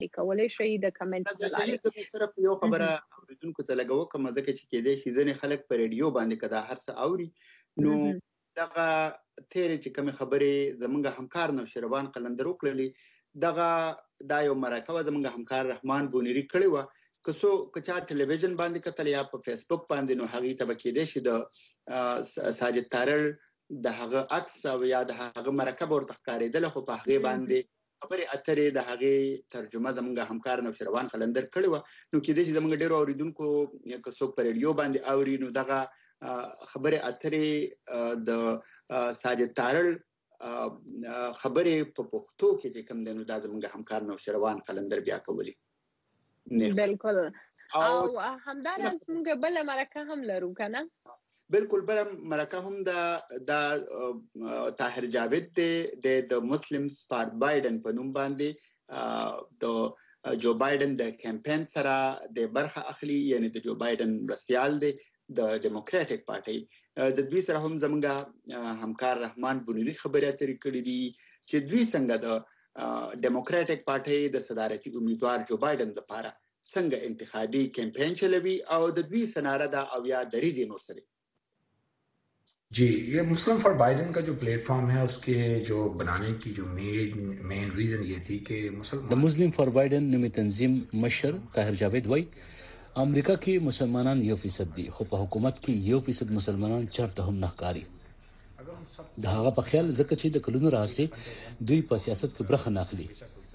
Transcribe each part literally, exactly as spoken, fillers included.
کولای شئ د کمنټ په لارې. زه صرف یو خبره اوریدونکو ته لګوم کوم ځکه چې کېدای شي ځینې خلک په ریډیو باندې کدا هر څه اوري نو دغه تیر چې کوم خبرې زمونږ همکار نوشیروان قلندر وکړلې دغه دا یو مرکه زمونږ همکار رحمان بونری کړی و که څو کچا ټلویزیون باندې کتل یا په فیسبوک باندې نو هغه ته کېدای شي د ساجد تارړ د هغه عکس او یا د هغه مرکه ورته ښکارېدل خو په هغه باندې خبرې اترې د هغه ترجمه زمونږ همکار نوشیروان قلندر کړی و نو کېدای شي زمونږ ډیرو اوریدونکو که څوک په ریډیو باندې اوري نو دغه خبرې اترې د ساجد تارړ خبرې په پښتو کې کوم د نو د زمونږ همکار نوشیروان قلندر بیا کولی بالکل او همدارس موږ بل مرکه هم لرو کنه بالکل بل مرکه هم د د طاهر جاوید د د مسلمز فار بایدن په نوم باندې د جو بایدن د کمپاین سره د برخه اخلي یعنی د جو بایدن رسیال دی د ډیموکراټک پارټي د دوی سره هم زمونږ همکار رحمان بونری خبرې اترې کړې دي چې دوی څنګه د ډیموکراټک پارټي د صدارتي امیدوار جو بایدن لپاره څنګه انتخابي کمپاین چلوي او د دوی سناره دا او یا دریزي نو سره जी ये मुस्लिम for Biden का जो प्लेटफॉर्म है उसके जो बनाने की जो मेन मेन रीजन ये थी कि मुसलमान मुस्लिम फॉर बाइडन नमी तंजीम मशर ताहिर जावेद वई امریکا کې مسلمانان یو فیصد دي خو په حکومت کې یو فیصد مسلمانان چرته هم نهکاري دا هغه په خیال ځکه چې د کلونو راځي دوی په سیاست کې برخه نه اخلي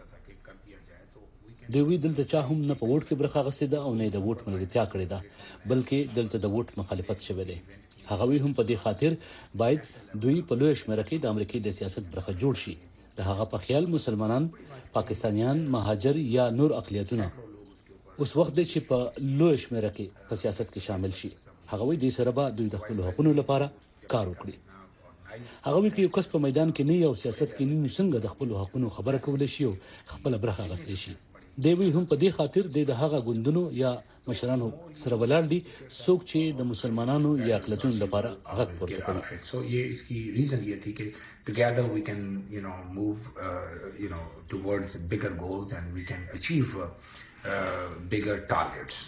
دوی دلته چا هم نه په ووټ کې برخه غسته ده او نه د ووټ ملګرتیا کړې ده بلکې دلته د ووټ مخالفت شوه ده هغه هم په دې خاطر باید دوی په لوی شمېر کې د امریکای د سیاست برخه جوړ شي د هغه په خیال مسلمانان پاکستانیان مهاجر یا نور اقلیتونه اوس وخت دی چې په لوی شمېر کې په سیاست کې شامل شي هغه وی د سره به دوی د خپل حقوقو لپاره کار وکړي هغه وی کې یو کس په میدان کې نه یو سیاست کې نه څنګه د خپل حقوقو خبره کول شي او خپل برخه غسل شي دوی هم په دې خاطر د هغه غوندونو یا مشرانو سره ولر دي څوک چې د مسلمانانو یا اقلیتونو لپاره غږ پورته کوي سو یہ اس کی ریزن یہ تھی کہ together we can you know move uh, you know towards bigger goals and we can achieve uh, uh, bigger targets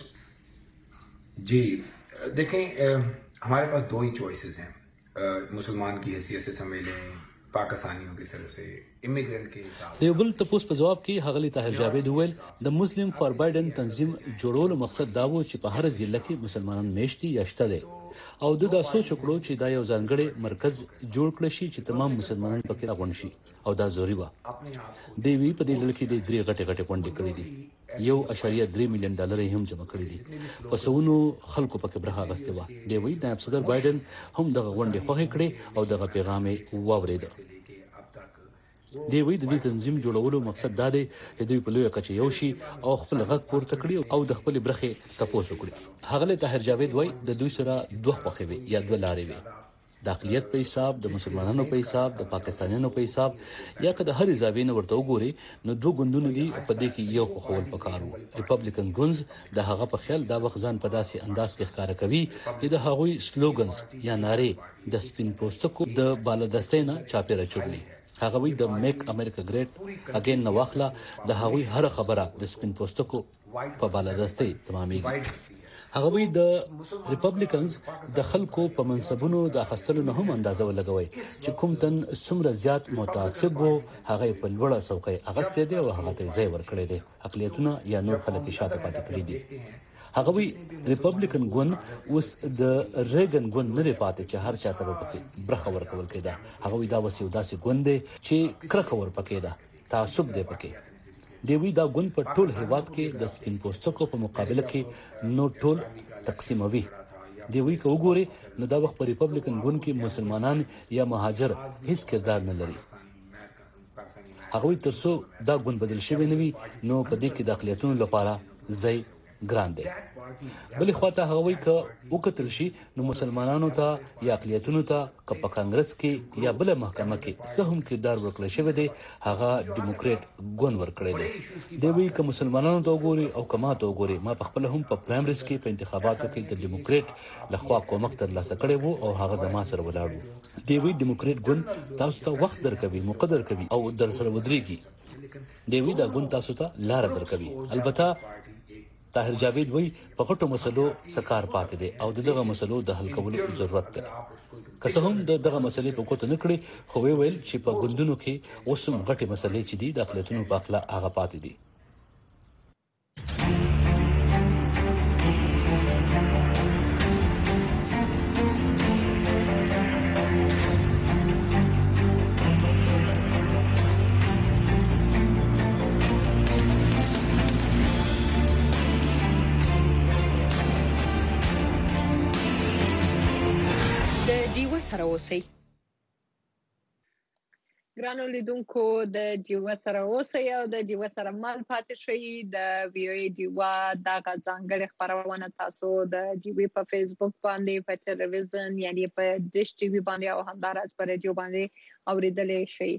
جی دیکھیں uh, ہمارے پاس دو ہی چوائسز ہیں uh, مسلمان کی حیثیت سے سمجھ لیں پاکستانیوں کی طرف سے امیګرنټ کې حساب د بل تاسو په جواب کې هغلی طاهر جاوید ویل د مسلم فار بایدن تنظیم جوړولو مقصد دا و چې په هر ضلع کې مسلمانان میشتي یا شته دي او د دا سوچ کړو چې دا یو ځانګړی مرکز جوړ کړی شي چې تمام مسلمانان پکې راغون شي او دا ضروري و دی وی په دې لړ کې د درې غټه غټه کونډې کړې دي یو اشاریه درې میلیون ډالر هم جمع کړی دي په سونو خلکو پکې برخه غسته و دی وی د صدر بایدن هم دغه غونډې خوښ کړي او دغه پیغام یې واورید دی وی د دې تنظیم جوړولو مقصد دا دی چې دوی په لوی کچه یو شي او خپل غږ پورته کړي او د خپل برخه تاسو کړي هغه له طاهر جاوید وای د دوی سره دوه خوخوي یا دوه لارې وي د اقلیت په حساب د مسلمانانو په حساب د پاکستانیانو په حساب یا که د هر زاویې نه ورته وګوري نو دوه ګوندونه دي په دې کې یو خوخول پکارو ریپبلیکن ګوندز د هغه په خیال دا وخزان په داسې انداز کې ښکارا کوي چې د هغوی سلوګنز یا نارې د سپین پوسټکو د بالادستۍ نه چاپیره چورلي هغه وی د میک امریکا ګریټ اگین نو واخلا د هغوی هر خبره د سپین پوسټکو په بالادستۍ تمامېږي هغه وی د ریپبلیکنز د خلکو په منصبونو د اخستلو نه هم اندازه ولګوي چې کوم تن څومره زیات متعصب وو هغه په لوړه څوکۍ اغستې دی او هغه ته ځای ورکړی دی اقلیتونه یا نور خلک شاته پاتې کړی دي هغه وی ریپبلیکن ګوند اوس د ریګن ګوند نه پاتې چې هر چاته پکې برخه ورکول کېده هغه وی دا وسیو داسې ګوند دی چې کرکه ور پکې ده تعصب دی پکې دی وی دا ګوند په ټول هیواد کې د سپین پوسټکو په مقابله کې نو ټول تقسیموي دی وی که وګوري نو دا وخت په ریپبلیکن ګوند کې مسلمانان یا مهاجر هیڅ کردار نه لري هغه ترڅو دا ګوند بدل شوی نه وي نو په دې کې د اقلیتونو لپاره ځای ګران دی بلې خواته هغه وی که وکتل شي نو مسلمانانو ته یا اقلیتونو ته که په کانګرس کې یا بل محکمه کې څه هم کردار ورکړل شوی دی هغه ډیموکریټ ګوند ورکړی دی دی وی که مسلمانانو ته وګوري او کما ته وګوري ما په خپل هم په پرایمریز کې په انتخاباتو کې د ډیموکریټ لخوا کومک ترلاسه کړی وو او هغه زما سره ولاړ وو دی وی ډیموکریټ ګوند تاسو ته وخت درکوي مقدر کوي او در سره ودرېږي دیوی دا ګوند تاسو ته لار درکوي. البته طاهر جاوید وی په غټو مسلو سکار پاتې دي او دغه مسلو د حل کولو ضرورت ده. که څه هم دغه مسلې په کوته نکړي خو ویل چې په ګوندونو کې اوسم غټي مسلې چې دي د اقلیتونو په اخلا هغه پاتې دي. سره اوسئ. ګرانو لیدونکو د ډیوه سره اوسئ او د ډیوه سره مل پاتې شئ. د وی او ای ډیوه دغه ځانګړې خپرونه تاسو د ډیوه په فیسبوک باندې، په ټلویزیون یعنی په ډیش ټي وي باندې او همداراز په رادیو باندې اوریدلای شئ.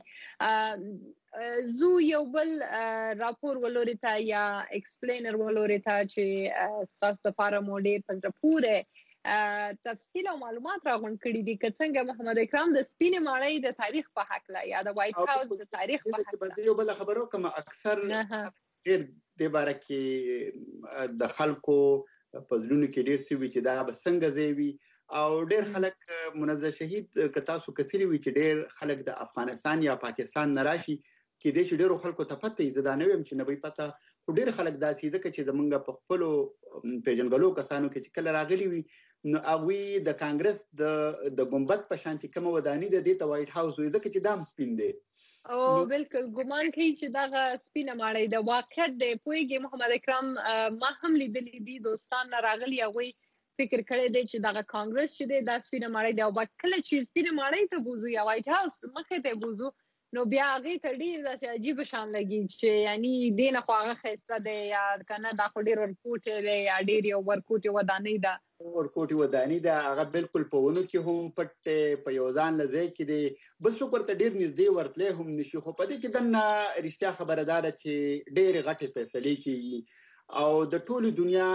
زو یو بل راپور ولوري تا یا ایکسپلینر ولوري تا چې تاسو لپاره مو ډېر په زړه پورې تفصیل او معلومات راغونډ کړي دي. که څنګه محمد اکرام د سپینې ماڼۍ د تاریخ په حق لا یا د وایټ هاوس د تاریخ په حق لا یو بل خبرو کوم اکثر ډېر د باره کې د خلکو په ځلونو کې ډېر څه وی چې دا به څنګه زیوي او ډېر خلک منزه شهید که تاسو کتلی وی چې ډېر خلک د افغانستان یا پاکستان نراشي کې د ډېرو خلکو ته پته یې زدا نه ویم چې نه وي پته خو ډېر خلک داسې ځکه چې زمونږ په خپل پیژنګلو کسانو کې چې کله راغلي وي نو هغه د کانګرس د د ګمبد په شان چې کوم ودانی د دې ته وایټ هاوس وي ځکه چې دام سپین دی او بالکل ګمان کوي چې دا سپینه ماړی د واقعیت د پویګي محمد اکرام ما هم لیدلې دي دوستان راغلي هغه فکر کړی دی چې دا کانګرس چې د سپینه ماړی د وکړه چې سپینه ماړی ته بوزو یا وایټ هاوس مخه ته بوزو نو بیا هغه ته ډیر داسې عجیب شان لګي چې یعنی دینه خو هغه خسته دی یا کنه دا خو ډیر ورکوټ دی یا ډیر یو ورکوټ ودانې ده ورکوټ ودانې ده هغه بالکل په ونو کې هم پټ په یو ځان لځي کې دی بل څوک ورته ډیر نږدې ورتلې هم نشي خو په دې کې دنه رښتیا خبردار چې ډیر غټه فیصله کوي او د ټولو دنیا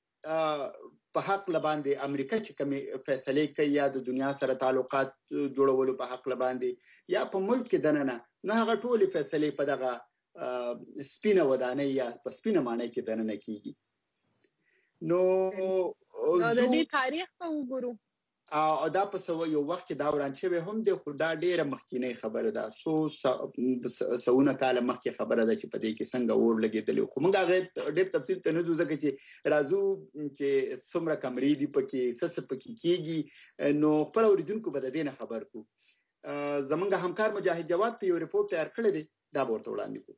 په حق لباندې امریکا چې کوم فیصله کوي یا د دنیا سره تعلقات جوړولو په حق لباندې یا په ملک کې دننه نه هغه ټولې فیصله په دغه سپینه ودانې یا په سپینه ماڼۍ کې دننه کیږي. نو د دې تاریخ ته وګورو او دا په سو یو وخت دا وران شوی هم د خدا ډیره مخکینه خبره ده سو سونه کاله مخکې خبره ده چې په دې کې څنګه اور لګیدل خو موږ هغه ډېر تفصیل ته نه ځو ځکه چې راځو چې څومره کمرې دي پکې سس پکې کېږي نو خپل اوریدونکو به د دې نه خبر کو. زمونږ همکار مجاهد جواد په یو ریپورت تیار کړی دی دا ورته وړاندې کوو.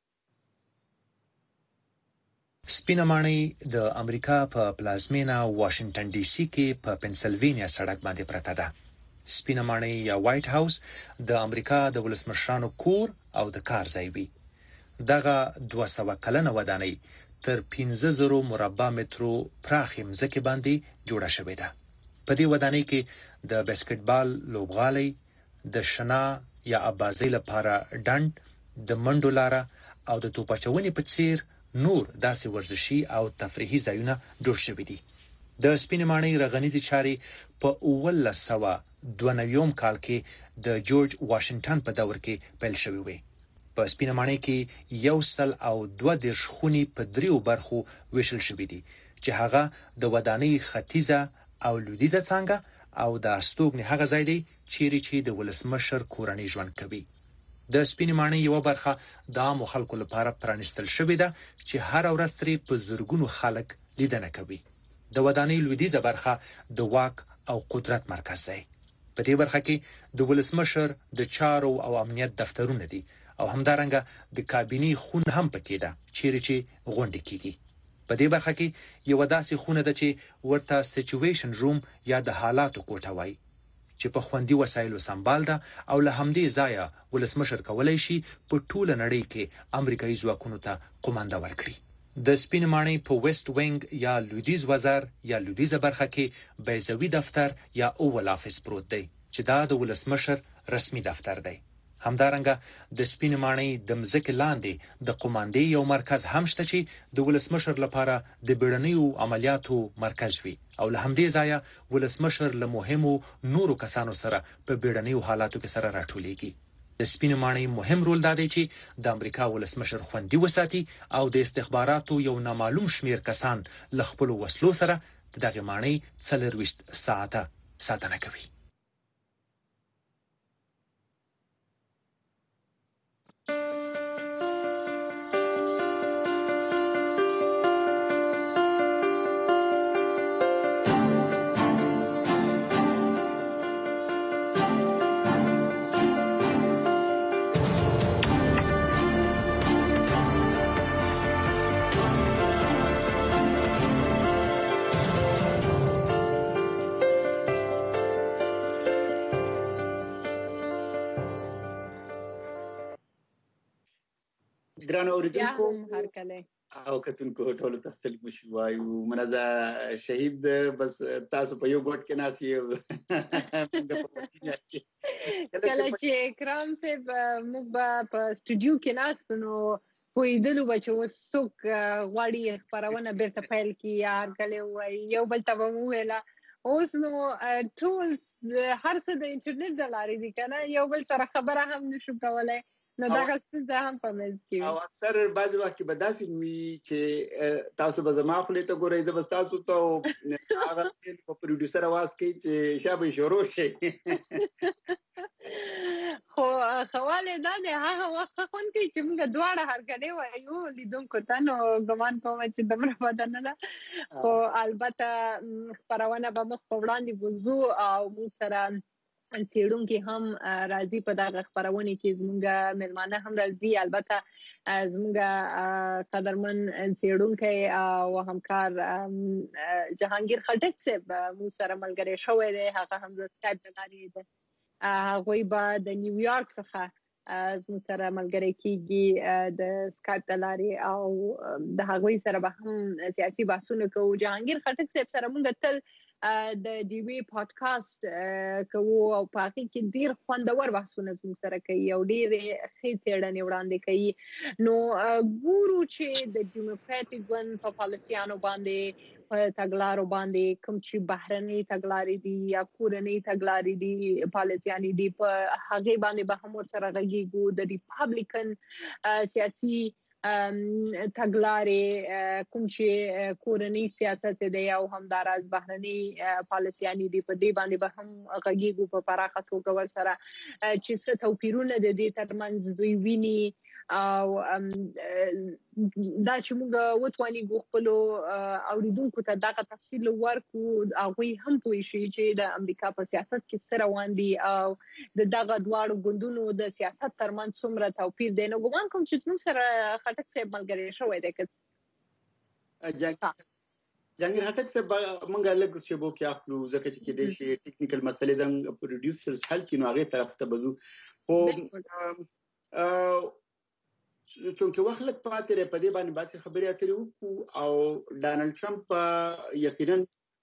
سپینه ماڼۍ د امریکا په پلازمینه واشنگټن ډي سي کې په پنسلوینیا سړک باندې پرته ده. سپینه ماڼۍ یا وایټ هاوس د امریکا د ولسمشرانو کور او د کار ځای وي. دغه دوه سوه کلنه ودانۍ تر پنځه زره مربع مترو پراخې مځکې باندې جوړه شوې ده. په دې ودانۍ کې د باسکټبال لوبغالي، د شنا یا ابازۍ لپاره ډنډ، د منډو لاره او د توپچونې په څیر نور داسې ورزشي او تفریحي ځایونه جوړ شوي دي. د سپینې ماڼۍ رغنیزې چارې په اوولس سوه دوه نوي کال کې د جورج واشنگټن په دور کې پیل شوې وې. په سپینې ماڼۍ کې یو سل او دوه دېرش خونې په دریو برخو ویشل شوي دي چې هغه د ودانۍ ختیځه او لویدیځه څانګه او د استوګنې هغه ځای دی چیرې چې د ولسمشر کورنۍ ژوند کوي. د سپینې ماڼۍ یو برخه د عامو خلکو لپاره پرانیستل شوې ده چې هر ورځ ترې په زرګونو خلک لیدنه کوي. د ودانۍ لویدیځه برخه د واک او قدرت مرکز دی. په دې برخه کې د ولسمشر د چارو او امنیت دفترونه دي او همدارنګه د کابینې خونه هم پکې ده چیرې چې غونډې کیږي. په دې برخه کې یو داسې خونه ده چې ورته سچویشن روم یا د حالاتو کوټه وایي چې په خوندي وسایلو سمبال ده او له همدې ځایه ولسمشر کولای شي په ټوله نړۍ کې امریکایي ځواکونو ته قومانده ورکړي. د سپینې ماڼۍ په ویسټ وینګ یا لویدیځ وزر یا لویدیځه برخه کې بیضوي دفتر یا اوول افیس پروت دی چې دا د ولسمشر رسمي دفتر دی. همدارنګه د سپینې ماڼۍ د مځکې لاندې د قوماندې یو مرکز هم شته چې د ولسمشر لپاره د بیړنیو عملیاتو مرکز وي او له همدې ځایه ولسمشر له مهمو نورو کسانو سره په بیړنیو حالاتو کې سره راټولېږي. د سپینو ماڼۍ مهم رول دا دی چې د امریکا ولسمشر خوندي وساتي او د استخباراتو یو نامعلوم شمیر کسان له خپل وسلو سره دغه ماڼۍ څلرويشت ساعته ساتنه کوي. ګران اوریدونکو هر کله او کتونکو ټول تاسو ته مشي وایو منازه شهید بس تاسو په یو ګوټ کې ناسي کله چې اکرام صاحب موږ په سټوډیو کې ناستو نو پویدلو بچو وسوک غواړي خبرونه بیرته پیل کی یار کله وای یو بل ته مو ویلا اوس نو ټولز هر څه د انټرنیټ د لارې دي کنه یو بل سره خبره هم نشو کولای نو دا څه هم په مز کې او اکثر بعض وخت به داسې وي چې تاسو به زما خپل ته ګورئ د بس تاسو ته هغه په پروډوسر आवाज کوي چې شابه شروع شي خو سوال دا دی هغه وخت خون کې چې موږ دواړه هرګړې وایو لیدونکو ته نو ګمان کوم چې دمر بدن نه خو البته خبرونه به مخ په وړاندې وځو او موږ سره سیړونکو هم راځي په دغه خبرونه کې زموږ ملمانه هم راځي البته زموږ قدرمن سیړونکو او همکار جهانگیر خټک صاحب مو سره ملګری شوی دی هغه هم د سکایپ د لارې ده هغه به د نیویارک څخه زموږ سره ملګری کیږي د سکایپ د لارې او د هغوی سره به هم سیاسي بحثونه کوو جهانگیر خټک صاحب سره موږ تل د دیوی پادکاسټ کوو او په هغه کې ډیر خوندور بحثونه زموږ سره کوي او ډیر ښه څېړنې وړاندې کوي نو ګورو چې د ډیموکراټیک ګوند په پالیسیانو باندې په تګلارو باندې کوم چې بهرني تګلارې دي یا کورنۍ تګلارې دي پالیسیانې دي په هغه باندې به هم سره غږیږو د ریپابلیکن سیاسي تګلارې کوم چې کورنۍ سیاست دی او همداراز بهرني پالیسیانې دي په دې باندې به هم غږیږو په پراخه توګه ور سره چې څه توپیرونه د دې ترمنځ دوی ویني او دا چې موږ وتوانیږو خپل اوریدونکو ته دا تفصیل ورکو هغه هم پوه شي چې د امریکا په سیاست کې څه روان دي او د دغه دواړو ګوندونو د سیاست ترمنځ څومره توپیر دی نو ګومان کوم چې موږ سره خټک صاحب ملګری شوی دی که جهانگیر خټک صاحب موږ لږ شبو کې اخلو ځکه چې کې د شي ټیکنیکل مسلې د پروډوسرز حل کینو هغه طرف ته بزو خو چونکه وخت لږ پاتې لري په دې باندې باسي خبرې اترې وکړو او ډانلډ ټرمپ یقینا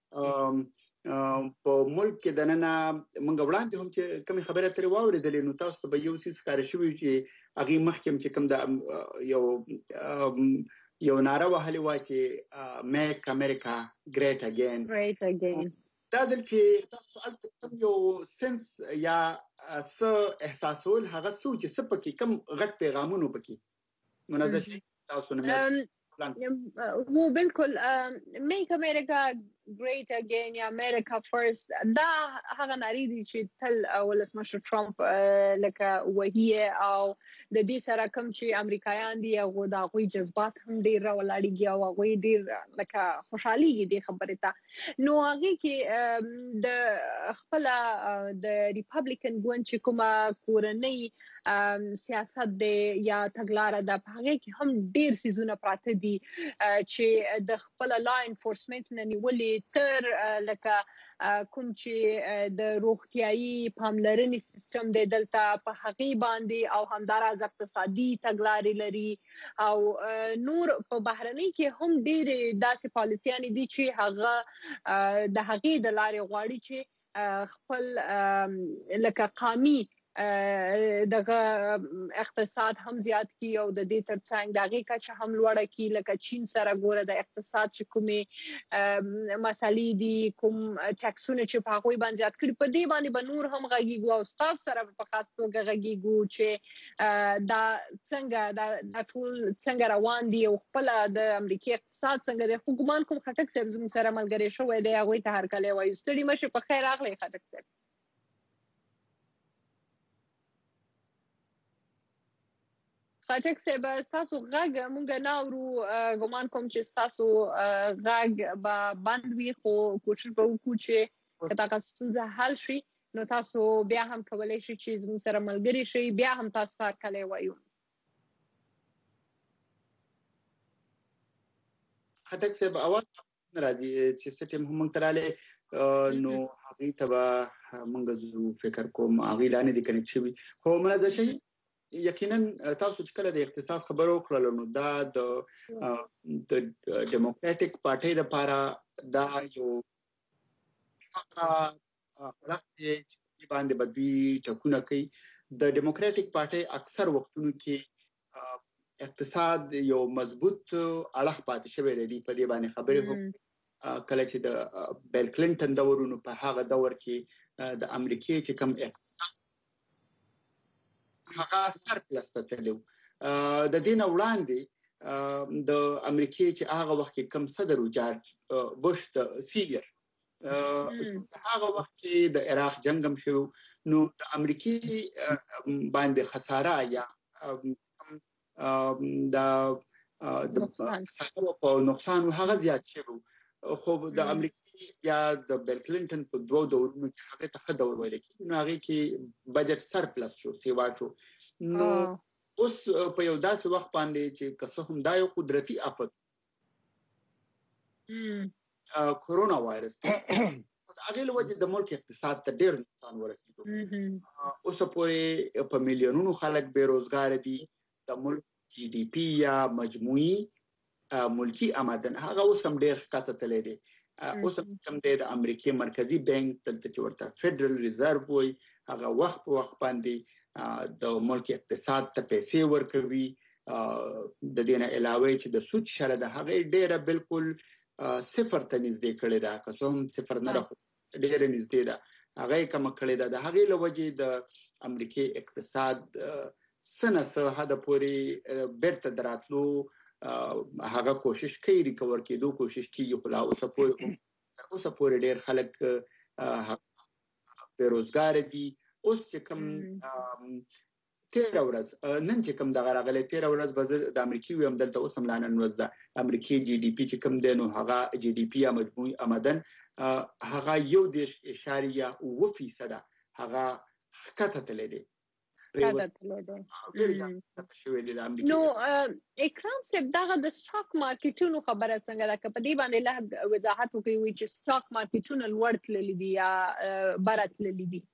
په ملک کې دننه موږ وړاندې هم چې کوم خبرې اترې واوریدلې نو تاسو به یو څه ښکار شوی چې هغه مخکې چې کوم د یو یو ناره وهلې و چې میک امریکا ګریټ اگین ګریټ اگین دا د چې تاسو البته یو سنس یا څه احساسول هغه څه چې څه پکې کوم غټ پیغامونه پکې منازه شي تاسو نه مو بالکل میک امریکا ګریټ اگین یا امریکا فرست دا هغه ناری دي چې تل ولسمشر ټرمپ لکه وهیه او د دې سره کوم چې امریکایان دي او دا غوي جذبات هم ډیر راولاړيږي او غوي ډیر لکه خوشحالي دي خبره تا نو هغه کې د خپل د ریپابلیکن ګوند چې کومه کورنۍ سیاست دی یا تګلارې د هغه کې هم ډیر سيزونه پراته دي چې د خپل لا انفورسمنت نه نیولې تر لکه کوم چې د روغتيایي پاملرنې سیستم د دلته په هغه باندې او همداراز اقتصادي تګلارې لري او نور په بهرني کې هم ډېر داسې پالیسيانې دي چې هغه د هغه د لارې غواړي چې خپل لکه قامي دغه اقتصاد هم زیات کی او د دې ترڅنګ دغه کچه هم لوړه کی لکه چین سره ګوره د اقتصاد چې کومې مسالې دي کوم ټاکسونه چې په هغه باندې زیات کړي په دې باندې به نور هم غږیږي او استاد سره په خاص توګه غږیږي چې دا څنګه دا ټول څنګه روان دي او خپل د امریکای اقتصاد څنګه د حکومت کوم خټک صاحب زموږ سره ملګری شوی دی هغه ته هر کله وایي ستړي مشه په خیر راغلی خټک صاحب. خټک صاحب تاسو غږ مونږ نه اورو ګمان کوم چې تاسو غږ به بند وي خو کوشش به وکړو چې دا څنګه حل شي نو تاسو بیا هم کولای شئ چې زموږ سره ملګری شئ بیا هم تاسو هر کله وایو. خټک صاحب اواز راځي چې سټیم هم تراله نو هغه تبا مونږ فکر کوم هغه لانه دي کنيکټ شي خو مله شي یقینا تاسو چې کله د اقتصاد خبرو کړل نو دا د د ډیموکراټک پارټي لپاره دا یو هغه چې باندې بدوي ټکونه کوي د ډیموکراټک پارټي اکثر وختونو کې اقتصاد یو مضبوط اړه پاتې شوی دی په دې باندې خبرې هو کله چې د بیل کلینټن دورونو په هغه دور کې د امریکای چې کوم اقتصاد هغه سرپلس ته تلو د دین وړاندې د امریکای چې هغه وخت کې کم صدر جورج بوش د سینیئر هغه وخت کې د عراق جنگ هم شو نو د امریکای باندې خساره یا د د په نقصان هغه زیات شو خو د امریکای یا د بیل کلینټن په دوه دورونو کې هغه ته دور ویل کی نو هغه کې بجټ سرپلس شو سیوا شو نو اوس په یو داسې وخت باندې چې کسه هم دا یو قدرتي آفت کورونا وایرس هغه له وجه د ملک اقتصاد ته ډېر نقصان ورسېدو اوس پورې په میلیونونو خلک بیروزګار دي د ملک جی ډي پی یا مجموعي ملکی آمدن هغه اوس هم ډېر ښکته تللی دی اوس هم د امریکای مرکزی بانک دلته چې ورته فدرال ریزرو وي هغه وخت په وخت باندې د ملک اقتصاد ته پیسې ورکوي د دې نه علاوه چې د سود شره د هغه ډیره بالکل صفر ته نږدې کړي دا قسم صفر نه راځي ډیره نږدې ده هغه کوم کړي دا د هغه لوجه د امریکای اقتصاد سنه سه هدا پوری بیرته دراتلو هغه کوشش کوي ریکور کېدو کوشش کوي خو لا اوسه پورې تر اوسه پورې ډېر خلک بیروزګار دي اوس چې کوم تیر ورځ نن چې کوم دغه راغلي تیر ورځ به د امریکای ویم دلته اوس هم لانن ورځ د امریکای جی ډي پی چې کوم دی نو هغه جی ډي پی یا مجموعي آمدن هغه یو دیش اشاریه اوه فیصد هغه ښکته تللی دی نو اکرام صاحب دغه د سټاک مارکیټونو خبره څنګه ده که په دې باندې له وضاحت وکړئ چې سټاک مارکیټونه لوړ تللي دي یا بره تللي دي.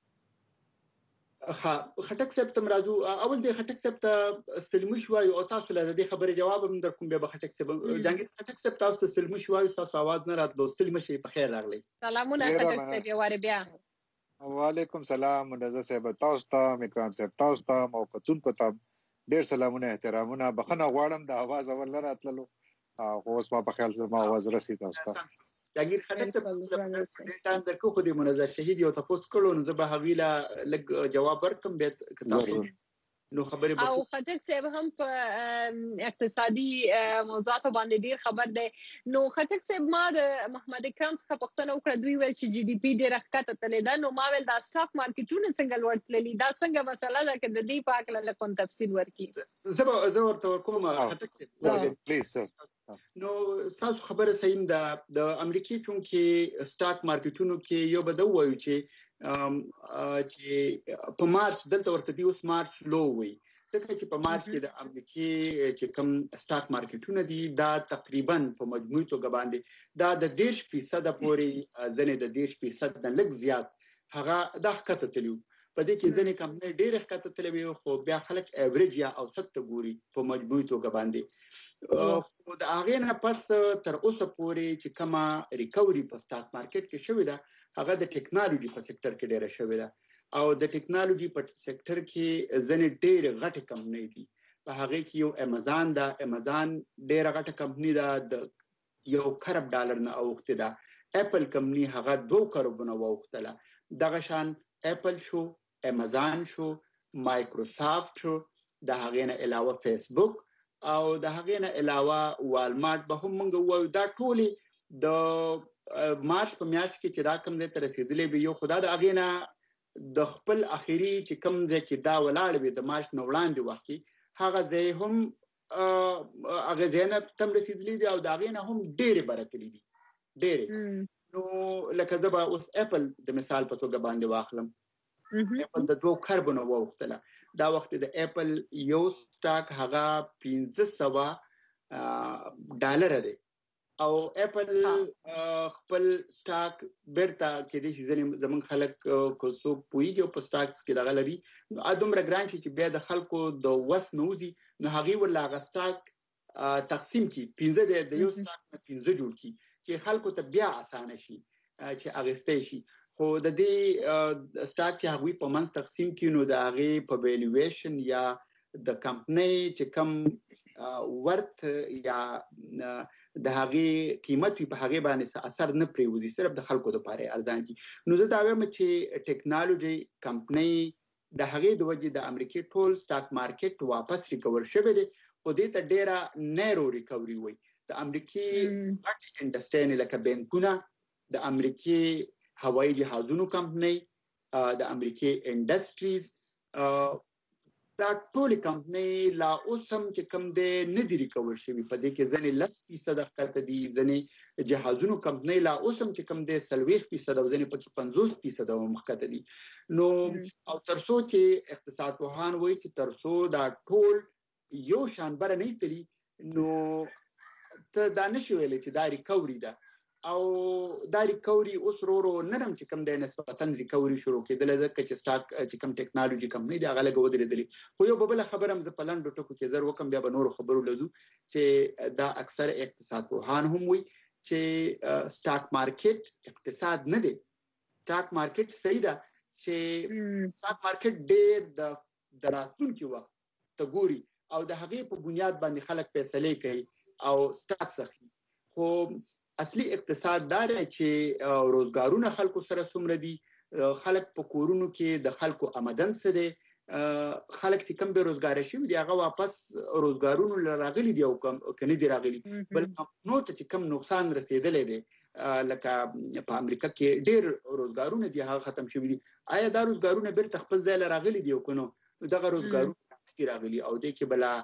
ها خټک صاحب تم راځو اول د خټک صاحب ته سلمش وایو او تاسو له دې خبرې جواب هم در کوم به خټک صاحب جنګ خټک صاحب تاسو ته سلمش وایو تاسو आवाज نه راتلو سلمش په خیر راغلی. سلامونه خټک صاحب واره بیا. وعلیکم سلام منزه صاحب تاسو ته مکرام صاحب تاسو ته موقتون کو ته ډیر سلامونه احترامونه بخنه غواړم د आवाज اول نه راتللو خو اوس ما په خیال ما आवाज رسید تاسو ته یاګیر خټک ته ټایم درکو خو دې منزه شهید یو تاسو کړو نو زه به حویله لګ جواب ورکم به تاسو نو خبرې او خټک صاحب هم په اقتصادي موضوعات باندې ډیر خبر دی نو خټک صاحب ما د محمد اکرام څخه پوښتنه وکړه دوی ویل چې جی ډي پی ډیر ښکته تللی ده نو ما ویل دا سټاک مارکیټونه څنګه لوړ تللي دا څنګه مسله ده که د دې په هکله لږ کوم تفصیل ورکړي. زه زه ورته ورکوم خټک صاحب پلیز نو تاسو خبره صحیح ده د امریکای چونکې سټاک مارکیټونو کې یو بده وایو چې چې په مارچ دلته ورته دی اوس مارچ لو وي ځکه چې په مارچ کې د امریکای چې کوم سټاک مارکیټونه دي دا تقریبا په مجموعي توګه باندې دا د دېرش فیصد پورې ځنې د دېرش فیصد نه لږ زیات هغه د ښکته تلو په دې کې ځنې کمپنۍ ډېر ښکته تلوي خو بیا خلک ایوریج یا اوسط ته ګوري په مجموعي توګه باندې خو د هغې نه پس تر اوسه پورې چې کومه ریکوري په سټاک مارکیټ کې شوې ده هغه د ټیکنالوژي په سکتر کې ډیره شوې ده او د ټیکنالوژي په سېکټر کې ځنې ډېر غټ کمپنۍ دي په هغه کې یو امازون دا امازون ډېر غټ کمپنۍ ده د یو خرب ډالر نه اوخته ده اپل کمپنۍ هغه دوه خربونه واوختله دغه شان اپل شو امازون شو مایکروسافت شو د هغه نه علاوه فیسبوک او د هغه نه علاوه والمارت به هم موږ وایو دا ټولي د مارچ په میاشت کې چې دا کم ځای ته رسیدلې به یو خدای د هغه نه د خپل اخیری چې کم ځای کې دا ولاړ وي د مارچ نو وړاندې وخت کې هغه ځای هم هغه ځای نه تم رسیدلې دي او دا هغه نه هم ډېر برتلې دي ډېر نو لکه زه به اوس اپل د مثال په توګه باندې واخلم اپل د دوه کاربونو وختله دا وخت د اپل یو سٹاک هغه پنځه سوه ډالر دی او اپل خپل سٹاک برتا کې د شي زمون خلک کو سو پویږي په سٹاکس کې دغه لري ادمره ګران چې بیا د خلکو د وس نوځي نو هغه ولا غ سٹاک تقسیم کی پنځه د یو سٹاک نه پنځه جوړ کی چې خلکو ته بیا اسانه شي چې اغستې شي خو د دې سٹاک چې هغه په منځ تقسیم کینو د هغه په ویلیویشن یا د کمپنۍ چې کم ورت یا د هغه قیمت په هغه باندې اثر نه پریوزي صرف د خلکو لپاره ارزان کی نو زه دا وایم چې ټیکنالوژي کمپنۍ د هغه د وجې د امریکای ټول سٹاک مارکیټ واپس ریکور شوه دي خو دې ته ډیره نیرو ریکوري وي د امریکای غټ انډستری لکه بانکونه د امریکای هوایي جهازونو کمپنۍ د امریکای انډستریز دا ټول کمپنۍ لا اوسم چې کم دې نه دی ریکور شوی په دې کې ځنې لس فیصد ښکته دي ځنې جهازونو کمپنۍ لا اوسم چې کم دې سلويخ فیصد او ځنې پکې پنځوس فیصد هم ښکته دي نو او ترڅو چې اقتصاد پوهان وایي چې ترڅو دا ټول یو شان بر نه تری نو ته دا نشي ویلې چې دا ریکوري ده او دا ریکوري اوس ورو نرم چې کم د نسبتا ریکوري شروع کېدل ځکه چې سٹاک چې کم ټیکنالوژي کمپنۍ دی هغه لګو درېدلې خو یو بل خبره هم ز پلان ټکو کې زر وکم بیا به نور خبرو لزو چې دا اکثر اقتصاد پوهان هم وي چې سٹاک مارکیټ اقتصاد نه دی سٹاک مارکیټ صحیح ده چې سٹاک مارکیټ ډېر د دراتونکو وخت ته ګوري او د هغه په بنیاد باندې خلک فیصله کوي او سٹاک سخي خو اصلي اقتصاد دار چې روزګارونه خلکو سره څومره دي خلک په کورونو کې د خلکو آمدن څه دي خلک چې کم به روزګار شي دی هغه واپس روزګارونو راغلي دی او کني دی راغلي بل نو ته چې کم نقصان رسیدلې دی لکه په امریکا کې ډېر روزګارونه دي هغه ختم شوي دي آیا دا روزګارونه بیرته خپل ځای له راغلي دي او کنه دغه روزګارونه راغلي او د کې بلا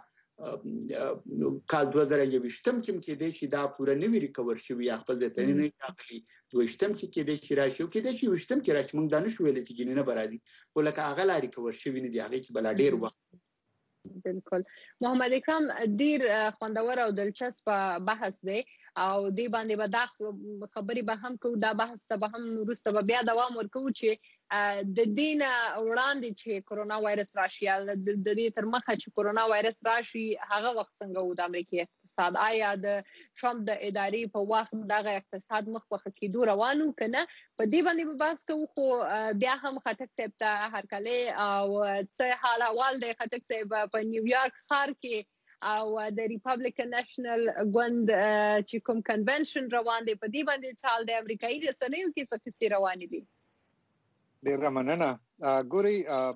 کال دوه زره یوویشتم کې د شي دا پوره نوی ریکور شوی خپل د تنین راغلي دویشتم کې د شي راشي کې د شي وشتم کې راشي موږ دانش ویل چې ګینه برادي ولکه هغه لا ریکور شوی نه دی هغه کې بل ډیر وخت بالکل محمد اکرم ډیر خوندور او دلچسپ بحث دی او دی باندې به دا خبري به هم کو دا بحث ته به هم وروسته بیا دوام ورکو چې د دین وړاندې چې کرونا وایرس راشي د دې تر مخه چې کرونا وایرس راشي هغه وخت څنګه و د امریکای اقتصاد آیا د ټرمپ د ادارې په وخت دغه اقتصاد مخ په کېدو روانو کنه په دې باندې بحث کوو خو بیا هم خټک صاحب ته هرکله او څه حال احوال د خټک صاحب په نیویارک ښار کې او د ریپبلیکن نېشنل ګوند چې کوم کنونشن روان دی په دې باندې سال د امریکایي رسنیو کې څه کیسې روانې دي ډیر مننه ګوري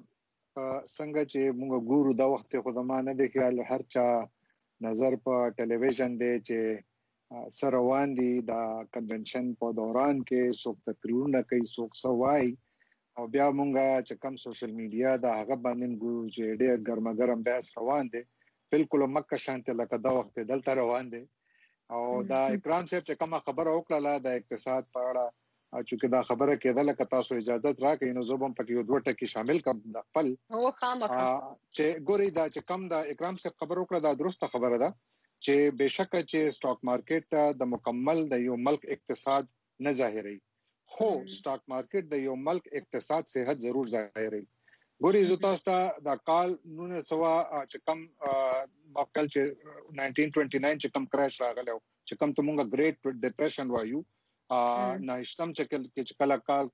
څنګه چې موږ ګورو دا وخت خو زمانه د خیال هر چا نظر په ټلویزیون دی چې سره روان دي دا کنونشن په دوران کې څوک تقریرونه کوي څوک سوای او بیا موږ چې کم سوشل میډیا دا هغه باندې ګورو چې ډیر ګرما ګرم بحث روان دي بالکل مکه شانته لکه دا وخت دلته روان دي او دا اکرام صاحب چې کومه خبره وکړه د اقتصاد په اړه چې دا خبره کېدله که تاسو اجازه راکړئ نو زه به په یو دوه ټکي شامل کړم د خپل او خامخا چې ګوري دا چې کوم دا اکرام صاحب خبره وکړه دا درسته خبره ده چې بهشکه چې سٹاک مارکیټ د مکمل د یو ملک اقتصاد نه ظاهري خو سٹاک مارکیټ د یو ملک اقتصاد صحت ضرور ظاهري ګوري زه تاسو ته د کال نونه سوا چې کم ماکل چې نائنټین ټوئنټي ناین چې کم کراش راغلی چې کم ته مونږه ګریټ ډیپریشن وایو ا نهشتم چې کې کله کال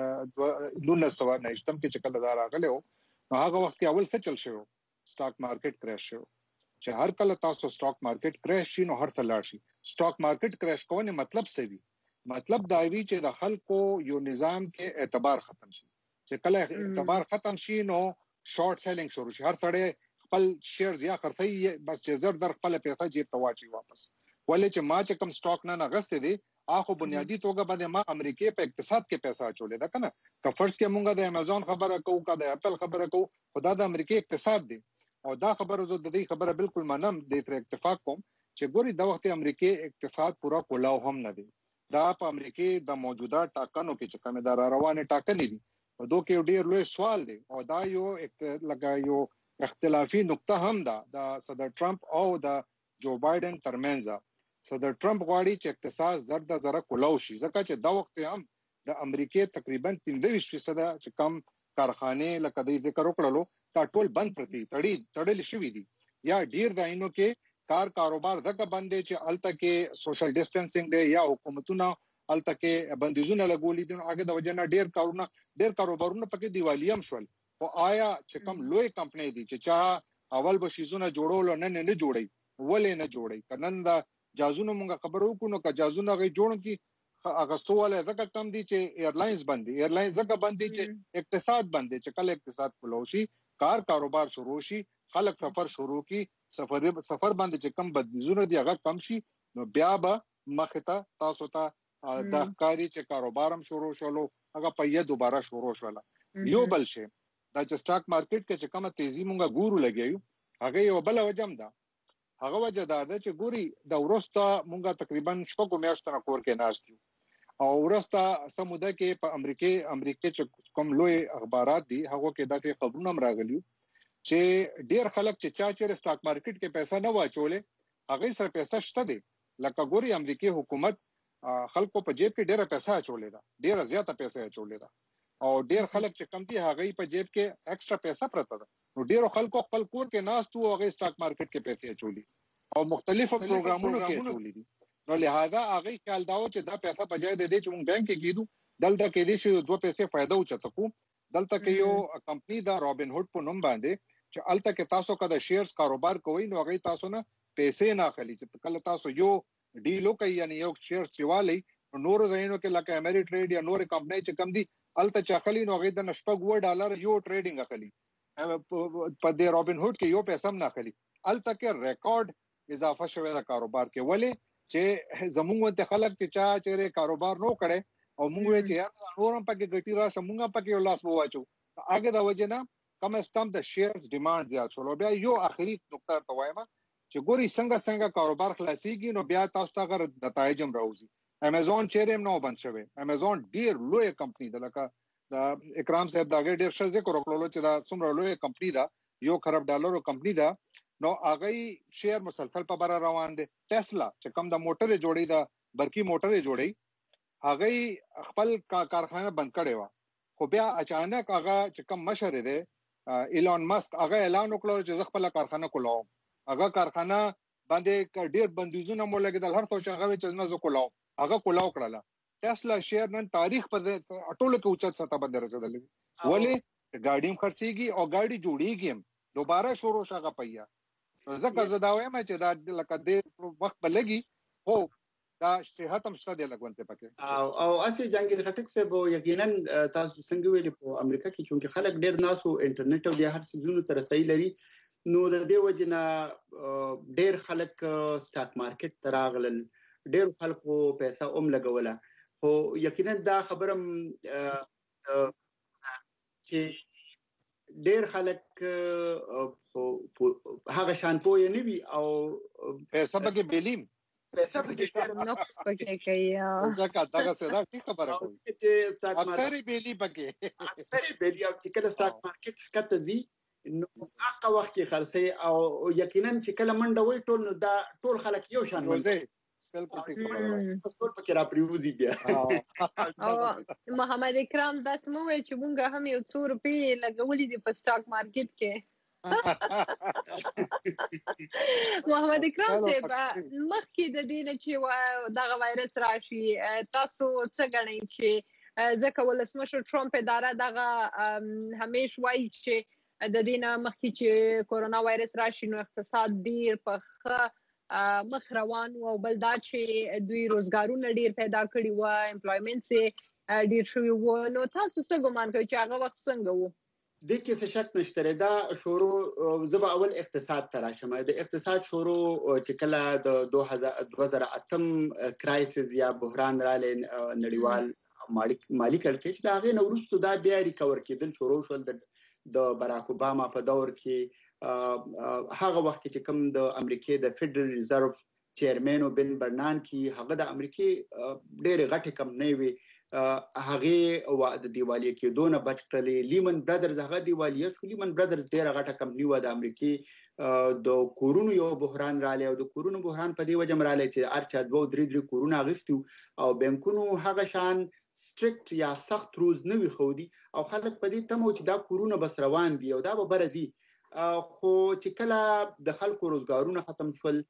لونس سو نهشتم کې چې کله دا راغله نو هغه وخت کې اول څه چل شو سٹاک مارکیټ کریش شو چې هر کله تاسو سٹاک مارکیټ کریش شي نو هر تلار شي سٹاک مارکیټ کریش کوونه مطلب څه وي مطلب دا وی چې د خلکو یو نظام کې اعتبار ختم شي چې کله اعتبار ختم شي نو شارټ سیلینګ شروع شي هر تړي خپل شیرز یا خرڅي بس چې زر در خپل پیسې جیب ته واچي واپس ولې چې ما چې کم سٹاک نه نغسته دي اخو بنیادی توګه باندې ما امریکای په اقتصاد کې پیسې اچولې ده کنه که فرض کې مونږه د امازون خبره کوو کا د اپل خبره کوو خدا د امریکای اقتصاد دی او دا خبره زو د دې خبره بالکل منم د تر اتفاق کوم چې ګوري د وخت امریکای اقتصاد پورا کولاو هم نه دی دا په امریکای د موجوده ټاکنو کې چې کومه د روانه ټاکنې دي په دوه کې ډیر لوی سوال دی او دا یو لګا یو اختلافي نقطه هم ده د صدر ټرمپ او د جو بایدن ترمنځ صدر ټرمپ غواړي چې اقتصاد زرد زره کولاو شي ځکه چې دا وخت هم د امریکای تقریبا پنځه فیصد چې کم کارخانه لکه د ذکر وکړلو تا ټول بند پرتی تړي تړل شوی دي یا ډیر داینو کې کار کاروبار دغه باندې چې الته کې سوشل ډیسټنسینګ دی یا حکومتونه الته کې بندیزونه لګولې دي هغه د وجنه ډیر کارونه ډیر کاروبارونه پکې دیوالیم شول او آیا چې کم لوی کمپنۍ دي چې چا اول به شیزونه جوړول نه نه نه جوړي ولې نه جوړي کنن دا جازونه مونږه خبرو کو نو که جازونه غي جوړ کی اگستو والے زکه کم دي چې ایرلاینز باندې ایرلاینز زکه باندې چې اقتصاد باندې چې کله اقتصاد کولوشي کار کاروبار شروع شي خلک سفر شروع کی سفر سفر باندې چې کم بدزونه دي هغه کم شي نو بیا به مخته تاسو ته د کاری چې کاروبارم شروع شولو هغه په یې دوباره شروع شولا یو بل شي دا چې سٹاک مارکیټ کې چې کومه تیزی مونږه ګورو لګیو هغه یو بل وجم ده هغه وجه دا ده چې ګوري د ورسته مونږه تقریبا شپږ میاشتې کور کې ناشتو او ورسته سموده کې په امریکای امریکای چې کوم لوی اخبارات دي هغه کې دغه خبرونه راغلیو چې ډیر خلک چې چا چې سٹاک مارکیټ کې پیسې نه واچولې هغه سره پیسې شته دي لکه ګوري امریکای حکومت خلکو په جیب کې ډیره پیسې اچولې ده ډیره زیاته پیسې اچولې ده او ډیر خلک چې کم دي هغه په جیب کې ایکسترا پیسې پرته ده نو ډیرو خلکو خپل کور کې ناستو او هغه سٹاک مارکیټ کې پیسې اچولې او مختلفو پروګرامونو کې اچولې دي نو لہذا هغه خیال داو چې دا پیسې په ځای د دې چې موږ بانک کې کیدو دلته کې دي چې دوه پیسې فائدہ اوچته کو دلته کې یو کمپنی دا رابن هود په نوم باندې چې الته کې تاسو کده شیرز کاروبار کوئ نو هغه تاسو نه پیسې نه خلی چې کله تاسو یو ډیلو کوي یعنی یو شیرز چوالي نور زینو کې لکه امری ټریډ یا نور کمپنی چې کم دي الته چاخلی نو غي د نشپګ و ډالر یو ټریډینګ اخلي په دې رابن هود کې یو پیسې هم نه اخلي الته کې ریکارډ اضافه شوی د کاروبار کې ولی چې زموږ ته خلک چې چا چې کاروبار نو کړي او موږ چې نورم پکې ګټي را سمونګه پکې لاس وواچو هغه د وجنه کم از کم د شیرز ډیماند زیات شول بیا یو اخري نقطه ته وایم چې ګوري څنګه څنګه کاروبار خلاصيږي نو بیا تاسو ته غر نتایج هم راوځي امازون چیرې نو بند شوی امازون ډیر لوی کمپنی ده لکه د اکرام صاحب دا ډیر ښه ذکر وکړلو چې دا څومره لوی کمپنی ده یو خراب ډالرو کمپنی ده نو هغه شیر مسلسل په بار روان دي ټسلا چې کوم د موټر جوړي دا برقي موټر جوړي هغه خپل کارخانه بند کړي و خو بیا اچانک هغه چې کوم مشر دی ایلون ماسک هغه اعلان وکړ چې خپل کارخانه کولاو هغه کارخانه باندې ډیر بندیزونه مو لګیدل هر څه هغه چې نه زو کولاو هغه کولاو کړل ټسلا شیر نن تاریخ په ټولو کې اوچت سطح باندې رسیدلی ولی ګاډیم خرڅيږي او ګاډي جوړيږي دوباره شروع شغه پیا ځکه زه دا وایم چې دا لکه د وخت بلګي هو دا صحت هم شته د لګونته پکې او او اسی جنگل خټک سه یقینا تاسو څنګه ویلي په امریکا کې چې خلک ډیر ناسو انټرنیټ او د هر څه زونو تر رسۍ لري نو د دې وجنه ډیر خلک سٹاک مارکیټ تراغلل ډیر خلکو پیسې اوم لګوله خو یقینا دا خبرم چې ډیر خلک هغه شان پوه نه وي او پیسې پکې بیلیم پیسې پکې نقص پکې کوي ځکه دا څه دا ټیک خبره کوي چې سٹاک اکثر بیلی پکې اکثر بیلی او چې کله سٹاک مارکیټ کته دي نو هغه وخت کې خرڅي او یقینا چې کله منډه وي ټول نو دا ټول خلک یو شان وي بالکل پکې را پریوزي بیا او محمد اکرام داس مو چې مونږه هم یو څو روپۍ لګولې دي په سٹاک مارکیټ کې محمد اکرام صاحب مخکې د دې نه چې دغه وایرس راشي تاسو څه ګڼئ چې ځکه ولسمشر ټرمپ اداره دغه همیش وایي چې د دې نه مخکې چې کورونا وایرس راشي نو اقتصاد ډیر په ښه مخ روان و او بل دا چې دوی روزګارونه ډیر پیدا کړي و امپلایمنټ یې ډیر شوی و نو تاسو څه ګمان کوئ چې هغه وخت څنګه و؟ د کې څه شک نشته دا شروع زه به اول اقتصاد ته راشم د اقتصاد شروع چې کله د دوه زره اتم کرایسس یا بحران رالی نړیوال مالی کړکېچ د هغې نه وروسته دا بیا ریکور کېدل شروع شول د باراک اوباما په دور کې هغه وخت چې کوم د امریکې د فدرل ریزرو چیرمن بن برنانکي هغه د امریکې ډېرې غټې کمپنۍ وي هغه و د دیوالیه کې دونه بچ کړلې لیمن برادرز هغه دیوالیه شو لیمن برادرز ډیره غټه کمپنی و د امریکې د کورونو یو بحران رالی او د کورونو بحران په دې وجه رالی چې ارچا دوه درې درې کورونه اغستو او بانکونو هغه شان سټریکټ یا سخت روز نه وی خو دي او خلک په دې تمو چې دا کورونه بس روان دي او دا به بر دي خو چې کله د خلکو روزګارونه ختم شول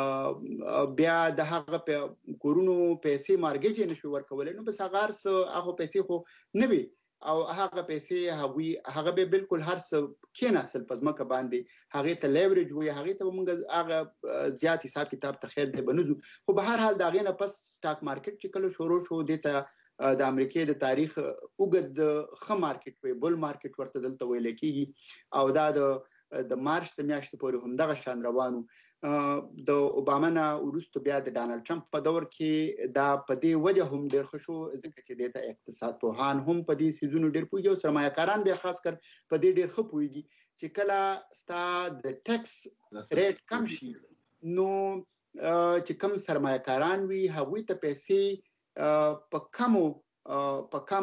بیا د هغه کورونو پیسې مارګیج نشو ورکولای نو بس هغه څه هغه پیسې خو نه وي او هغه پیسې هغه هغه به بالکل هر څه کېناسل پزماکه باندې هغه ته لیوریج وي هغه ته موږ هغه زیات حساب کتاب ته خیر دی بنځو خو به هر حال دا غینه پس سٹاک مارکیټ چې کله شروع شو دیته د امریکای د تاریخ اوګد خ مارکیټ وي بل مارکیټ ورته دلته ویل کیږي او دا د د مارچ د میاشتې پورې هم دغه شان روانو د اوباما نه وروسته بیا د ډانلډ ټرمپ په دور کې دا په دې وجه هم ډېر خوشو ځکه چې د اقتصاد پوهان هم په دې سيزونو ډېر پوهیږي او سرمایه‌کاران به خاص کر په دې ډېر ښه پوهیږي چې کله ستا د ټیکس ریټ کم شي نو چې کم سرمایه‌کاران وي هغوی ته پیسې په کمو په کم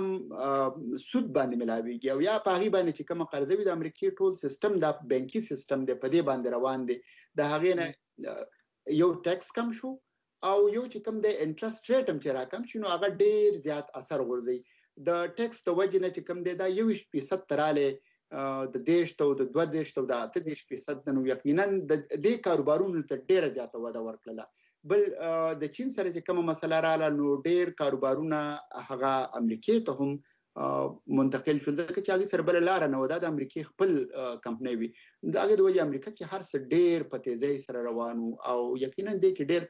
سود باندې ملاويږي او یا په هغه باندې چې کوم قرضه وي د امریکای ټول سیستم د بانکي سیستم د په دې باندې روان دي د هغه نه یو ټیکس کم شو او یو چې کوم د انټرست ریټ هم چې راکم شنو هغه ډیر زیات اثر غورځي د ټیکس د وجه نه چې کوم دی دا یو فیصد تراله د دیش ته د دوه دیش ته د اته دیش فیصد نو یقینا د دې کاروبارونو ته ډیره زیاته وده ورکړه بل د چین سره چې کومه مسله رااله نو ډیر کاروبارونه هغه امریکای ته هم منتقل شول ځکه چې هغه سره بل لار نه ودا د امریکای خپل کمپنی وي دا هغه د وجه امریکا کې هر څه ډیر په تیزی سره روانو او یقینا د کې ډیر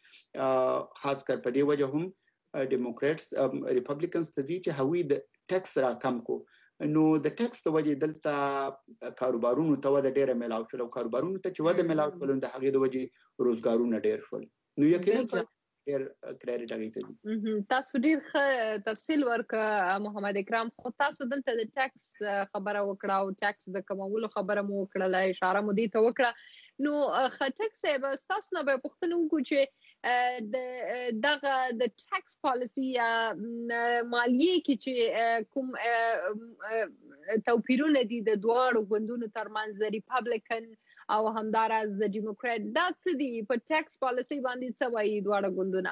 کریډټ خاص کر په دې وجه هم ډیموکراتس ریپبلیکنز ته چې هوی د ټیکس را کم کو نو د ټیکس د وجه دلته کاروبارونو ته ودا ډیره ملاو شول او کاروبارونو ته چې ودا ملاو شول د هغه د وجه روزګارونه ډیر شول نو یقینا ډیر کریډټ اغیته تاسو ډیر ښه تفصیل ورکړه محمد اکرام خو تاسو دلته د ټیکس خبره وکړه او ټیکس د کمولو خبره مو وکړه اشاره مو دي ته وکړه نو خټک صاحب تاسو نه به پوښتنه وکړو چې د دغه د ټیکس پالیسی یا مالیې کې چې کوم توپیرونه دي د دواړو ګوندونو ترمنځ د ریپبلیکن او همداراز د ډیموکرات دا څه دي په ټیکس پالیسی باندې څه وایي دواړه ګوندونه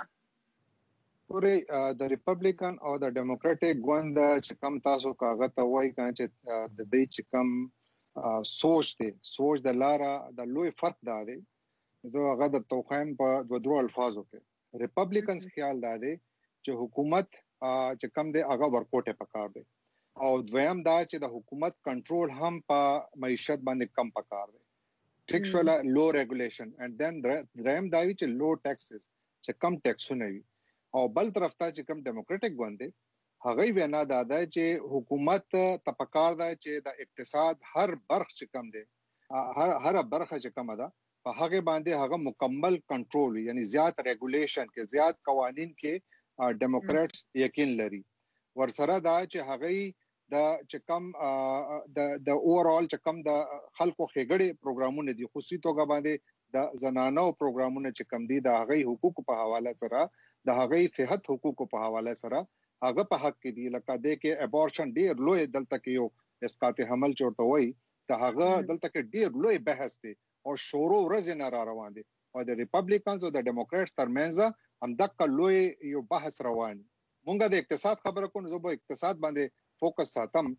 پورې د ریپبلیکن او د ډیموکراټک ګوند چې کم تاسو کاغه ته وایي چې د دې چې کم سوچ دی سوچ د لارا د لوی فرق دی دا هغه د توخیم په دوه درو الفاظو کې ریپبلیکنز خیال دی چې حکومت چې کم دی هغه ورکوټه پکار دی او دویم دا چې د حکومت کنټرول هم په معیشت باندې کم پکار دی ټیکس ولا لو ریګولیشن اینڈ دین دریم دا وی چې لو ټیکسز چې کم ټیکسونه وي او بل طرف ته چې کم ډیموکراټک باندې هغه وینا دا ده چې حکومت ته پکار ده چې د اقتصاد هر برخ چې کم دی هر هر برخه چې کم ده په هغه باندې هغه مکمل کنټرول یعنی زیات ریګولیشن کې زیات قوانین کې ډیموکراټس یقین لري ورسره دا چې هغه د چې کم د د اوورال چې کم د خلکو خېګړې پروګرامونه دي خصوصي توګه باندې د زنانو پروګرامونه چې کم دي د هغه حقوق په حواله سره د هغه صحت حقوق په حواله سره هغه په حق کې دي لکه د کې ابورشن ډیر لوی دلته کې یو اسقاط حمل چورته وای ته هغه دلته کې ډیر لوی بحث دی او شورو ورځ نه را روان دي او د ریپبلیکنز او د ډیموکراتس ترمنځ هم دغه لوی یو بحث روان مونږه د اقتصاد خبره کوو زه به اقتصاد باندې فوکس ساتم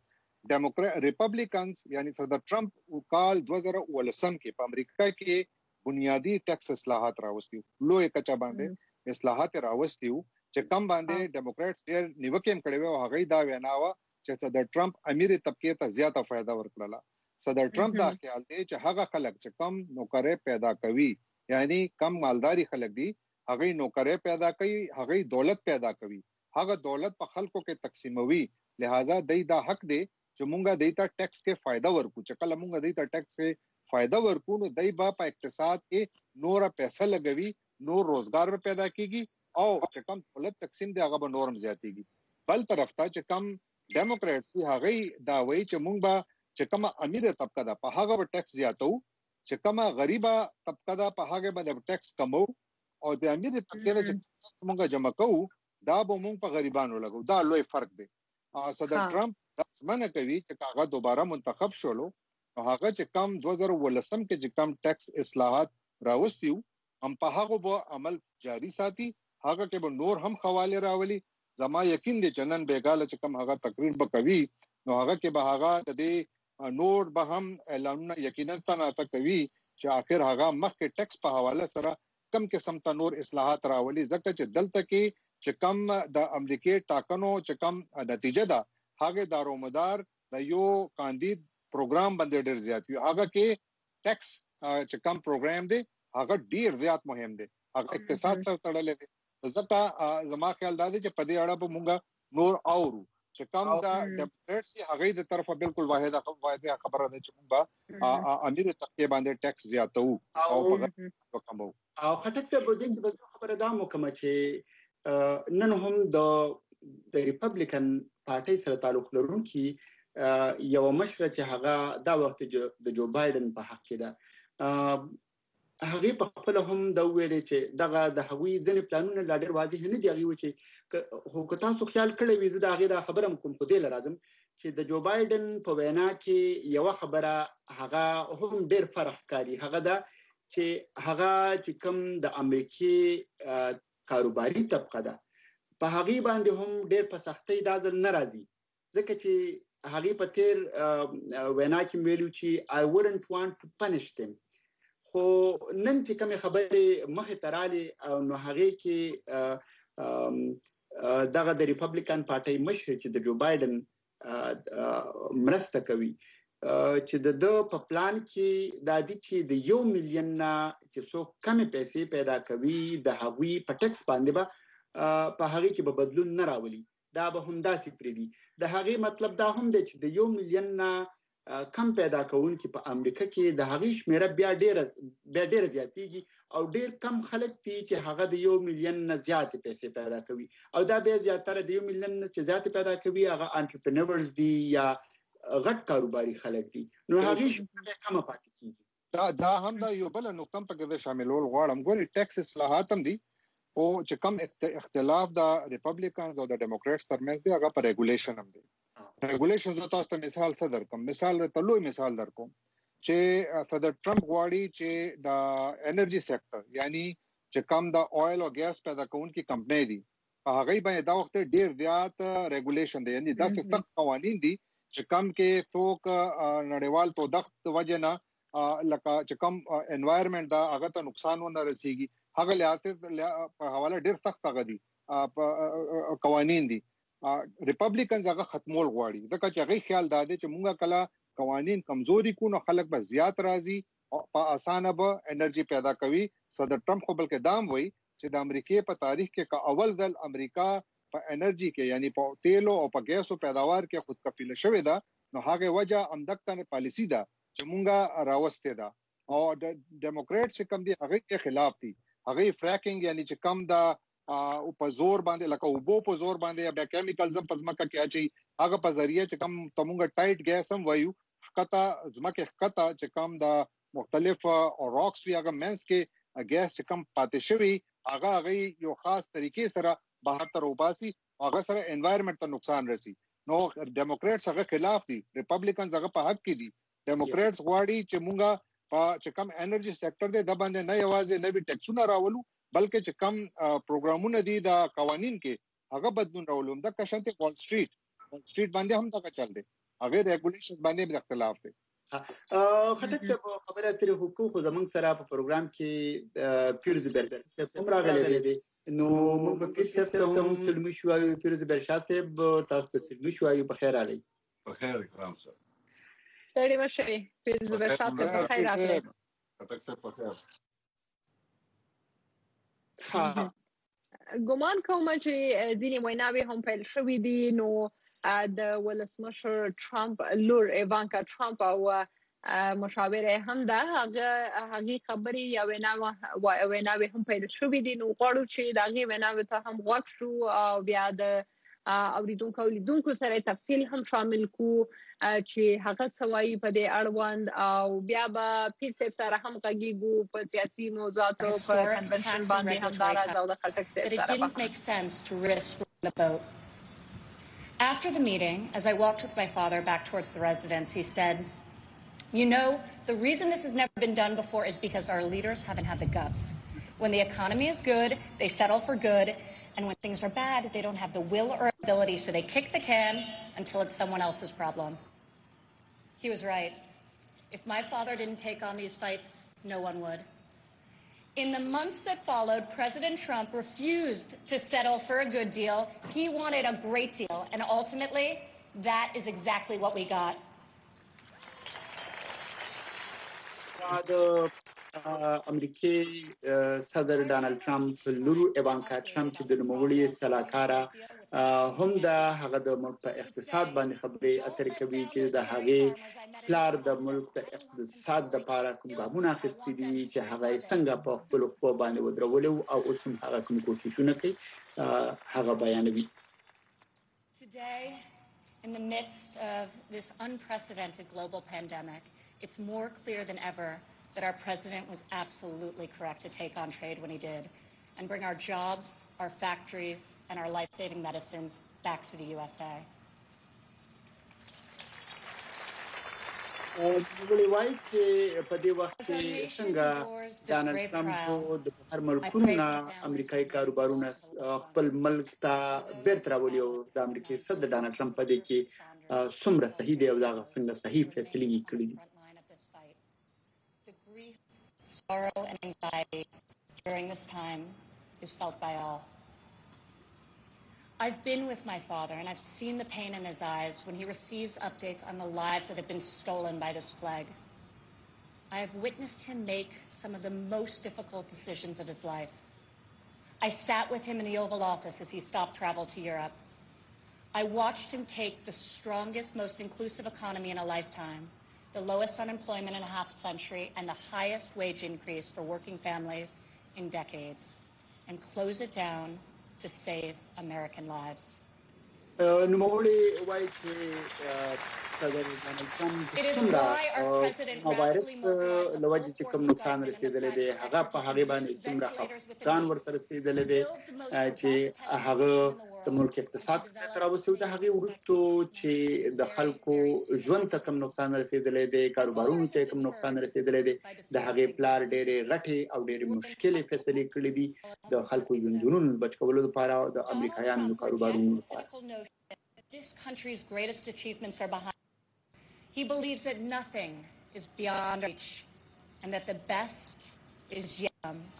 ډیموکرات ریپبلیکنز یعنی صدر ټرمپ کال دوه زره ولسم کې په امریکا کې بنیادی ټیکس اصلاحات راوستي لوی کچا باندې اصلاحات راوستي چې کم باندې ډیموکراتس ډېر نیوکه کړي وو هغه دا ویناوه چې صدر ټرمپ امیر طبقه ته زیاته فائدہ ورکړه. صدر ټرمپ دا خیال دی چې هغه خلک چې کم نوکرې پیدا کوي یعنی کم مالداري خلک دي هغه نوکرې پیدا کوي هغه دولت پیدا کوي هغه دولت په خلکو کې تقسیموي لہذا دای دا حق دی چې مونږه دیتا ټیکس کې فائدہ ورکو چې کله مونږه دیتا ټیکس کې فائدہ ورکو نو دای با په اقتصاد کې نور پیسې لګوي نور روزګار پیدا کیږي او چې کم دولت تقسیم دی هغه به نورم زیاتیږي. بل طرف ته چې کم ډیموکرټس هغه دا وایي چې مونږ به چې کومه امیر طبقه ده په هغه به ټیکس زیاتو چې کومه غریبه طبقه ده په هغه به ټیکس کمو او د امیر طبقه چې مونږه جمع کوو دا به مونږ په غریبانو لګو. دا لوی فرق دی. صدر ټرمپ دا منه کوي چې هغه دوباره منتخب شولو او هغه چې کم دوه زره ولسم کې چې کم ټیکس اصلاحات راوستیو هم په هغه به عمل جاری ساتي هغه کې به نور هم حواله راولي. زما یقین دی چې نن بیګاله چې کم هغه تقریر به کوي نو هغه کې به هغه د دې نور به هم اعلانونه یقینا تنه کوي چې اخر هغه مخکې ټیکس په حواله سره کم قسم ته نور اصلاحات راولي ځکه چې دلته کې چې کم د امریکای ټاکنو چې کم نتیجه ده هغه دارومدار د یو کاندید پروګرام باندې ډیر زیات وي هغه کې ټیکس چې کم پروګرام دی هغه ډیر زیات مهم دی هغه اقتصاد سره تړلې دی ځکه زما خیال دا دی چې په دې اړه به مونږ نور اورو چې کم دا ډیموکرټس هغه د طرفه بالکل واحده واحده خبره ده چې مونږ امیر طبقه باندې ټیکس زیاتو او په کمو او خټک څه بده چې بس خبره دا مو کوم چې نن هم د د ریپبلیکن پارټي سره تعلق لرونکي یو مشر چې هغه دا وخت د جو بایدن په حق کې ده هغه په خپل هم دا ویل چې دغه د هغوی ځنې پلانونه لا ډېر واضح نه دي هغه چې هو تاسو خیال کړی وي زه دا هغه د خبره کوم خو دې لرادم چې د جو بایدن په وینا کې یو خبره هغه هم ډېر فرق کوي هغه دا چې هغه چې کوم د امریکای کاروباري طبقه ده په هغه باندې هم ډېر په سختۍ دا ځل ناراضي ځکه چې هغه په تیر وینا کې ویلو چې I wouldn't want to punish them خو نن چې کوم خبرې مخه تراله نو هغه کې دغه د ریپبلیکن پارټي مشر چې د جو بایدن مرسته کوي چې د د په پلان کې د دې چې د یو میلیون نه چې څو کم پیسې پیدا کوي د هغوی په ټیکس باندې به په هغه کې به بدلون نه راولي دا به هم داسې پریدي د هغه مطلب دا هم دی چې د یو میلیون نه کم پیدا کوونکي په امریکا کې د هغه شمیره بیا ډیره بیا ډیره زیاتېږي او ډیر کم خلک دي چې هغه د یو میلیون نه زیات پیسې پیدا کوي او دا به زیاتره د یو میلیون نه چې زیات پیدا کوي هغه انټرپرینورز دي یا غټ کاروباري خلک دي نو هغه شمیره کم پاتې کیږي دا دا هم دا یو بل نقطه په کې شاملول غواړم ګوري ټیکس اصلاحات هم دي او چې کم اختلاف د ریپبلیکنز او د ډیموکرټس ترمنځ دی هغه په ریګولیشن هم دی ریګولیشن زه تاسو ته مثال څه درکوم مثال ته لوی مثال درکوم چې صدر ټرمپ غواړي چې د انرژي سېکټر یعنی چې کم د اویل او ګیس پیدا کوونکي کمپنۍ دي په هغه باندې دا وخت ډیر زیات ریګولیشن دی یعنی دا سخت قوانين دي چې کم کې څوک نړیوال تو دغه وجه نه لکه چې کم انوایرنمنت دا هغه ته نقصان ونه رسیږي هغه لهاته په حواله ډیر سخت غدي قوانين دي ریپبلیکنز هغه ختمول غواړي ځکه چې هغه خیال داده چې مونږه کله قوانين کمزوري کو نو خلک به زیات راضي او په اسانه به انرژي پیدا کوي. صدر ټرمپ خو بلکې دام وایي چې د امریکای په تاریخ کې کا اول ځل امریکا په انرژي کې یعنی په تیلو او په ګیسو پیداوار کې خودکفیل شوې ده نو هغه وجه امدکتن پالیسی ده چې مونږه راوسته ده او د ډیموکرټ چې کم دي هغه کې خلاف دي هغه فریکینګ یعنی چې کم دا او په زور باندې لکه وبو په زور باندې یا کیمیکلز په ځمکه کې اچي هغه په ذریعہ چې کم تمونګه ټایټ ګیس هم وایو خطا ځمکه خطا چې کم دا مختلف او راکس وی هغه مینس کې ګیس چې کم پاتې شوی هغه هغه یو خاص طریقې سره بهر تر وباسي هغه سره انوایرنمنت ته نقصان رسي نو ډیموکرټس هغه خلاف دي ریپبلیکنز هغه په حق کې دي ډیموکرټس غواړي چې مونږه په چې کم انرژي سېکټر دی د باندې نه یوازې نوي ټیکسونه راولو بلکې چې کم پروګرامونه دي د قوانين کې هغه بدلون راولم د کشنته وال سټریټ وال سټریټ باندې هم دا چل دی هغه ریګولیشن باندې اختلاف دی. خټک صاحب خبره اترې حقوق زمونږ سره په پروګرام کې پیرز برګر صاحب هم راغلی دی نو موږ په پیر صاحب ته هم سلمي شو او پیرز برشا صاحب تاسو ته سلمي شو او په خیر علي په خیر کرام صاحب ستړي مشه پیرز برشا ته په خیر راغلی خټک صاحب په خیر ها ګمان کوم چې ځینې ویناوي هم پیل شوې دي نو د ولسمشر ټرمپ لور ایوانکا ټرمپ او مشاوره هم دا هغه هغه خبري یا ویناوه ویناوي هم پیل شوې دي نو غواړو چې دا غي ویناوي ته هم وښ شو او بیا د اوریدونکو لیدونکو سره تفصیل هم شامل کو چې هغه سوای په دې اړوند او بیا به پیسې سره هم غږیږو په سیاسي موضوعاتو په کنونشن باندې هم دا راځو د خلک سره. After the meeting, as I walked with my father back towards the residence, he said, you know, the reason this has never been done before is because our leaders haven't had the guts. When the economy is good, they settle for good. And when things are bad, they don't have the will or ability, so they kick the can until it's someone else's problem. He was right. If my father didn't take on these fights, no one would. In the months that followed, President Trump refused to settle for a good deal. He wanted a great deal. And ultimately, that is exactly what we got. امریکای صدر ډانلډ ټرمپ لور ایوانکا ټرمپ چې د نوموړي سلاکاره هم دا هغه د ملک په اقتصاد باندې خبرې اترې کوي چې د هغه پلار د ملک د اقتصاد د لپاره کوم ګامونه اخیستي دي چې هغه څنګه په خپل خپل باندې ودرولو او اوس هم هغه کوم کوششونه کوي هغه بیانوي. Today, in the midst of this unprecedented global pandemic, it's more clear than ever that our president was absolutely correct to take on trade when he did and bring our jobs, our factories, and our life-saving medicines back to the U S A. ولې وایي چې په دې وخت کې څنګه ډانلډ ټرمپ د هر ملکونو نه امریکایي کاروبارونه خپل ملک ته بیرته راولي او د امریکای صدر ډانلډ ټرمپ په دې کې څومره صحیح دی او دا څنګه صحیح فیصلې کړې دي. Sorrow and anxiety during this time is felt by all. I've been with my father and I've seen the pain in his eyes when he receives updates on the lives that have been stolen by this plague. I have witnessed him make some of the most difficult decisions of his life. I sat with him in the Oval Office as he stopped travel to Europe. I watched him take the strongest, most inclusive economy in a lifetime, the lowest unemployment in a half century, and the highest wage increase for working families in decades, and close it down to save American lives. It is why our president rapidly mobilized the full force of government and the private sector to use ventilators with the needs, build the most robust health system in the world. د ملک اقتصاد ته راوستو د هغه ورستو چې د خلکو ژوند ته کوم نقصان رسیدلې دی کاروبارونو ته کوم نقصان رسیدلې دی د هغه پلار ډېرې غټي او ډېرې مشکلې فیصلې کړې دي د خلکو ژوندونو بچ کولو لپاره د امریکایانو کاروبارونو لپاره. This country's greatest achievements are behind. He believes that nothing is beyond reach and that the best is yet to come.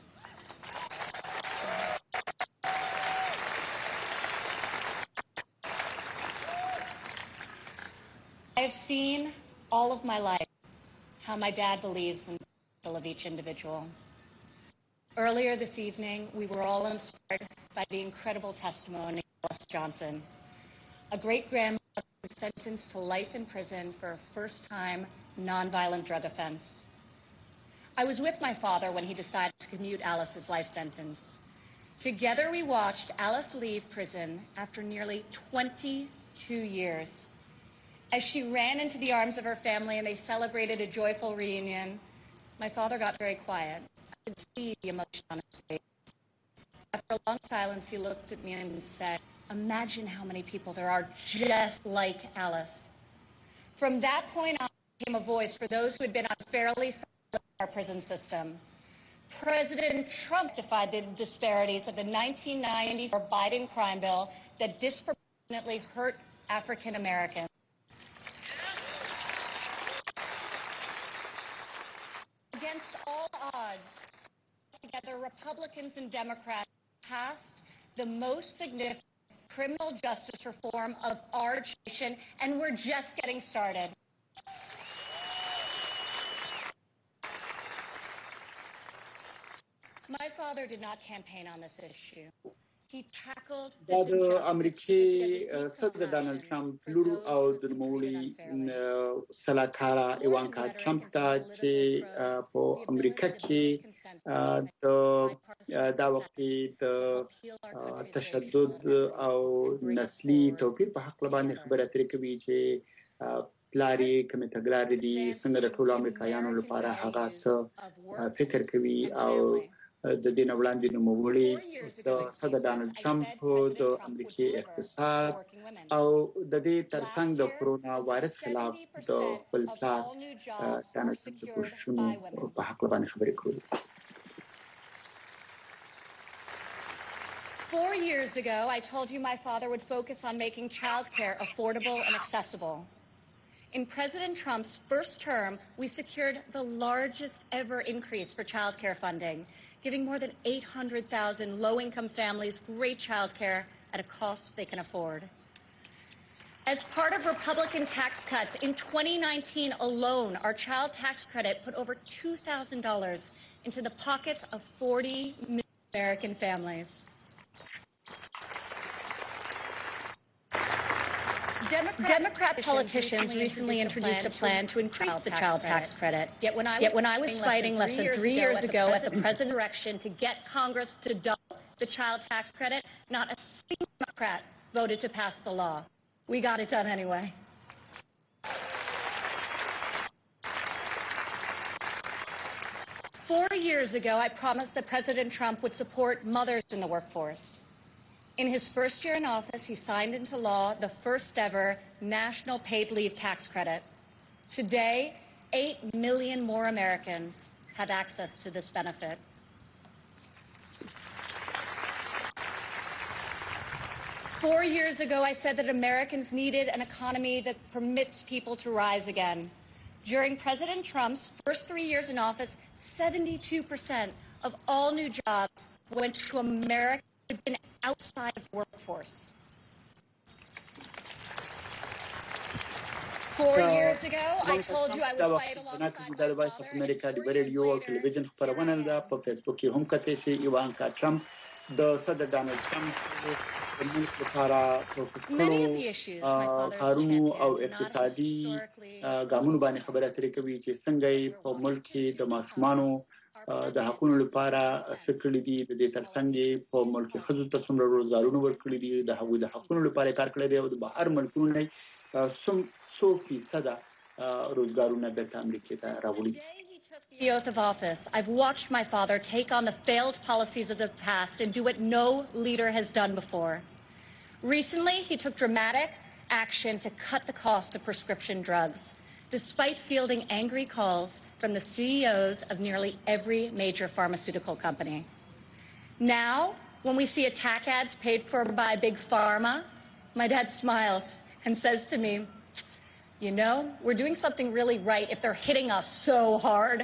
I have seen all of my life how my dad believes in the potential of each individual. Earlier this evening, we were all inspired by the incredible testimony of Alice Johnson, a great-grandmother sentenced to life in prison for a first-time nonviolent drug offense. I was with my father when he decided to commute Alice's life sentence. Together we watched Alice leave prison after nearly twenty-two years. As she ran into the arms of her family and they celebrated a joyful reunion, my father got very quiet. I could see the emotion on his face. After a long silence, he looked at me and said, "Imagine how many people there are just like Alice." From that point on, I became a voice for those who had been unfairly silenced in our prison system. President Trump defied the disparities of the nineteen ninety-four Biden crime bill that disproportionately hurt African Americans. Democrats passed the most significant criminal justice reform of our generation, and we're just getting started. My father did not campaign on this issue. He tackled دا this د injustice امریکای because he has a deep صدر ډانلډ compassion ټرمپ for لور those او who've د been treated نوموړي unfairly. سلاکارا More than ایوانکا rhetoric ټرمپ and ته political چې prose, په the امریکا ability to کې build consensus and د bipartisan دا success وخت د will help heal our country's تشدد racial equity او and bring us نسلي forward توپیر په حق باندې together. خبرې اترې کوي چې پلاری کومه تګلارې دي څنګه د ټولو Advancing the امریکایانو American لپاره هغه values څه of work فکر کوي and او family. د دې نه وړاندې نوموړي Four years د ago at صدر Cleveland, ډانلډ I ټرمپ said د President Trump would امریکای deliver اقتصاد for working women. او د دې ترڅنګ Last د year, کرونا over وایرس خلاف seventy د percent خپل of پلان all new jobs were ډانلډ ټرمپ د secured کوششونو by women. په حق باندې خبرې کوي. Four years ago, I told you my father would focus on making childcare affordable and accessible. In President Trump's first term, we secured the largest ever increase for childcare funding, giving more than eight hundred thousand low-income families great childcare at a cost they can afford. As part of Republican tax cuts, in twenty nineteen alone, our child tax credit put over two thousand dollars into the pockets of forty million American families. Democrat, Democrat politicians recently introduced a plan to increase the child tax credit. Yet when I was, Yet when I was fighting less than three years ago at the president's direction to get Congress to double the child tax credit, not a single Democrat voted to pass the law. We got it done anyway. Four years ago, I promised that President Trump would support mothers in the workforce. In his first year in office, he signed into law the first ever national paid leave tax credit. Today, eight million more Americans have access to this benefit. Four years ago, I said that Americans needed an economy that permits people to rise again. During President Trump's first three years in office, seventy-two percent of all new jobs went to Americans who had been outside of the workforce. Four years ago, I told you I would fight alongside my father. امریکا د ریډیو او ټلویزیون خبرونه ده په فیسبوک کې هم کته شي ایوانکا ټرمپ د صدر ډانلډ ټرمپ د ملک لپاره کړو کارونو او اقتصادي ګامونو باندې خبرې اترې کوي چې څنګه په ملک کې د ماشومانو د حقوقو لپاره سکړې دي د دې ترڅنګ په ملک کې خزو ته څومره روزګارونه ورکړي دي د حقوقو د حقوقو لپاره کار کړی دی او د بهر ملکونو نه سم څو فیصد روزګارونه د امریکا ته راوړي. The oath of office, I've watched my father take on the failed policies of the past and do what no leader has done before. Recently, he took dramatic action to cut the cost of prescription drugs, despite fielding angry calls from the C E Os of nearly every major pharmaceutical company. Now, when we see attack ads paid for by Big Pharma, my dad smiles and says to me, you know, we're doing something really right if they're hitting us so hard.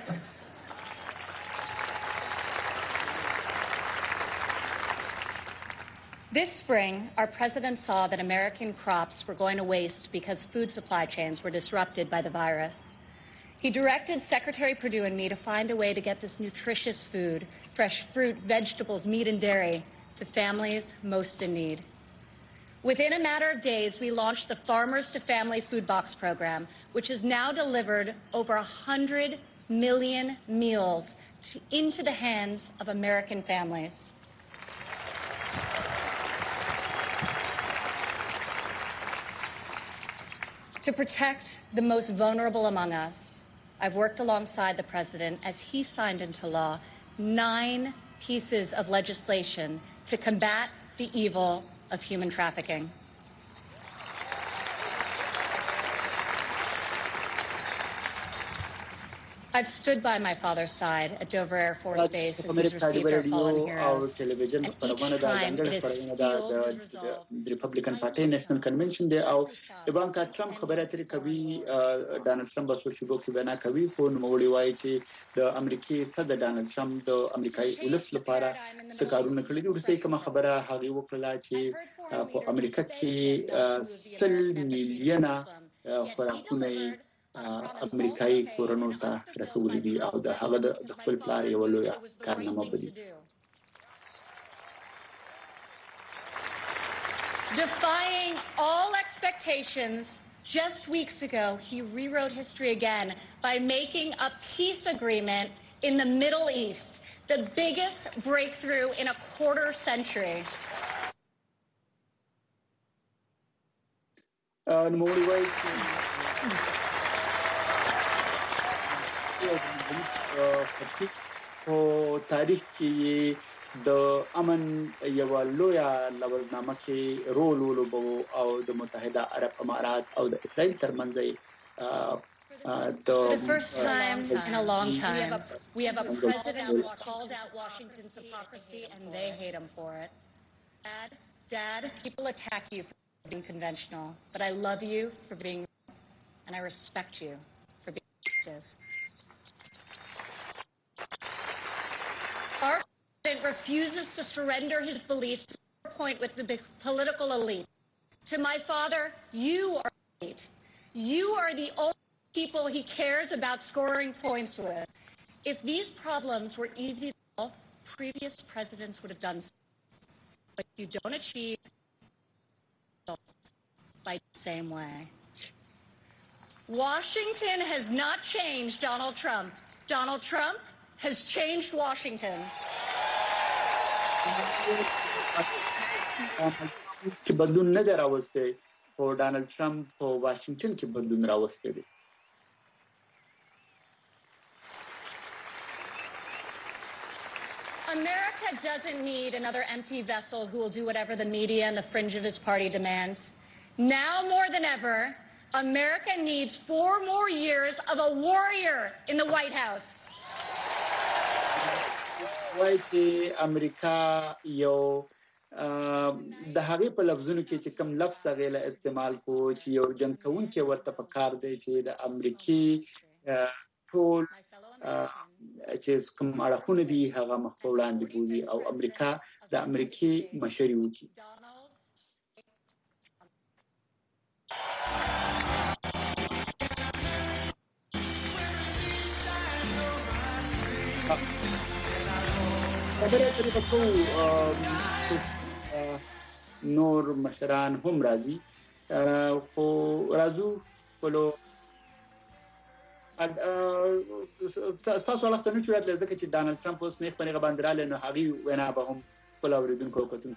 This spring, our president saw that American crops were going to waste because food supply chains were disrupted by the virus. He directed Secretary Perdue and me to find a way to get this nutritious food, fresh fruit, vegetables, meat, and dairy, to families most in need. Within a matter of days, we launched the Farmers to Family Food Box program, which has now delivered over one hundred million meals to, into the hands of American families. To protect the most vulnerable among us, I've worked alongside the president as he signed into law nine pieces of legislation to combat the evil of human trafficking. I've stood by my father's side at Dover Air Force Base as he's received our fallen heroes. And each time it has steeled his resolve. د ریپبلیکن پارټي نېشنل کنونشن دی او ایوانکا ټرمپ خبره اترې کوي ډانلډ ټرمپ په سوشل کې وینا کوي خو نوموړي وایي چې د امریکای صدر ډانلډ ټرمپ د امریکایي ولس لپاره څه کارونه کړي دي ورسې کومه خبره هغه وکړه چې په امریکا کې سل میلیونه خوراکونه امریکایي کورونو ته رسولي دي او د هغه د خپل پلار یو لوی کارنامه بدی. Defying all expectations, just weeks ago, he rewrote history again by making a peace agreement in the Middle East, the biggest breakthrough in a quarter century. Uh, په تاریخ کې د امن یو لوی لوزنامه کې رول ولوبو او د متحده عرب امارات او د اسرائیل ترمنځ For the first time in a long time, we have a president who's called out Washington's hypocrisy and they hate him for it. Dad, Dad, people attack you for being conventional, but I love you for being and I respect you for being active. Our president refuses to surrender his beliefs to a point with the big political elite. To my father, you are elite. You are the only people he cares about scoring points with. If these problems were easy to solve, previous presidents would have done so. But you don't achieve results by the same way. Washington has not changed Donald Trump. Donald Trump has changed Washington. چې بدلون نه راوسته او ډانلډ ټرمپ په واشنگټن کې بدلون راوسته دي. America doesn't need another empty vessel who will do whatever the media and the fringe of his party demands. Now more than ever, America needs four more years of a warrior in the White House. وای چې امریکا یو د هغه په لفظونو کې چې کوم لفظ غیله استعمال کو چې یو جنگ کوونکی ورته پکار دی چې د امریکای ټول چې کوم اړخونه دي هغه مخ په وړاندې بوزي او امریکا د امریکای مشري وکړي. خبره ترې په کوم نور مشران هم راځي خو راځو ولو تاسو وخت نه چورات لږه چې ډانلډ ټرمپ اوس نه خپل غبندراله نو هغه وینا به هم خپل اوریدونکو کوتون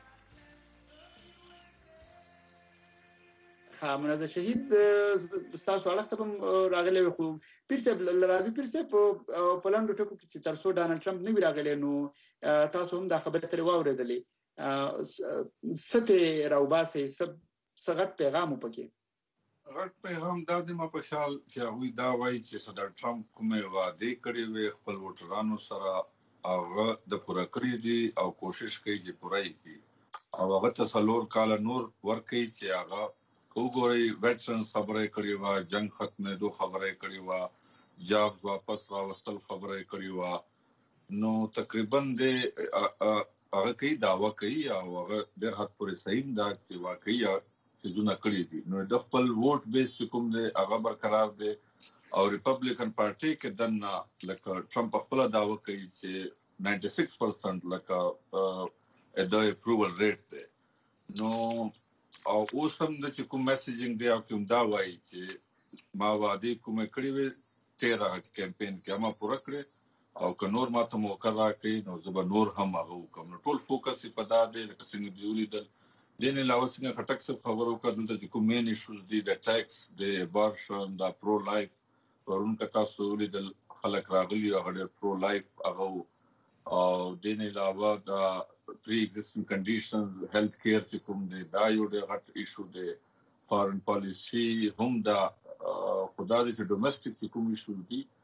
منازه شهید تاسو وخت هم راغلی خو پیرسه راځي پیرسه په پلاندو ټکو کې چې ترڅو ډانلډ ټرمپ نه راغلی نو تاسو هم دا خبره ترې واورېدلې ستې راوباسي سب څنګه پیغام وپکې غټ پیغام دا د ما په خیال چې هغه دا وایي چې صدر ټرمپ کومه وعده کړې وي خپل ووټرانو سره هغه د پوره کړې دي او کوشش کوي چې پوره کړي او هغه تسلور کال نور ورکړي چې هغه وګوري ویټرنز خبرې کړې و جنگ ختمېدو خبرې کړې و جابز واپس راوستل خبرې کړې و نو تقریبا د هغه کوي داوا کوي او هغه ډېر حد پورې صحیح دا چې واقعي چې جوړه کړې دي نو د خپل ووټ بیس کوم دی هغه برقرار دی او ریپبلیکن پارټي کې دنه لکه ټرمپ خپل داوا کوي چې نائنٹی سکس پرسنٹ لکه د اپروول ریټ دی نو او اوس هم د کوم میسیجینګ دی او کوم دا وایي چې ما وعده کوم کړی وي تیرا کمپاین کې ما پوره کړې او که نور ماته موقع راکړي نو زه نور هم هغه کوم نو ټول فوکس په دا دی لکه څنګه دی ولیدل دین علاوه څنګه خټک څه خبرو کړل چې کوم مین ایشوز دي د ټیکس د ابارشن د پرو لایف ورون کتا سولیدل خلک راغلي هغه پرو لایف هغه او دین علاوه دا پری ایگزیسټینګ کنډیشنز هیلث کیر چې کوم دی دا یو ډېر غټ ایشو دی فارن پالیسی هم دا خدای دې ډومېسټک چې کوم ایشو دي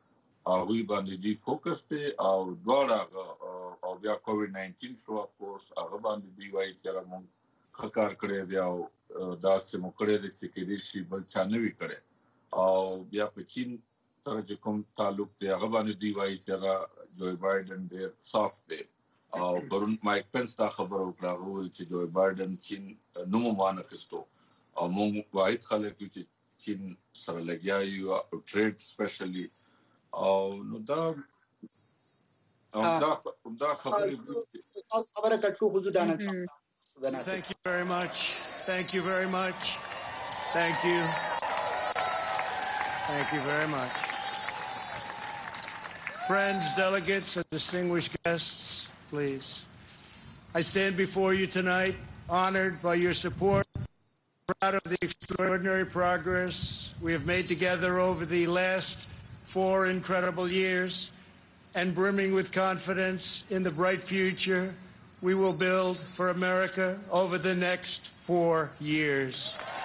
هغه باندې دی فوکس دی او دواړه او بیا کووډ ناینټین شو اف کورس هغه باندې دی وایي چې موږ کار کړی دی او دا چې موږ کړی دی چې کې دې شي بل چا نه وی کړی او بیا په چین سره چې کوم تعلق دی هغه باندې دی وایي چې جو بایدن ډېر سافت دی او پرون مایک پنس دا خبر وکړه هغه چې جو بایدن چین نو مانه کېستو او موږ واحد خلک چې چین سره لګیا یو ټریډ سپیشلی او نو دا او دا دا خبرې خبره کټو خو ډانلډ ټرمپ Thank you very much. Thank you very much. Thank you. Thank you very much. Friends, delegates, and distinguished guests, please. I stand before you tonight, honored by your support, proud of the extraordinary progress we have made together over the last four incredible years, and brimming with confidence in the bright future we will build for America over the next four years.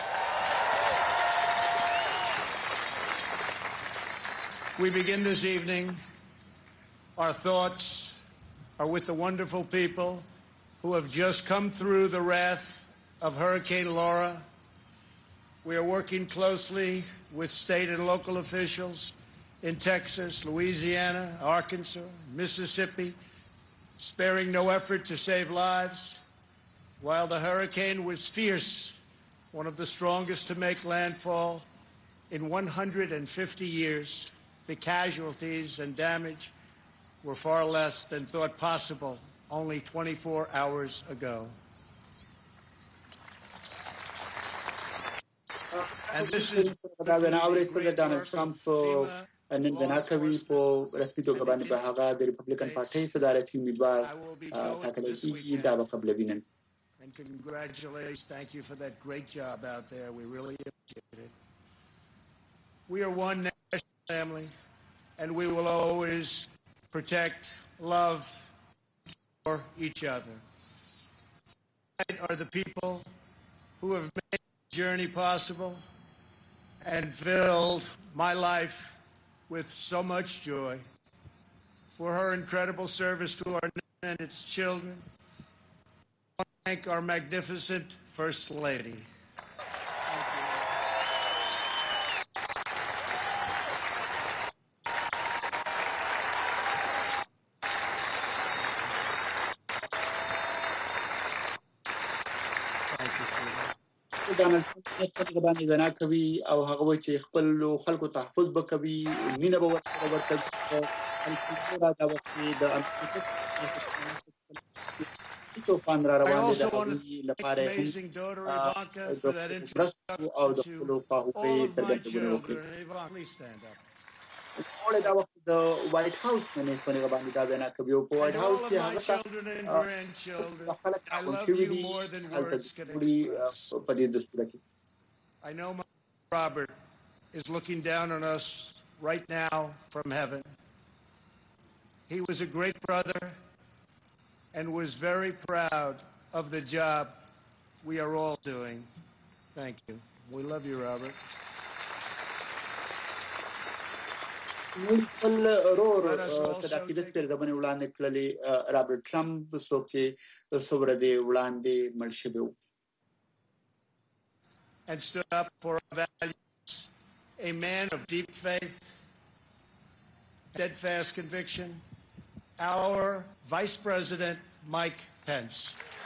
We begin this evening. Our thoughts are with the wonderful people who have just come through the wrath of Hurricane Laura. We are working closely with state and local officials in Texas, Louisiana, Arkansas, Mississippi, sparing no effort to save lives. While the hurricane was fierce, one of the strongest to make landfall in one hundred fifty years, the casualties and damage were far less than thought possible only twenty-four hours ago. And this is Donald Trump نن د ناکوي په رسمي توګه باندې به هغه د ریپبلیکن پارټۍ صدارتي امیدوار ټاکل کیږي دا به قبل وینن. And congratulations, thank you for that great job out there. We really appreciate it. We are one national family, and we will always protect, love, for each other. Are the people who have made the journey possible and filled my life with so much joy. For her incredible service to our nation and its children, I want to thank our magnificent First Lady. Donald Trump په باندې غنا کوي او هغه چې خپل خلکو تحفظ وکوي مینه به ورته ورکړي او دا د وخت د امریکا تو فان را روان دي لپاره او د خپل خواهوي سرګردونه وکړي. ټول دا وخت د وایټ هاوس نه په نه باندې دا غنا کوي او په وایټ هاوس کې هغه خلک راوړي دي په دې دستور کې. I know my Robert is looking down on us right now from heaven. He was a great brother and was very proud of the job we are all doing. Thank you. We love you, Robert. خپل رور تداکید تر زمانه وړاندې کړلې رابرټ ټرمپ څوک چې سوبره دی وړاندې ملشبو and stood up for our values, a man of deep faith, steadfast conviction, our Vice President Mike Pence.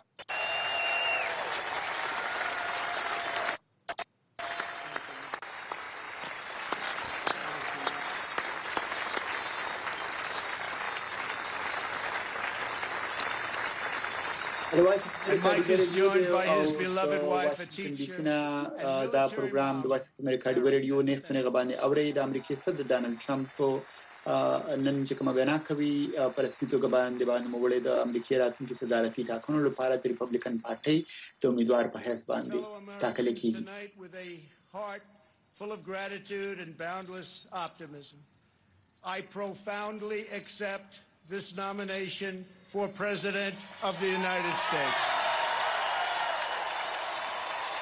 And Mike is joined by his beloved wife, a teacher. دا پروګرام د واسط امریکا د ریډیو نه څنګه باندې اوري د امریکای صدر ډانلډ ټرمپ نن چې کومه وینا کوي پر سپیټو باندې باندې موږ د امریکای راتلونکي صدارتي ټاکنو لپاره د ریپبلیکن پارټي د امیدوار په حیث باندې ټاکل کیږي. Full of gratitude and boundless optimism, I profoundly accept this nomination for President of the United States.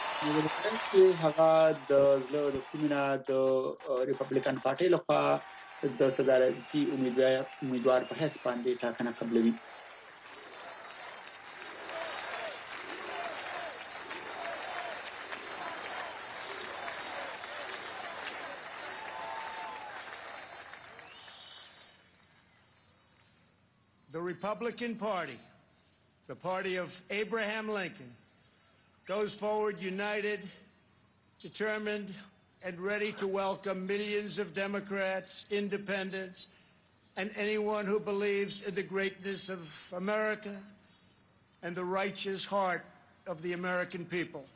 هغه د زلو د کومینه د ریپبلیکن پارټي لخوا د صدارتي امیدوار امیدوار په حساب باندې ټاکنه قبلوي. The Republican Party, the party of Abraham Lincoln, goes forward united, determined, and ready to welcome millions of Democrats, independents, and anyone who believes in the greatness of America and the righteous heart of the American people.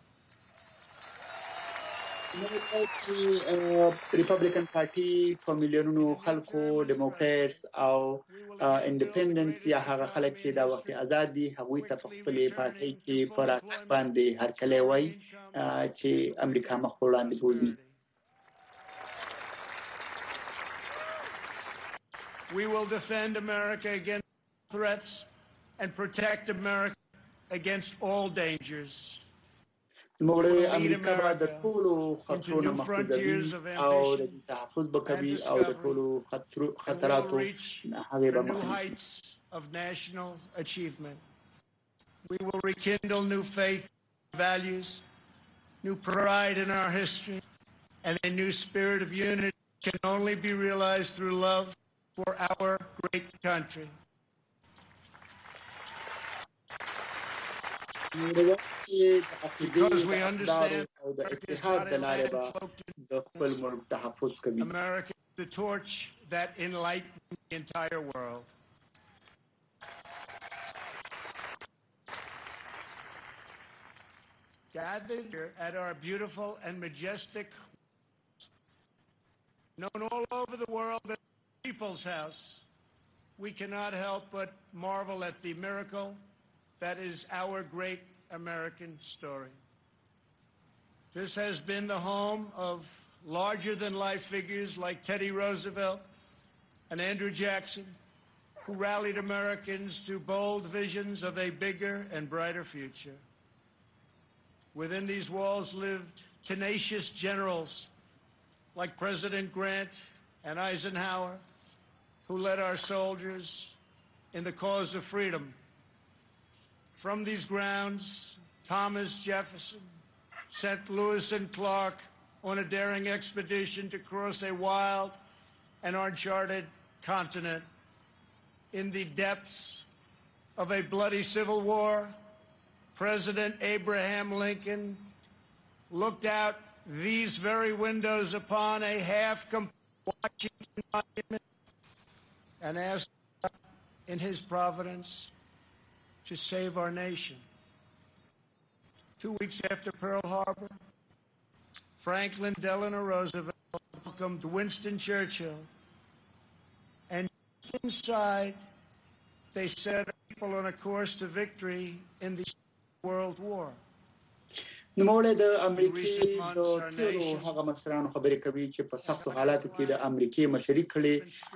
ریپبلیکن پارټي په میلیونونو خلکو ډیموکریټس او انډیپندنس یا هغه خلک چې دا وخت آزاد دي هغوی ته په خپل پارټي کې پر باندې هرکلی وایي چې امریکا مخ په وړاندې بوزي. We will defend America against threats and protect America against all dangers. موږ امریکا باید د ټولو خطرونو مخنیوي او د تحفظ وکړي او د ټولو خطراتو هغه به مخنیوي. Of national achievement. We will rekindle new faith, values, new pride in our history, and a new spirit of unity can only be realized through love for our great country. Because we understand America is the torch that enlightens the entire world. Gathered here at our beautiful and majestic, known all over the world as People's House, we cannot help but marvel at the miracle that is our great American story. This has been the home of larger-than-life figures like Teddy Roosevelt and Andrew Jackson, who rallied Americans to bold visions of a bigger and brighter future. Within these walls lived tenacious generals like President Grant and Eisenhower, who led our soldiers in the cause of freedom. From these grounds, Thomas Jefferson sent Lewis and Clark on a daring expedition to cross a wild and uncharted continent. In the depths of a bloody civil war, President Abraham Lincoln looked out these very windows upon a half-complete Washington monument and asked in his providence to save our nation. Two weeks after Pearl Harbor, Franklin Delano Roosevelt welcomed Winston Churchill, and inside they set people on a course to victory in the World War. نو موږ د امریکای د ټولو هغه مشرانو خبرې کوي چې په سختو حالاتو کې د امریکای مشري کړي.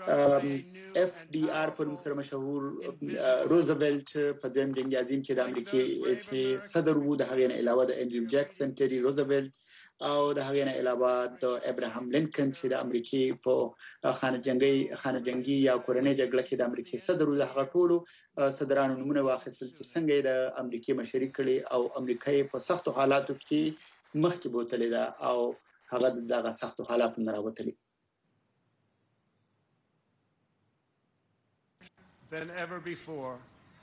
اف ډي آر پر سره مشهور روزولټ په دیم جنگ عظیم کې د امریکای چې صدر وو، د هغې نه علاوه د انډریو جکسن، ټری روزولټ او د هغې نه علاوه د ابراهام لینکن چې د امریکای په خانه جنگي خانه جنگي یا کورنۍ جګړه کې د امریکای صدر وو. د هغه ټولو صدرانو نمونه واخیستل چې څنګه د امریکای مشري کړي او امریکای په سختو حالاتو کې مخکې بوتلې ده او هغه دغه سختو حالاتو نه راوتلې. Than ever before.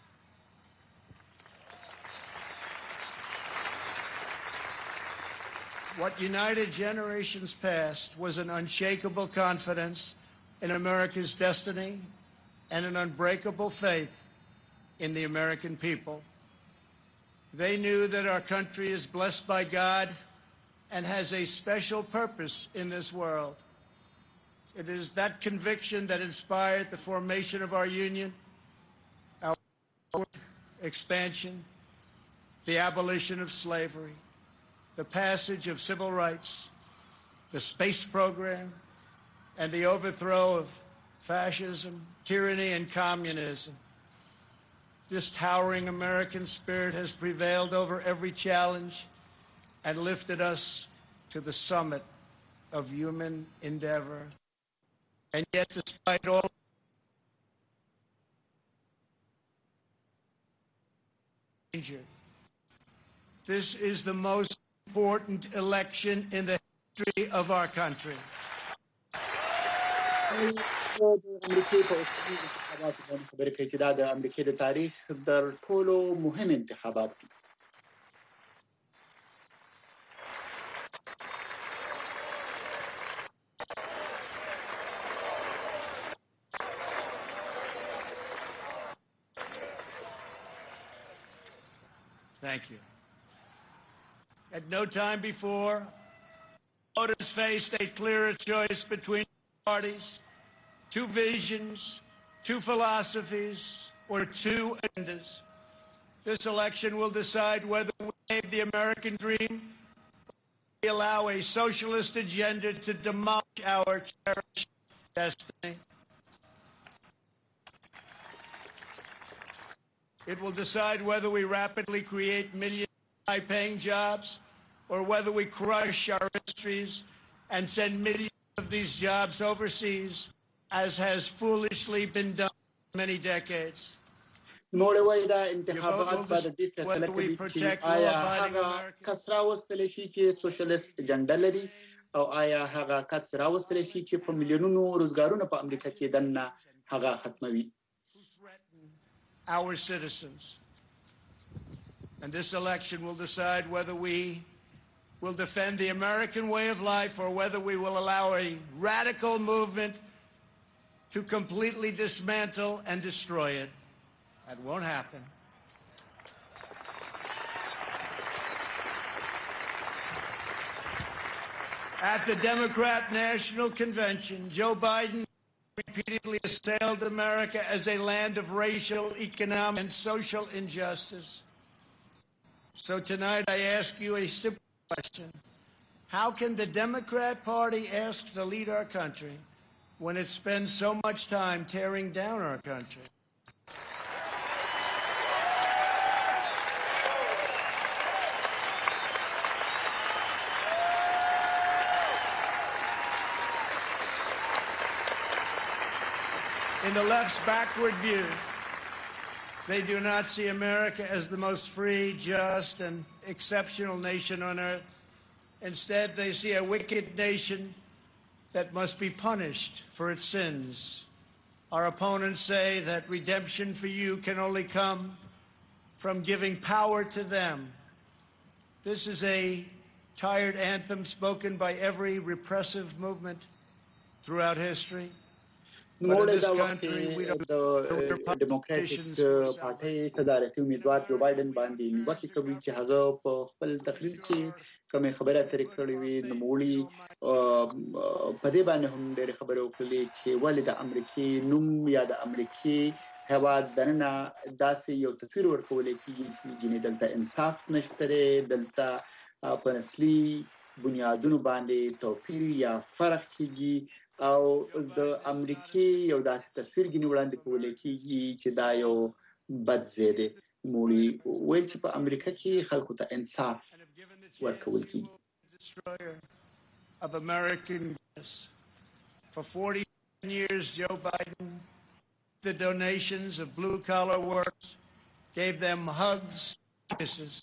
What united generations past was an unshakable confidence in America's destiny and an unbreakable faith in the American people. They knew that our country is blessed by God and has a special purpose in this world. It is that conviction that inspired the formation of our union, our expansion, the abolition of slavery, the passage of civil rights, the space program, and the overthrow of fascism, tyranny, and communism. This towering American spirit has prevailed over every challenge and lifted us to the summit of human endeavor. And yet, despite all danger, this is the most important election in the history of our country. Thank you. At no time before, voters faced a clearer choice between parties, two visions, two philosophies, or two agendas. This election will decide whether we save the American dream or we allow a socialist agenda to demolish our cherished destiny. It will decide whether we rapidly create millions of high-paying jobs or whether we crush our industries and send millions of these jobs overseas, as has foolishly been done for many decades. نوړوي دا انتخابات بعد د دې فیصله کوي چې آیا هغه کس راوستل شي چې سوشلیست اجنډا لري او آیا هغه کس راوستل شي چې په میلیونونو روزګارونه په امریکا کې دنه هغه ختموي. Our citizens. And this election will decide whether we will defend the American way of life or whether we will allow a radical movement to completely dismantle and destroy it. That won't happen. At the Democrat National Convention, Joe Biden repeatedly assailed America as a land of racial, economic, and social injustice. So tonight I ask you a simple question. How can the Democrat Party ask to lead our country when it spends so much time tearing down our country? In the left's backward view, they do not see America as the most free, just, and exceptional nation on earth. Instead, they see a wicked nation that must be punished for its sins. Our opponents say that redemption for you can only come from giving power to them. This is a tired anthem spoken by every repressive movement throughout history. نوړې دا وخت د ډیموکراټیک پارټي صدارتي امیدوار جو بایدن باندې نیوکه کوي چې هغه په خپل تقریر کې کومه خبره ترې کړې وي نوموړي په دې باندې هم ډېر خبرې وکړي چې ولې د امریکای نوم یا د امریکای هواد دنه داسې یو تفسیر ورکول کېږي چې ګینه دلته انصاف نشته دلته په نسلي بنیادونو باندې توپیر یا فرق کېږي او د امریکای یو داسې تصویر ګنې وړاندې کول کېږي چې دا یو بد ځای دی موږ وایي چې په امریکا کې خلکو ته انصاف ورکول کېږي. Of American for forty years, Joe Biden, the donations of blue-collar workers, gave them hugs, kisses.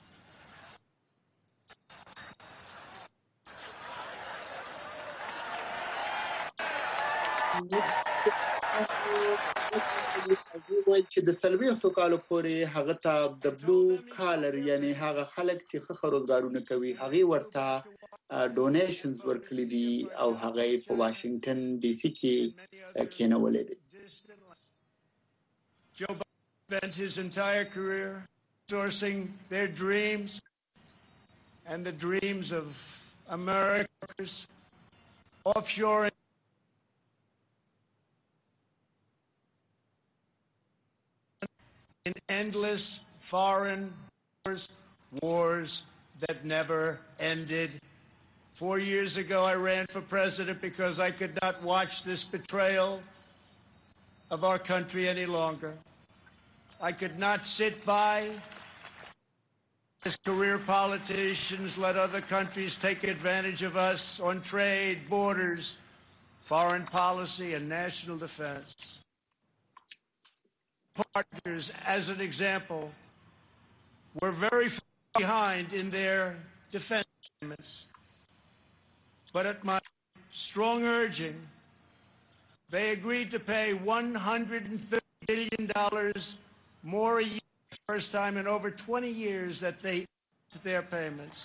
چې د سلويختو کالو پورې هغه ته د بلو کالر یعنی هغه خلک چې ښه روزګارونه کوي هغه ورته ډونیشنز ورکړي دي او هغه په واشنگټن ډي سي کې کېنولې دي. Joe Biden spent his entire career sourcing their dreams and the dreams of Americans offshoring in endless foreign wars, wars that never ended. Four years ago, I ran for president because I could not watch this betrayal of our country any longer. I could not sit by as career politicians let other countries take advantage of us on trade, borders, foreign policy, and national defense. Partners, as an example, were very far behind in their defense payments. But at my strong urging, they agreed to pay one hundred thirty billion dollars more a year for the first time in over twenty years that they their payments.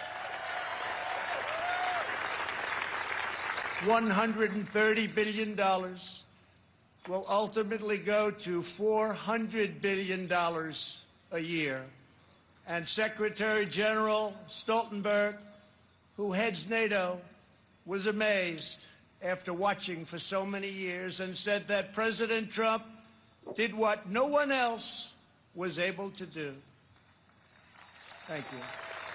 one hundred thirty billion dollars will ultimately go to four hundred billion dollars a year. And Secretary General Stoltenberg, who heads NATO, was amazed after watching for so many years and said that President Trump did what no one else was able to do. Thank you.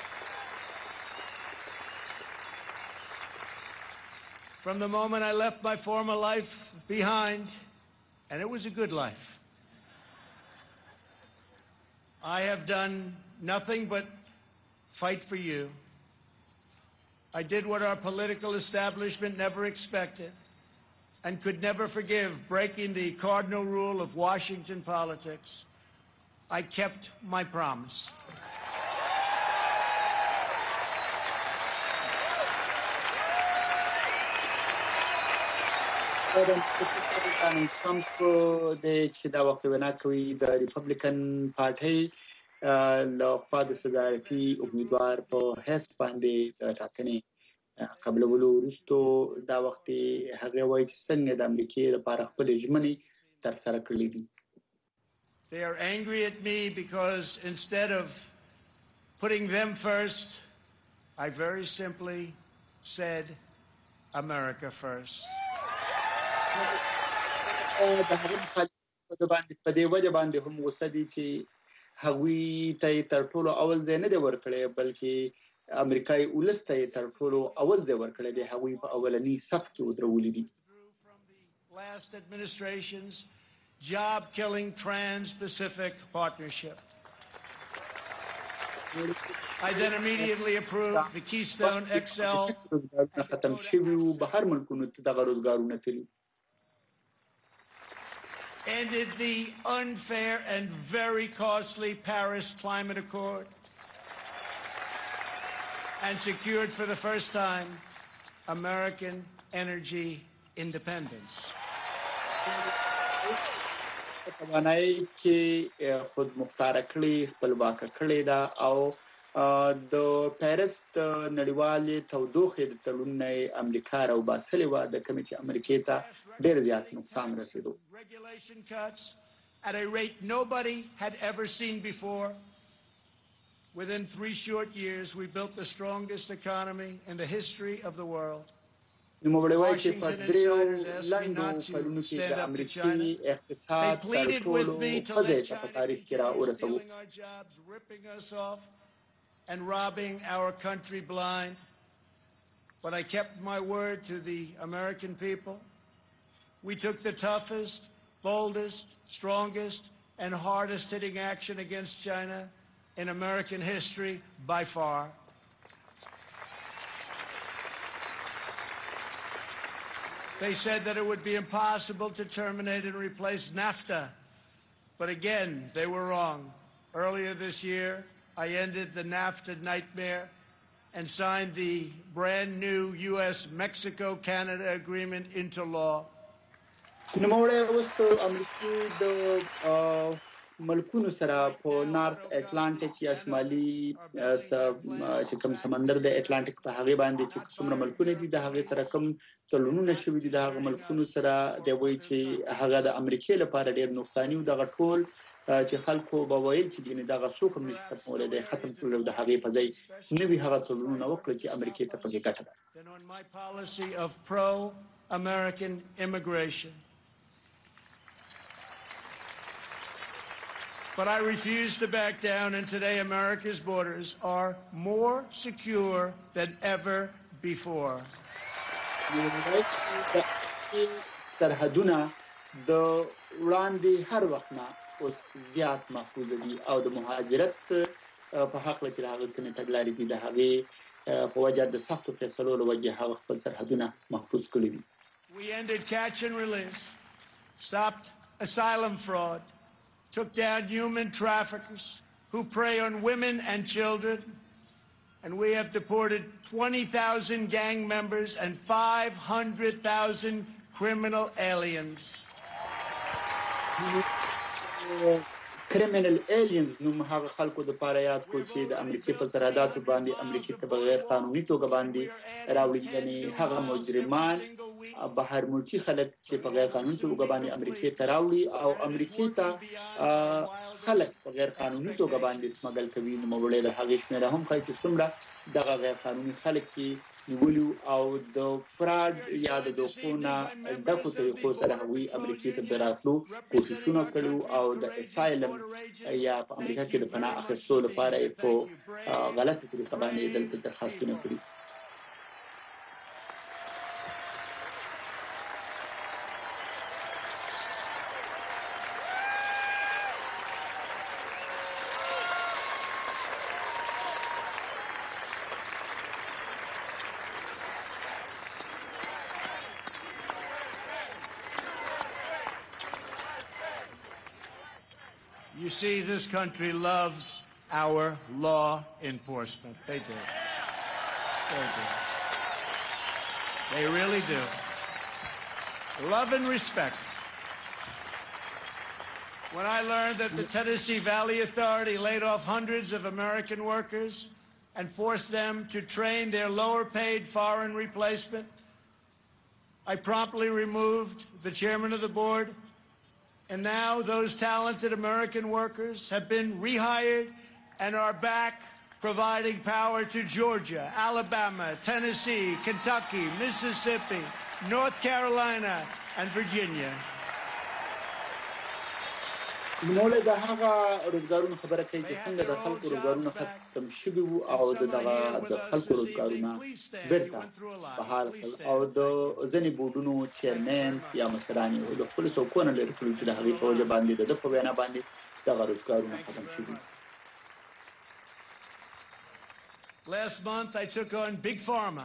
From the moment I left my former life behind, and it was a good life, I have done nothing but fight for you. I did what our political establishment never expected and could never forgive, breaking the cardinal rule of Washington politics. I kept my promise. Trump د چې دا وخت وینا کوي د ریپبلیکن پارټي له خوا د صدارتي امیدوار په حیث باندې د ټاکنې قبلولو وروسته دا وخت هغه وایي چې څنګه د امریکای لپاره خپل ژمنې ترسره کړې دي. They are angry at me because instead of putting them first, I very simply said America first. د هغه مخالفت باندې په دې وجه باندې هم غوسه دي چې هغوی ته تر ټولو اول ځای نه دی ورکړی بلکې امریکایي ولس ته تر ټولو اول ځای ورکړی دی هغوی په اولنی صف کې ودرولي دي. Last administration's job-killing Trans-Pacific Partnership. I then immediately approved the Keystone X L. ختم شوي وو بهر ملکونو ته دغه روزګارونه تللي. Ended the unfair and very costly Paris Climate Accord and secured for the first time American energy independence. توانایي چې خود مختار کړي خپلواک کړي دا او د پاریس د نړیوالې تودوخې د تړون نه امریکا راو باسلې و د کوم چې امریکا ته ډېر زیات نقصان رسیدو. Regulation cuts at a rate nobody had ever seen before. Within three short years, we built the strongest economy in the history of the world. Washington insiders asked me not to stand up to China. They pleaded with me to let China continue stealing our jobs, ripping us off, and robbing our country blind. But I kept my word to the American people. We took the toughest, boldest, strongest, and hardest hitting action against China in American history by far. They said that it would be impossible to terminate and replace NAFTA. But again, they were wrong. Earlier this year, I ended the NAFTA nightmare and signed the brand new U S Mexico Canada agreement into law. ملکونو سره په نارث اټلانټیک یا شمالي چې کوم سمندر د اټلانټیک په هغه باندې چې څومره ملکونه دي د هغه سره کوم تړونونه شوي دي د هغه ملکونو سره د وایي چې هغه د امریکای لپاره ډېر نقصاني او دغه ټول چې خلکو به ویل چې دغه دغه څوک هم نشي ختمولای د ختم کولو د هغه په ځای نوي هغه تړونونه وکړي چې امریکای ته پکې ګټه ده. Then on my policy of pro-American immigration. But I refuse to back down, and today America's borders are more secure than ever before. سرحدونه د وړاندې هر وخت نه اوس زیات محفوظ دي او د مهاجرت په حق لري چې هغه کنه تګلاري دي د هغه په وجه د سختو فیصلو له وجه هغه خپل سرحدونه محفوظ کړی دي. We ended catch and release, stopped asylum fraud, took down human traffickers who prey on women and children, and we have deported twenty thousand gang members and five hundred thousand criminal aliens. criminal aliens نوم هغه خلکو د پاره یاد کو چې د امریکای په سرحداتو باندې امریکای ته بغیر قانوني توګه باندې راوړي، یعنی هغه مجرمان بهر ملکی خلک چې په غیر قانوني توګه باندې امریکای ته راوړي او امریکای ته خلک په غیر قانوني توګه باندې سمګل کوي. نو موږ له هغه شمېره هم کوي چې څومره دغه غیر قانوني خلک چې نیولو او د فراډ یا د دوکونه دغه طریقو سره هغوی امریکای ته دراتلو کوششونه کړو او د اسایلم یا په امریکا کې د پناه اخیستلو لپاره په غلطه طریقه باندې دلته درخواستونه کړي. You see, this country loves our law enforcement. They do. They do. They really do. Love and respect. When I learned that the Tennessee Valley Authority laid off hundreds of American workers and forced them to train their lower-paid foreign replacement, I promptly removed the chairman of the board. And now those talented American workers have been rehired and are back providing power to Georgia, Alabama, Tennessee, Kentucky, Mississippi, North Carolina, and Virginia. موږ د هغه روزګارونو خبره کوي چې څنګه د خلکو روزګارونه ختم شوي وو او د دغه د خلکو روزګارونه بیرته بحال کړل او د ځینې بورډونو چیرمن یا مشران یې د خپلو څوکونه لري کړل چې د هغې په وجه باندې د ده په وینا باندې دغه روزګارونه ختم شوي. Last month I took on Big Pharma.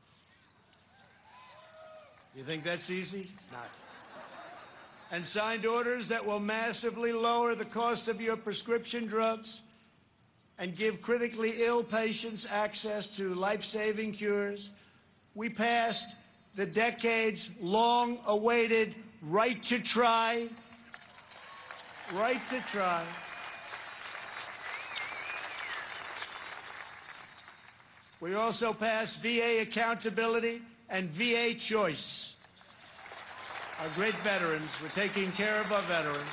You think that's easy? It's not. And signed orders that will massively lower the cost of your prescription drugs and give critically ill patients access to life-saving cures. We passed the decades-long-awaited right to try, right to try. We also passed V A accountability and V A choice. Our great veterans, we're taking care of our veterans.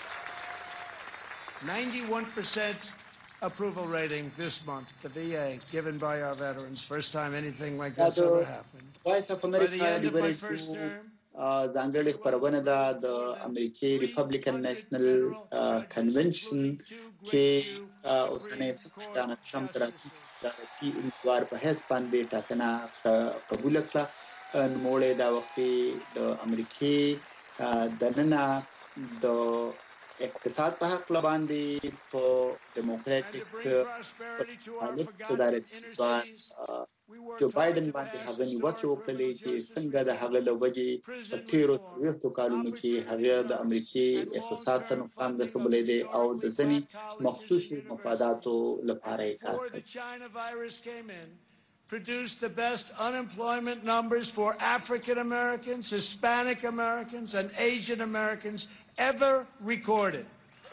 ninety-one percent approval rating this month, the V A, given by our veterans. First time anything like that's ever happened. Voice of America, by the end of my first term, ځانګړې خبرونه ده د امریکای ریپبلیکن نېشنل کنونشن کې اوسنۍ ډونالډ ټرمپ تر راتلونکي امیدوار په حیث باندې ټاکنه قبول کړه. نوموړی دا وخت د امریکای دننه د اقتصاد په حق باندې په ډیموکراټیک صدارت جو بایدن باندې هغه نیوکه وکړه چې څنګه د هغه له وجې په تیرو څلوېښتو کالونو کې هغه د امریکای اقتصاد ته نقصان رسولی دی او د ځینې مخصوصو مفاداتو لپاره یې کار کوي. Produced the best unemployment numbers for African Americans, Hispanic Americans, and Asian Americans ever recorded.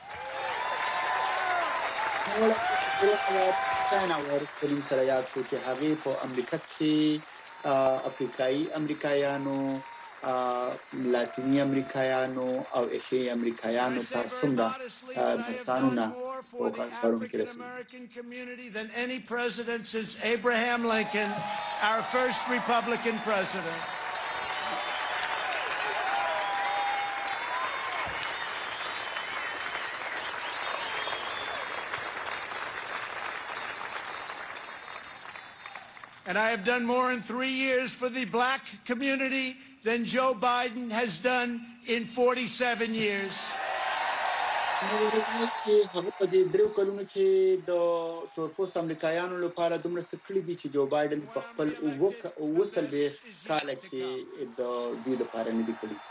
چاینا ورکړل سره یاد شو چې هغه په امریکا کې افریقایي امریکایانو، لاتینی امریکایانو او ایشیایي امریکایانو ته څومره قانونا وکړل کېږي. American community than any president since Abraham Lincoln, our first Republican president. And I have done more in three years for the black community than Joe Biden has done in forty-seven years. نو چې هغه په دې درو کلونو کې د تورپوست امریکایانو لپاره دومره څه کړي دي چې جو بایدن په خپل اووه څلوېښت کاله کې د دوی لپاره نه دي کړي.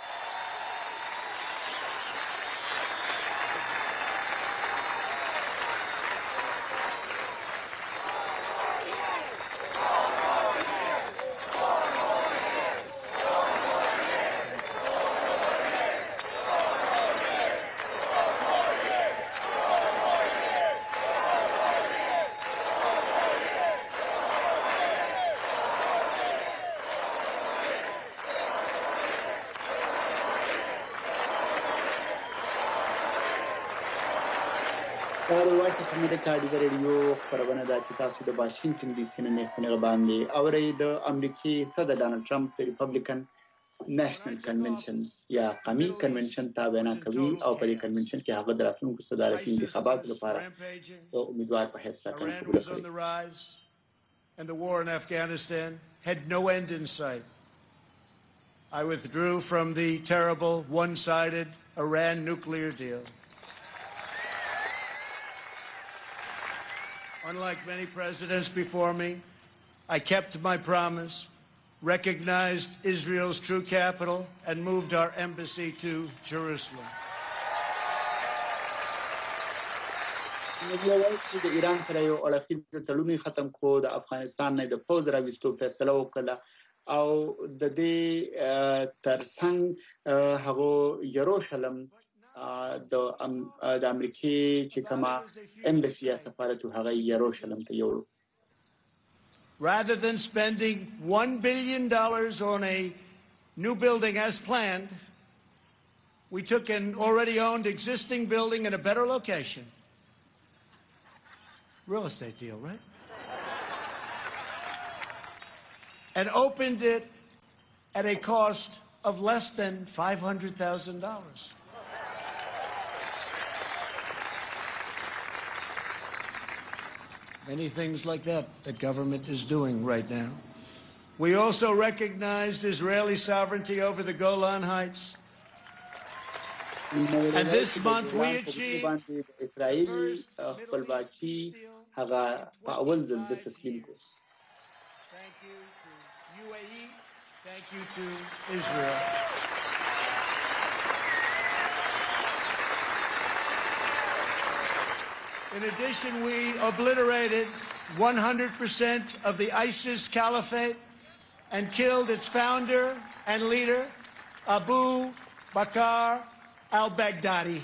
امریکا د ریډیو خبرونه دا چې تاسو د واشنگټن ډي سي نه خبرونه باندې اورئ. د امریکای صدر ډانلډ ټرمپ د ریپبلیکن نېشنل کنونشن یا قومي کنونشن تابعنا کوي او په دې کنونشن کې هغه د راتلونکو صدارتي انتخاباتو لپاره امیدوار په حیث ټاکنه کوي. And the war in Afghanistan had no end in sight. I withdrew from the terrible one-sided Iran nuclear deal. Unlike many presidents before me, I kept my promise, recognized Israel's true capital, and moved our embassy to Jerusalem. د ایران سره یو اړخیز تړون ختم کو، د افغانستان نه د پوز راوستو فیصله وکړه او د دې ترڅنګ هغه یروشلم د د امریکای چې کومه امبسی یا سفارت هغه یروشلم ته یوړو. Rather than spending one billion dollars on a new building as planned, we took an already owned existing building in a better location. Real estate deal, right? And opened it at a cost of less than five hundred thousand dollars. Many things like that that government is doing right now. We also recognized Israeli sovereignty over the Golan Heights. And this month we achieved the first خپلواکي هغه په اول ځل د تسلیم کو. Thank you to U A E. Thank you to Israel. In addition, we obliterated one hundred percent of the ISIS caliphate and killed its founder and leader, Abu Bakr al-Baghdadi.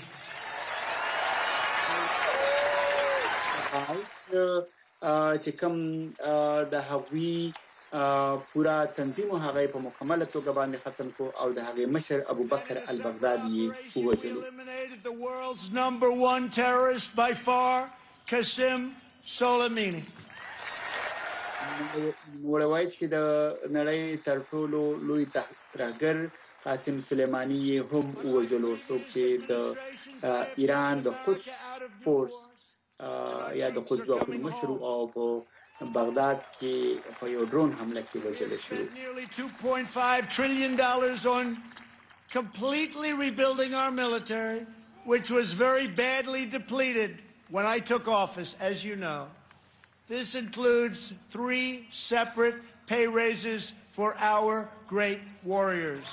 چې کوم د هغوی پورا تنظیم هغه په مکمله توګه باندې ختم کو او د هغه مشر ابو بکر البغدادي ووژل. Eliminated the world's number one terrorist by far, Qasem Soleimani. وړوي چې د نړۍ تر ټولو لوی ترهګر قاسم سلیمانی هم وژلو، څوک چې د ایران د قدس فورس یا د قدس ځواکونو مشر او په بغداد کې په یو ډرون حمله کې وژل شو. Nearly two point five trillion dollars on completely rebuilding our military, which was very badly depleted when I took office, as you know. This includes three separate pay raises for our great warriors.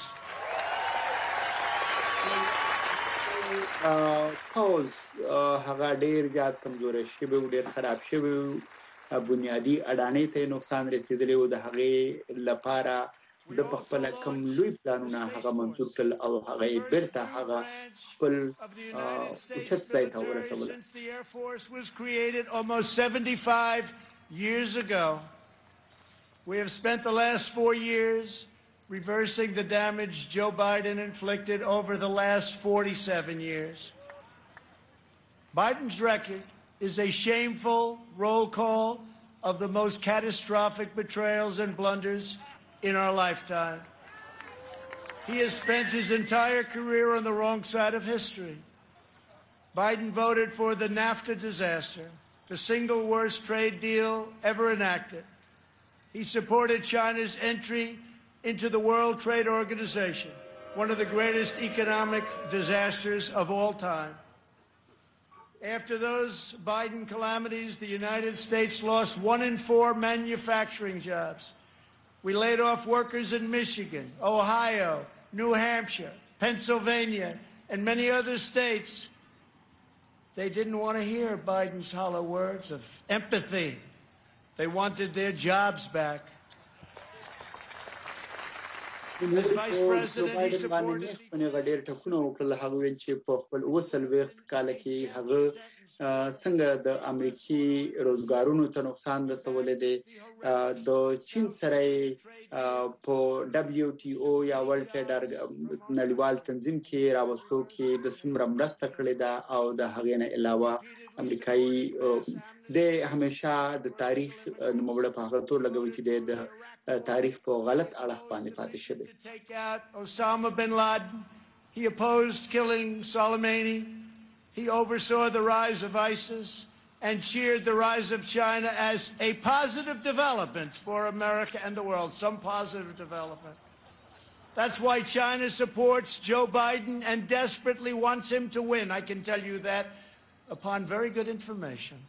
پوز هغه ډیر زیات کمزور شوی، ډیر خراب شوی، بنیادی اډانې ته نقصان رسیدلی او د هغه لپاره د خپل کم لوی پلانونه هغه منظور کړل او هغه بیرته هغه خپل اوچت ځای ته ورسول. Since the Air Force was created almost seventy-five years ago, we have spent the last four years reversing the damage Joe Biden inflicted over the last forty-seven years. Biden's record is a shameful roll call of the most catastrophic betrayals and blunders in our lifetime. He has spent his entire career on the wrong side of history. Biden voted for the NAFTA disaster, the single worst trade deal ever enacted. He supported China's entry into the World Trade Organization, one of the greatest economic disasters of all time. After those Biden calamities, the United States lost one in four manufacturing jobs. We laid off workers in Michigan, Ohio, New Hampshire, Pennsylvania, and many other states. They didn't want to hear Biden's hollow words of empathy. They wanted their jobs back. As Vice President, he supported غډیر ټکونه وکړل. هغه ویل چې په خپل اوسلويخت کال کې هغه څنګه د امریکای روزګارونو ته نقصان رسولې دي. د چین سره په دبليو ټي او یا ورلد ټریډ نړیوال تنظیم کې راوستو کې د څومره مرسته کړې ده او د هغې نه علاوه امریکایي د همیشه د تاریخ نوموړ په هغه تور لګوي چې د تاریخ په غلط اړه باندې پاتې شوی. Take out Osama bin Laden. He opposed killing Soleimani. He oversaw the rise of ISIS and cheered the rise of China as a positive development for America and the world, some positive development. That's why China supports Joe Biden and desperately wants him to win. I can tell you that upon very good information.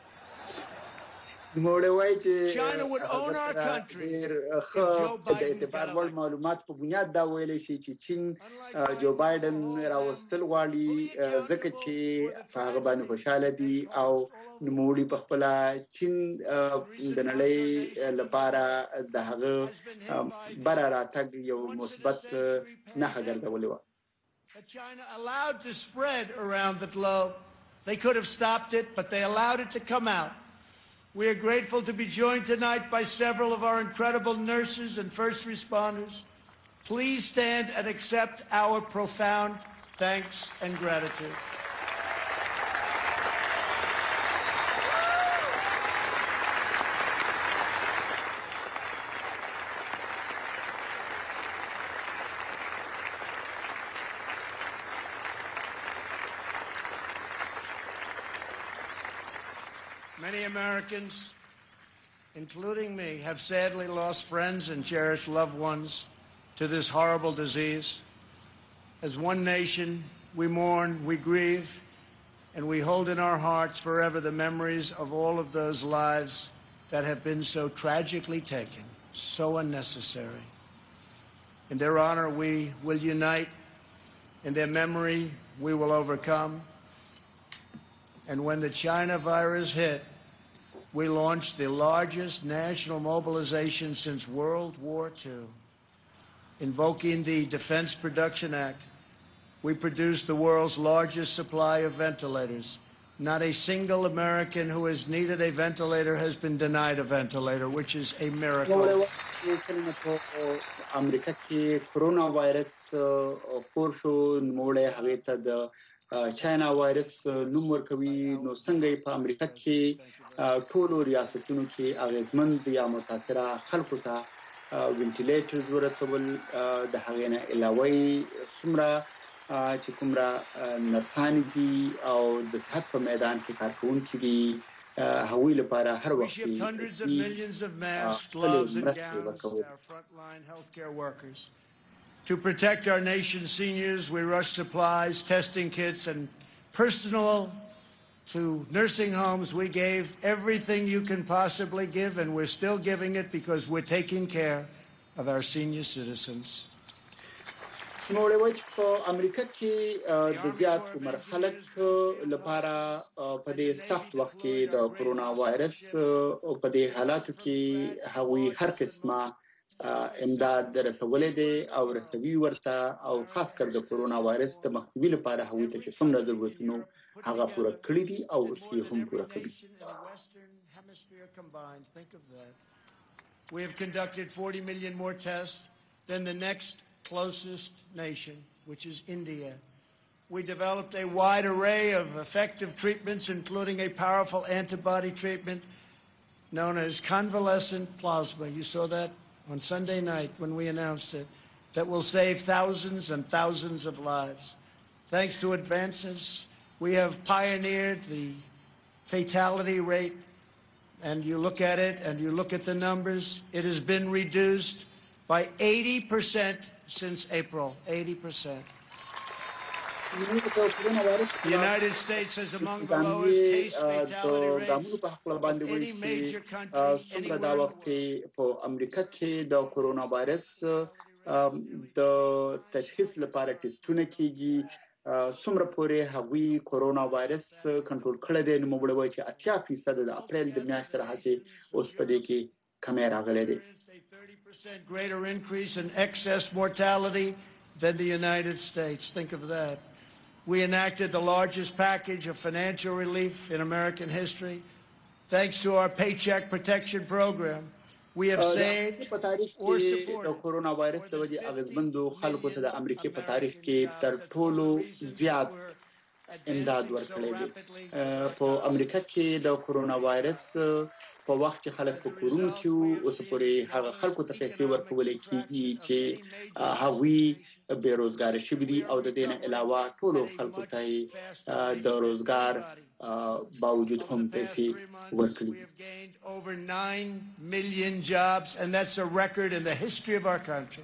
China would own our country if Joe د اعتبار وړ معلومات په بنیاد دا ویل شي چې چین جو بایدن راوستل غواړي ځکه چې هغه باندې خوشاله دي او نوموړي په خپل چین د نړۍ لپاره د هغه بره راتګ یو مثبت نښه ګرځولې و. China allowed to spread around the globe. They could have stopped it, but they allowed it to come out. We are grateful to be joined tonight by several of our incredible nurses and first responders. Please stand and accept our profound thanks and gratitude. Many Americans, including me, have sadly lost friends and cherished loved ones to this horrible disease. As one nation, we mourn, we grieve, and we hold in our hearts forever the memories of all of those lives that have been so tragically taken, so unnecessary. In their honor, we will unite. In their memory, we will overcome. And when the China virus hit, we launched the largest national mobilization since World War Two. Invoking the Defense Production Act, we produced the world's largest supply of ventilators. Not a single American who has needed a ventilator has been denied a ventilator, which is a miracle. امریکا کې کرونا وایرس خور شو نوموړی هغې ته د چاینا وایرس نوم ورکوي. نو څنګه په امریکا کې ټولو ریاستونو کې اغیزمند یا متاثره خلکو ته وینټیلیټرز ورسول. د هغې نه علاوه څومره چې کومره نرسان دي او د صحت په میدان کې کارکونکي دي هغوی لپاره هر وخت We shipped hundreds of millions of masks, gloves, and gowns to our frontline healthcare workers. To protect our nation's seniors, we rushed supplies, testing kits, and personal to nursing homes. We gave everything you can possibly give, and we're still giving it because we're taking care of our senior citizens. نو له وجه په امریکا کې د زیات عمر خلک لپاره په دې سخت وخت کې د کرونا وایرس او په دې حالاتو کې هغوی هر قسمه امداد رسولې دي او رسوي ورته او خاص کر د کرونا وایرس د مخنیوي لپاره هغوی ته چې څومره ضرورتونه هغه پوره کړی دي او یې هم پوره کوي. We have conducted forty million more tests than the next closest nation, which is India. We developed a wide array of effective treatments, including a powerful antibody treatment known as convalescent plasma. You saw that on Sunday night when we announced it, that will save thousands and thousands of lives. Thanks to advances, we have pioneered the fatality rate, and you look at it and you look at the numbers, it has been reduced by eighty percent since April, eighty percent. The United States is among the lowest case fatality rates of any major country anywhere in the world. په امریکا کې د کورونا وایرس د تشخیص لپاره ټیسټونه کیږي څومره پورې هغوی کورونا وایرس کنټرول کړی دی نو موږ وایو چې اتیا فیصد د اپریل د میاشتې راهیسې اوس په دې کې کمی راغلی دی. thirty percent greater increase in excess mortality than the United States. Think of that. We enacted the largest package of financial relief in American history. Thanks to our Paycheck Protection Program, we have saved or supported کورونا وایرس د وجې اغیزمندو خلکو ته د امریکا په تاریخ کې تر ټولو زیات امداد ورکړی دی. په امریکا کې د کورونا وایرس په وخت چې خلک په کورونو کې اوس پورې هغه خلکو ته پیسې ورکول کیږي چې هغوی بې روزګار شوي دي او د دې نه علاوه ټولو خلکو ته د روزګار باوجود هم پیسې ورکړي. We have gained over nine million jobs, and that's a record in the history of our country.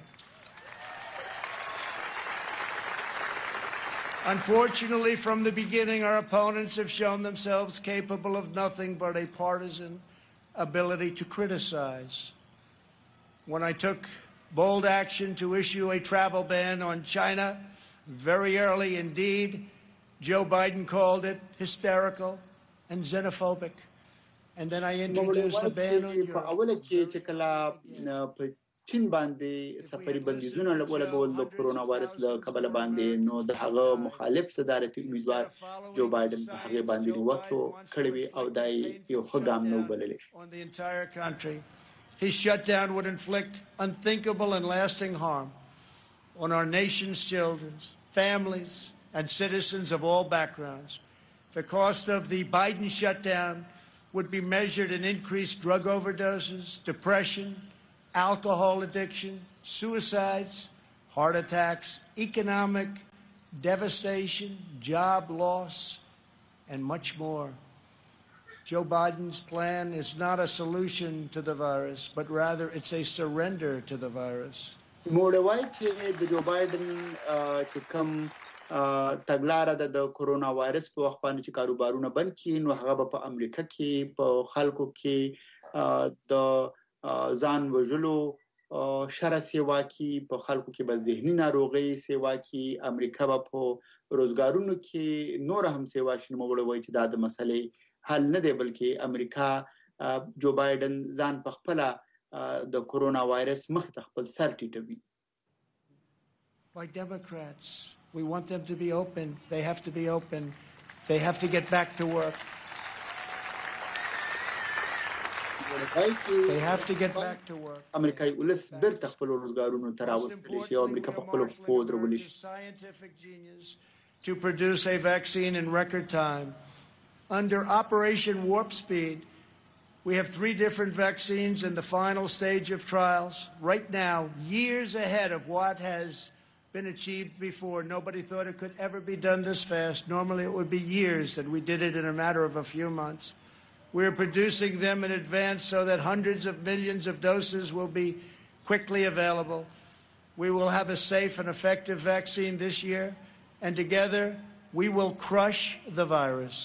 Unfortunately, from the beginning, our opponents have shown themselves capable of nothing but a partisan ability to criticize. When I took bold action to issue a travel ban on China, very early indeed, Joe Biden called it hysterical and xenophobic. And then I introduced the ban on Europe. چین باندې سفري بندیزونه ولګول د کورونا وایرس له کبله باندې نو د هغه مخالف صدارتي امیدوار جو بایدن په هغه باندې وکړو کړی وی او دای یو ښه ګام نو بللی. On the entire country, his shutdown would inflict unthinkable and lasting harm on our nation's children, families, and citizens of all backgrounds. The cost of the Biden shutdown would be measured in increased drug overdoses, depression, alcohol addiction, suicides, heart attacks, economic devastation, job loss, and much more. Joe Biden's plan is not a solution to the virus, but rather it's a surrender to the virus. موړوي چې د جو بایدن چې کوم تګلارې د کورونا وایرس په وخت باندې چې کاروبارونه بند کړي نو هغه په امریکا کې په خلکو کې د ځان وژلو شر سیوا کی په خلکو کې بس ذهني ناروغي سیوا کی امریکا په روزګارونو کې نور هم سیوا شنه موږ چې دا د مسلې حل نه دی بلکې امریکا جو بایدن ځان په خپل د کورونا وایرس مخ ته خپل سر ټیټوي. By Democrats, we want them to be open. They have to be open. They have to get back to work. They have to get back to work. امریکای ولس بیرته خپل روزګارونو ته راوستلی شي او امریکا په خپل خپل درولي شي. Scientific genius to produce a vaccine in record time. Under Operation Warp Speed, we have three different vaccines in the final stage of trials. Right now, years ahead of what has been achieved before. Nobody thought it could ever be done this fast. Normally it would be years, and we did it in a matter of a few months. We're producing them in advance so that hundreds of millions of doses will be quickly available. We will have a safe and effective vaccine this year, and together we will crush the virus.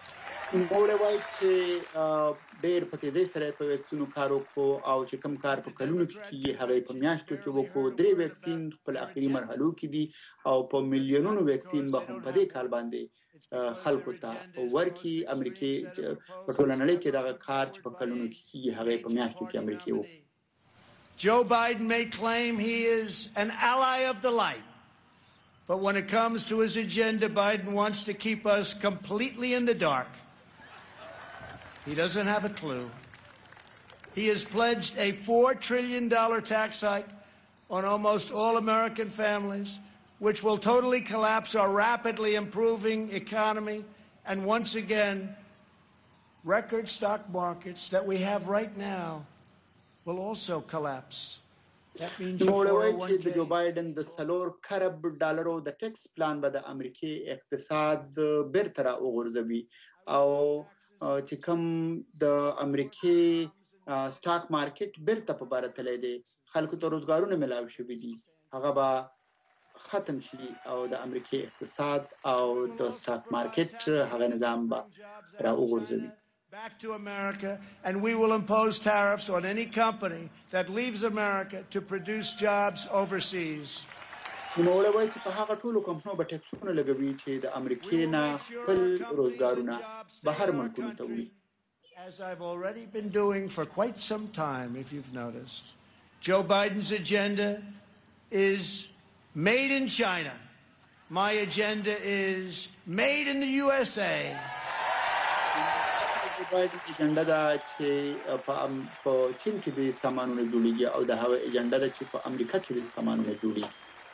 ډېر په دې سره په وکسینو کار وکړو او چې کوم کار په کلونو کې هغه په میاشتو کې وکړو درې وکسین په اخري مرحلو کې دي او په میلیونونو وکسین به هم په دې کال باندې خلکو ته ورکی امریکای په ټول نړۍ کې دا کار چې په کلونو کې هغه په میاشتو کې امریکای وو. Joe Biden may claim he is an ally of the light, but when it comes to his agenda, Biden wants to keep us completely in the dark. He doesn't have a clue. He has pledged a four trillion dollars tax hike on almost all American families, which will totally collapse our rapidly improving economy. And once again, record stock markets that we have right now will also collapse. That means four oh one k. Joe Biden the salor karab dollar the tax plan by the American اقتصاد برترا وګرځوي او چې کوم د امریکای سٹاک مارکیټ بیرته په بار تللی دی خلکو ته روزګارونه ملاوي شوي دي هغه به ختم شي او د امریکای اقتصاد او د سټاک مارکیټ هغه نظام به را وګرځوي. Back to America, and we will impose tariffs on any company that leaves America to produce jobs overseas. نو ولوي چې په هغه ټولو کمپنیو به ټیکسونه لګوي چې د امریکای نه خپل روزګارونه بهر ملکونو ته وړي. As I've already been doing for quite some time, if you've noticed, Joe Biden's agenda is made in China. My agenda is made in the U S A. Biden agenda da چې په چین کې د سامانونو جوړیږي او د هغه اجنډا ده چې په امریکا کې د سامانونو جوړیږي.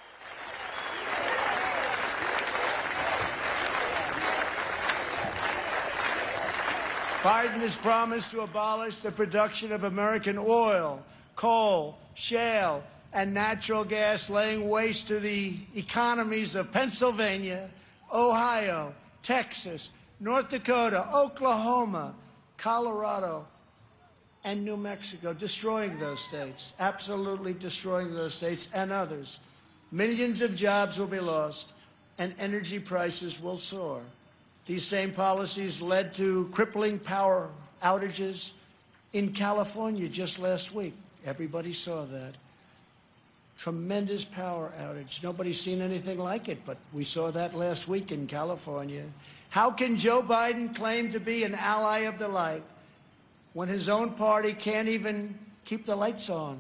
Biden has promised to abolish the production of American oil, coal, shale, and natural gas, laying waste to the economies of Pennsylvania, Ohio, Texas, North Dakota, Oklahoma, Colorado, and New Mexico, destroying those states, absolutely destroying those states and others. Millions of jobs will be lost, and energy prices will soar. These same policies led to crippling power outages in California just last week. Everybody saw that. Tremendous power outage. Nobody's seen anything like it, but we saw that last week in California. How can Joe Biden claim to be an ally of the light when his own party can't even keep the lights on?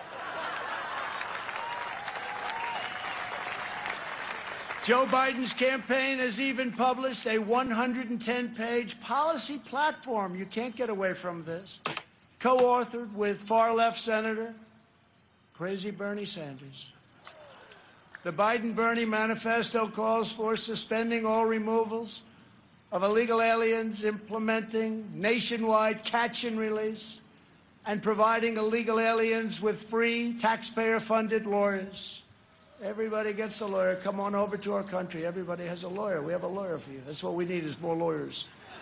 Joe Biden's campaign has even published a one hundred ten page policy platform. You can't get away from this. Co-authored with far-left Senator crazy Bernie Sanders. The Biden-Bernie manifesto calls for suspending all removals of illegal aliens, implementing nationwide catch and release, and providing illegal aliens with free taxpayer-funded lawyers. Everybody gets a lawyer. Come on over to our country. Everybody has a lawyer. We have a lawyer for you. That's what we need is more lawyers.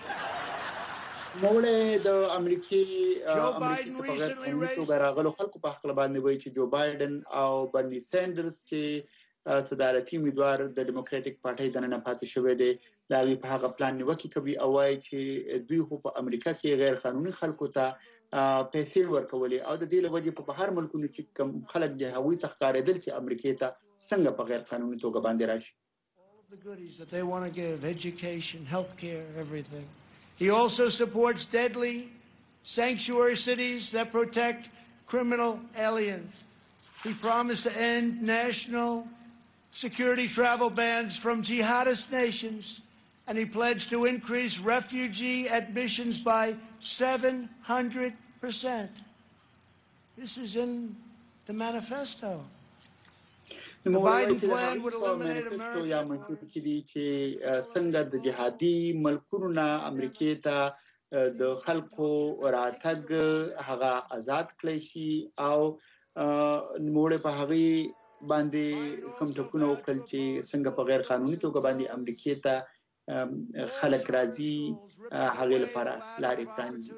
نوړې د امریکای امریکای په غږ راغلو خلکو په خپل باندې وایي چې جو بایدن او برني ساندرز چې صدارتي امیدوار د ډیموکراټیک پارټي د نه پاتې شوې دي دا وی په هغه پلان نیوکه کوي او وايي چې دوی خو په امریکا کې غیر قانوني خلکو ته پیسې ورکولې او د دې لوجې په بهر ملکونو چې کوم خلک د هوی تخکارېدل چې امریکا ته څنګه په غیر قانوني توګه باندې راشي. All of the goodies that they want to give, education, healthcare, everything. He also supports deadly sanctuary cities that protect criminal aliens. He promised to end national security travel bans from jihadist nations, and he pledged to increase refugee admissions by seven hundred percent. This is in the manifesto. The Biden plan would eliminate American یا منشور کې دي چې څنګه د جهادي ملکونو نه امریکای ته د خلکو راتګ هغه آزاد کړی شي او نوموړي په هغه باندې کوم ټکونه وکړل چې څنګه په غیر قانوني توګه باندې امریکای ته خلک راځي هغه لپاره لارې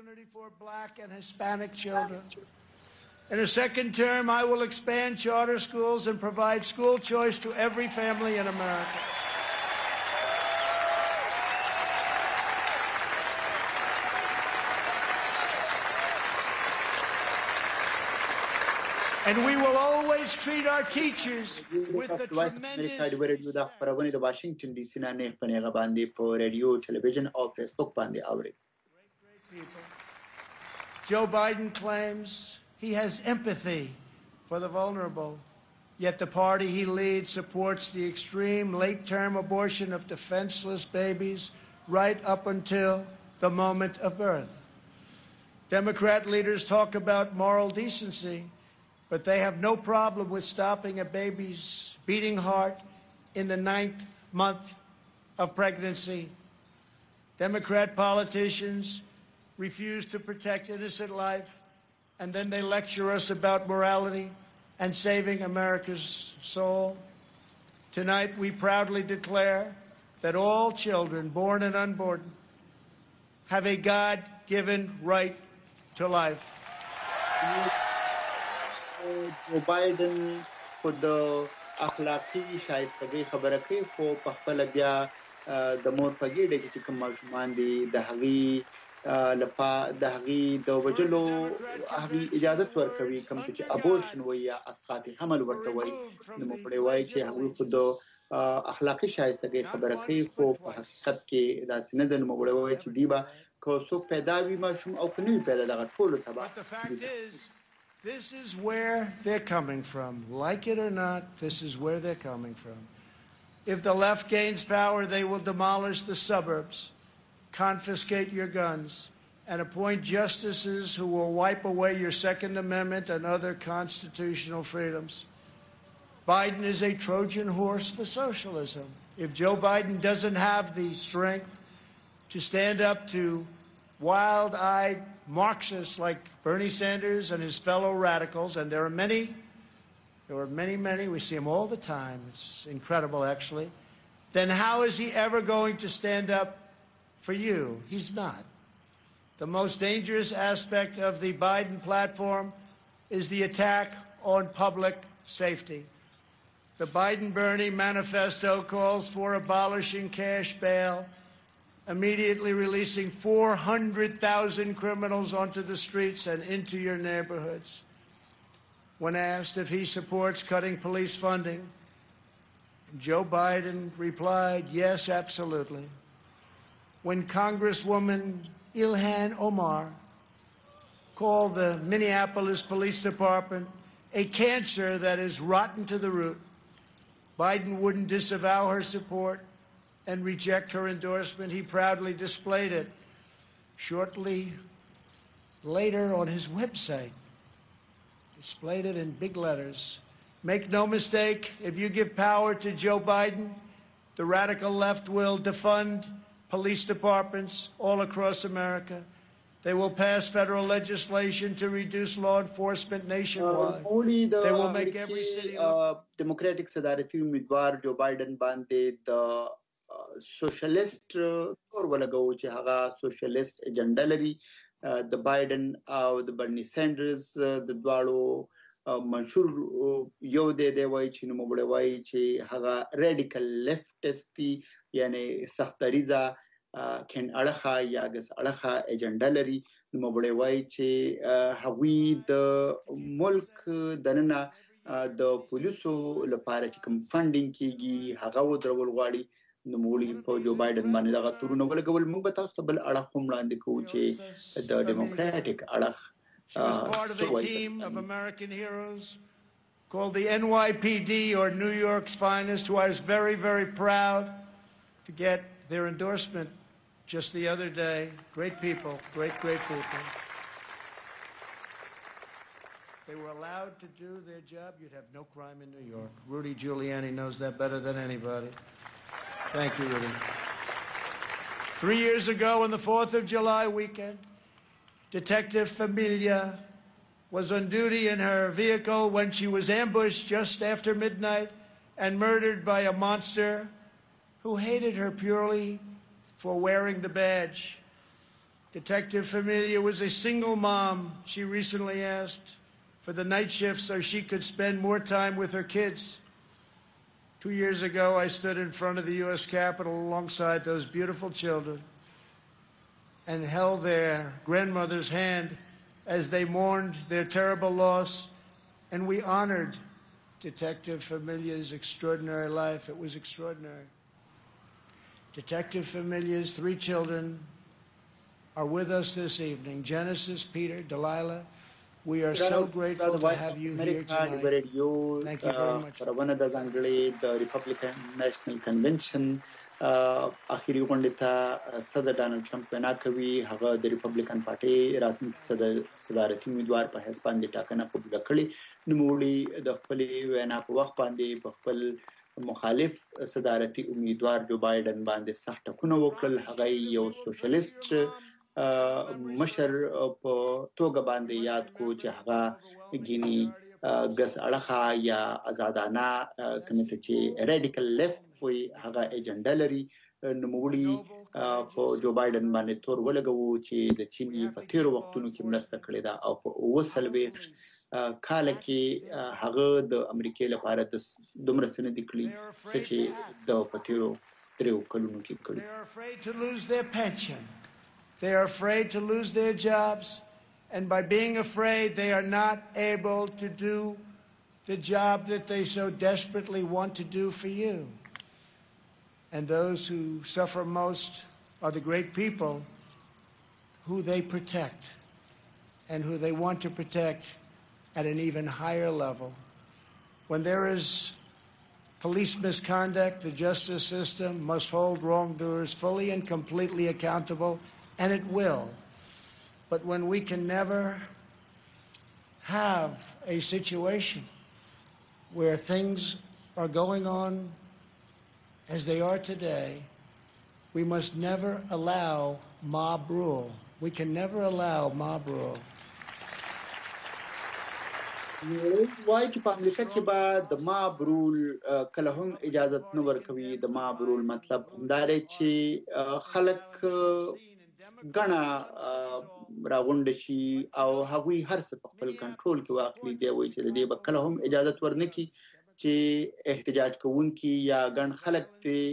پرانیزي. In a second term, I will expand charter schools and provide school choice to every family in America. And we will always treat our teachers with the tremendous... د خبرونه د واشنگټن ډي سي نه نه پنهغه باندې په رادیو ټلویزیون او فیسبوک باندې اوري. Joe Biden claims he has empathy for the vulnerable, yet the party he leads supports the extreme late-term abortion of defenseless babies right up until the moment of birth. Democrat leaders talk about moral decency, but they have no problem with stopping a baby's beating heart in the ninth month of pregnancy. Democrat politicians refuse to protect innocent life, and then they lecture us about morality and saving America's soul. Tonight, we proudly declare that all children, born and unborn, have a God-given right to life. Joe Biden for the اخلاقی شایستګۍ خبره کوي خو په خپل بیا د مور په ګډه کې کوم ماشومان دي د هغي لپا د هغي د وجلو هغي اجازه ورکوي کوم چې ابورشن وي یا اسقاط حمل ورته وي نو په وایي چې هغه خود اخلاقی شایستګۍ خبره کوي خو په حقیقت کې دا سند نو په وایي چې دیبا کو څوک پیدا وي ماشوم او کني پیدا دغه ټول تبع. This is where they're coming from. Like it or not, this is where they're coming from. If the left gains power, they will demolish the suburbs, confiscate your guns, and appoint justices who will wipe away your Second Amendment and other constitutional freedoms. Biden is a Trojan horse for socialism. If Joe Biden doesn't have the strength to stand up to wild-eyed Marxists like Bernie Sanders and his fellow radicals, and there are many, there are many, many, we see them all the time, it's incredible actually, then how is he ever going to stand up for you? He's not. The most dangerous aspect of the Biden platform is the attack on public safety. The Biden-Bernie manifesto calls for abolishing cash bail, immediately releasing four hundred thousand criminals onto the streets and into your neighborhoods. When asked if he supports cutting police funding, Joe Biden replied, yes, absolutely. When Congresswoman Ilhan Omar called the Minneapolis Police Department a cancer that is rotten to the root, Biden wouldn't disavow her support and reject her endorsement. He proudly displayed it shortly later on his website. Displayed it in big letters. Make no mistake, if you give power to Joe Biden, the radical left will defund police departments all across America. They will pass federal legislation to reduce law enforcement nationwide. Uh, they will make every city... Uh, Democratic صدارتي امیدوار جو بایدن باندې د سوشلیست تور ولګو چې هغه سوشلیست ایجنډا لري د بایدن او د برني سانډرز د دواړو منشور یو دی دی وایي چې نو موږ وایي چې هغه رادیکل لیفټسټي یعنی سختریزه کین اړخه یا ګس اړخه ایجنډا لري نو موږ وایي چې هغوی د ملک دننه د پولیسو لپاره چې کوم فاندینګ کیږي هغه ودرول غواړي نو موږ په جو بایدن باندې دغه تورونه ولګول موږ به تاسو ته بل اړخ هم وړاندې کوو چې د ډیموکراټیک اړخ She was part of a team of American heroes called the N Y P D, or New York's finest, who I was very, very proud to get their endorsement just the other day. Great people, great, great people. They were allowed to do their job. You'd have no crime in New York. Rudy Giuliani knows that better than anybody. Thank you, Rudy. Three years ago, on the fourth of July weekend, Detective Familia was on duty in her vehicle when she was ambushed just after midnight and murdered by a monster who hated her purely for wearing the badge. Detective Familia was a single mom. She recently asked for the night shift so she could spend more time with her kids. Two years ago, I stood in front of the U S Capitol alongside those beautiful children and held their grandmother's hand as they mourned their terrible loss, and we honored Detective Familia's extraordinary life. It was extraordinary. Detective Familia's three children are with us this evening. Genesis, Peter, Delilah. We are so grateful to have you here tonight. Thank you very much. The Republican National Convention اخیری غونډه ته صدر ډانلډ ټرمپ وینا کوي هغه د ریپبلیکن پارټي راتلونکي صدر صدارتي امیدوار په حساب باندې ټاکنه قبول کړي نو موږ د خپل وینا په وخت باندې په خپل مخالف صدارتي امیدوار جو بایدن باندې سخت ټکونه وکړل هغه یو سوشلیست مشر په توګه باندې یاد کو چې هغه ګینی ګس اړخه یا آزادانه کمیته چې رادیکل لیفت وي هغه ایجنډا لري نوموړي په جو بایدن باندې تور ولګو چې د چین په تیرو وختونو کې مرسته کړې ده او په وسلوي کال کې هغه د امریکای لپاره د دومره سندې کړې چې د په تیرو درو کلونو کې کړې. They are afraid to lose their pension. They are afraid to lose their jobs, and by being afraid they are not able to do the job that they so desperately want to do for you. And those who suffer most are the great people who they protect and who they want to protect at an even higher level. When there is police misconduct, the justice system must hold wrongdoers fully and completely accountable, and it will. But when we can never have a situation where things are going on as they are today, we must never allow mob rule. We can never allow mob rule. وای چې په امریکا کې به د ماب رول کله هم اجازه نه ورکوي. د ماب رول مطلب دا دی چې خلک غنا راغونډ شي او هغوی هر څه په خپل کنټرول کې واخلي. دی وایي چې د دې به کله هم اجازه ورنکړي چې احتجاج کوونکي یا ګڼ خلک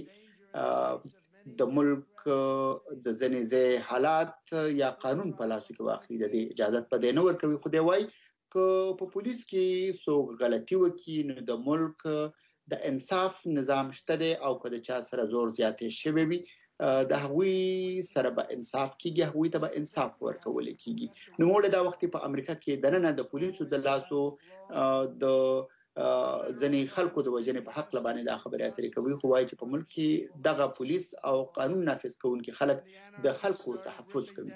د ملک د ځینې حالات یا قانون په لاس کې واخلي. د دې اجازه په دې نه ورکوي. خو دی وایي که په پولیس کې څوک غلطي وکړي نو د ملک د انصاف نظام شته دی او که د چا سره زور زیاتې شوی وي د هغوی سره به انصاف کیږي، هغوی ته به انصاف ورکول کیږي. نو موږ دا وخت په امریکا کې دننه د پولیسو د لاسو د ځنې خلکو د وژنې په حق لبانې دا خبرې اترې کوي. خو وایي چې په ملک کې دغه پولیس او قانون نافذ کوونکي خلک د خلکو تحفظ کوي.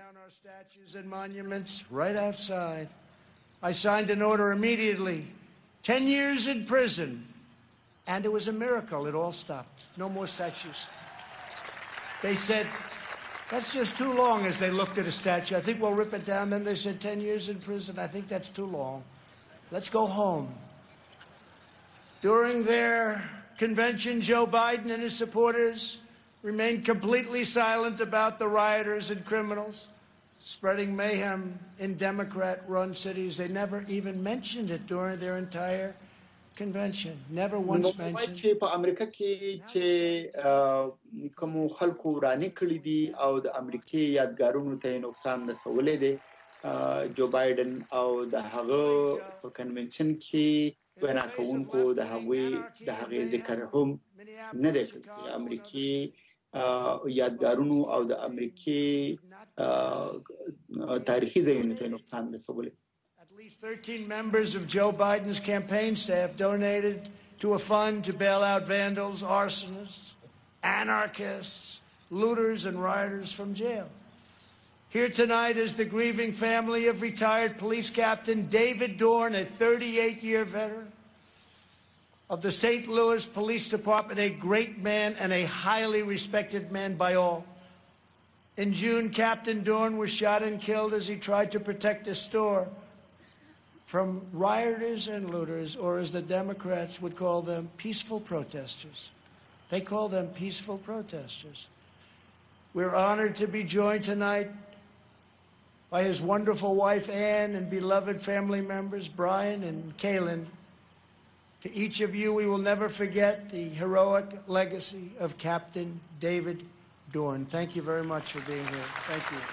I signed an order immediately, ten years in prison, and it was a miracle. It all stopped. No more statues. They said, that's just too long as they looked at a statue. I think we'll rip it down. Then they said ten years in prison. I think that's too long. Let's go home. During their convention, Joe Biden and his supporters remained completely silent about the rioters and criminals spreading mayhem in Democrat-run cities. They never even mentioned it during their entire convention. Never once mentioned. چې په امریکا کې چې کوم خلکو رانه کړی دي او د امریکای یادګارونو ته نقصان رسولې دي، جو بایدن او د هغه په کنونشن کې وینا کوونکو د هغه د هغه ذکر هم نه دی کړی. امریکای یادګارونو او د امریکای تاریخي ځایونو ته نقصان رسولې. At least thirteen members of Joe Biden's campaign staff donated to a fund to bail out vandals, arsonists, anarchists, looters, and rioters from jail. Here tonight is the grieving family of retired police captain David Dorn, a thirty-eight-year veteran of the Saint Louis Police Department, a great man and a highly respected man by all. In June, Captain Dorn was shot and killed as he tried to protect a store from rioters and looters, or as the Democrats would call them, peaceful protesters. They call them peaceful protesters. We're honored to be joined tonight by his wonderful wife, Ann, and beloved family members, Brian and Kaylin. To each of you, we will never forget the heroic legacy of Captain David Dorn. Thank you very much for being here. Thank you.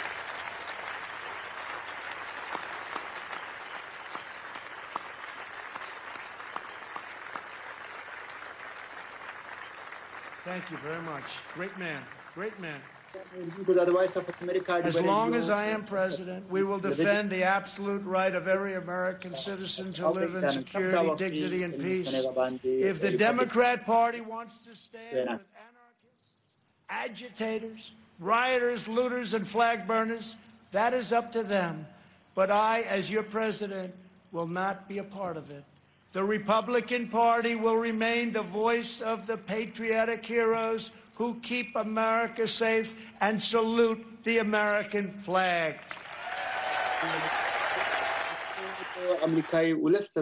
Thank you very much. Great man. Great man. As long as I am president, we will defend the absolute right of every American citizen to live in security, dignity, and peace. If the Democrat Party wants to stand with anarchists, agitators, rioters, looters, and flag burners, that is up to them. But I, as your president, will not be a part of it. The Republican Party will remain the voice of the patriotic heroes who keep America safe and salute the American flag. امریکای ولست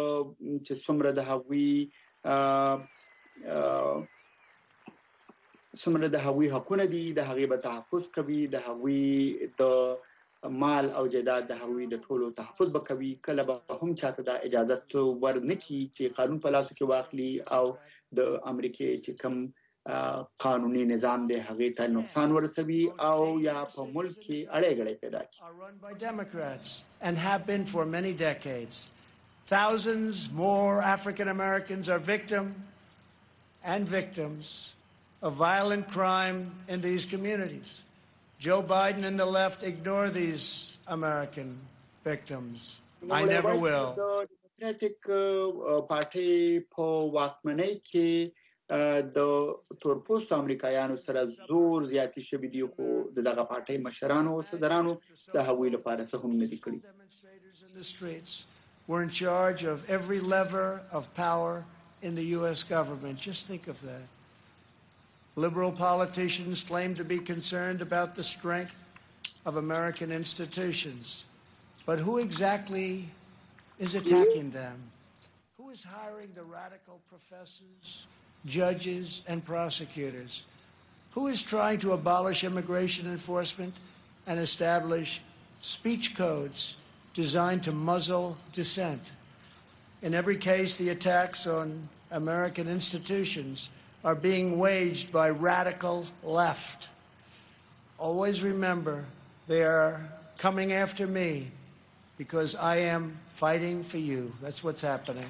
چې څومره د هغوی څومره د هغوی حقونه دي د هغوی به تحفظ کوي د هغوی د مال او جایداد د هغوی د ټولو تحفظ به کوي کله به هم چاته د اجازه ورنکړي چې قانون په لاسو کې واخلي او د امریکای چې کوم قانوني نظام دی هغه ته نقصان ورسوي او یا په ملک کې اړه غړې پیدا کړي. Run by Democrats and have been for many decades. Thousands more African Americans are victim and victims of violent crime in these communities. Joe Biden and the left ignore these American victims. I never will. The Democratic Party په واکمنۍ کې د تورپوستو امریکایانو سره زور زیاتی شوی دی خو دغه پارټي مشرانو او صدرانو د هغوی لپاره څه هم نه دي کړی. Demonstrators in the streets were in charge of every lever of power in the U S government. Just think of that. Liberal politicians claim to be concerned about the strength of American institutions. But who exactly is attacking them? Who is hiring the radical professors, judges, and prosecutors? Who is trying to abolish immigration enforcement and establish speech codes designed to muzzle dissent? In every case, the attacks on American institutions are being waged by radical left. Always remember, they are coming after me because I am fighting for you. That's what's happening.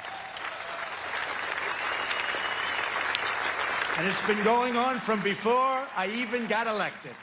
And it's been going on from before I even got elected.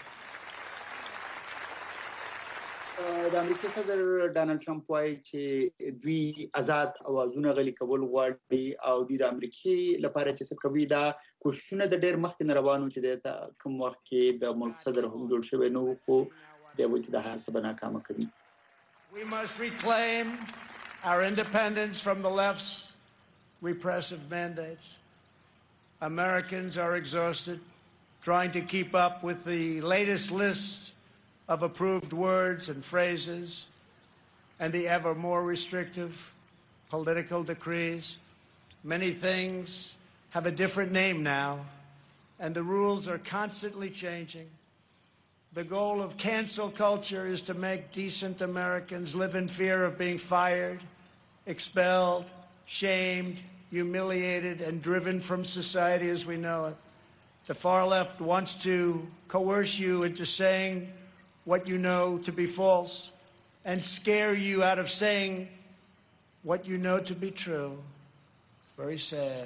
د امریکا صدر ډانلډ ټرمپ وايي چې دوی آزاد اوازونه غلي کول غواړي او د امریکای لپاره چې څه کوي دا کوششونه د ډېر مخکې روانو چې د کوم وخت کې د ملک صدر هم جوړ شوی نو خو د وجه د هڅه به ناکامه کوي. We must reclaim our independence from the left's repressive mandates. Americans are exhausted trying to keep up with the latest list of approved words and phrases and the ever more restrictive political decrees. Many things have a different name now, and the rules are constantly changing. The goal of cancel culture is to make decent Americans live in fear of being fired, expelled, shamed, humiliated, and driven from society as we know it. The far left wants to coerce you into saying what you know to be false and scare you out of saying what you know to be true. Very sad.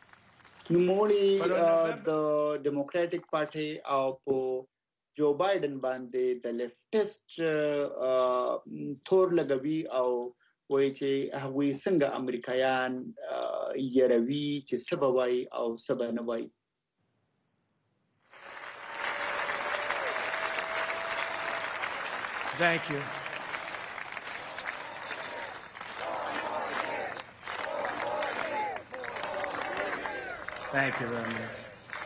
نوموړي د ډیموکراټک پارټي او په جو بایدن باندې د لیفټیسټ تور لګوي او وایي چې هغوی څنګه امریکایان یروي چې څه به وایي او څه به نه وایي. Thank you. Thank you very much.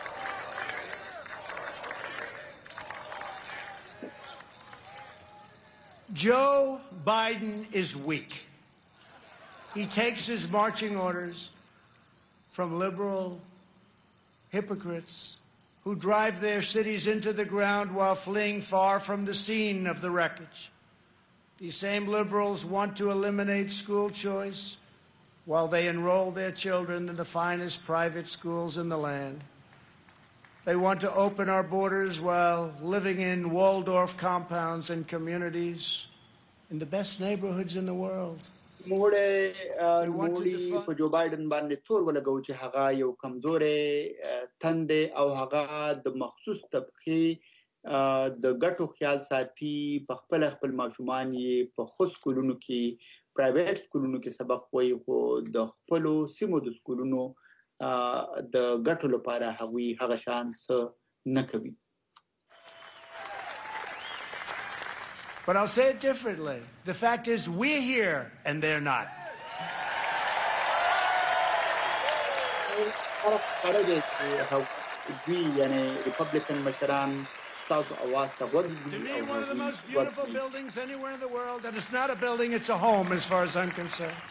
Joe Biden is weak. He takes his marching orders from liberal hypocrites who drive their cities into the ground while fleeing far from the scene of the wreckage. These same liberals want to eliminate school choice while they enroll their children in the finest private schools in the land. They want to open our borders while living in Waldorf compounds and communities in the best neighborhoods in the world. موږ موږ په جو بایدن باندې تور ولګو چې هغه یو کمزورې تند او هغه د مخصوص طبقه د ګټو خیال ساتي په خپل خپل ماشومان یې په خصوص سکولونو کې پرایویټ سکولونو کې سبق وایي خو د خپل سیمو د سکولونو د ګټو لپاره هغوی هغه شان څه نه کوي. But I'll say it differently. The fact is, we're here and they're not. To me, one of the most beautiful buildings anywhere in the world, and it's not a building, it's a home as far as I'm concerned.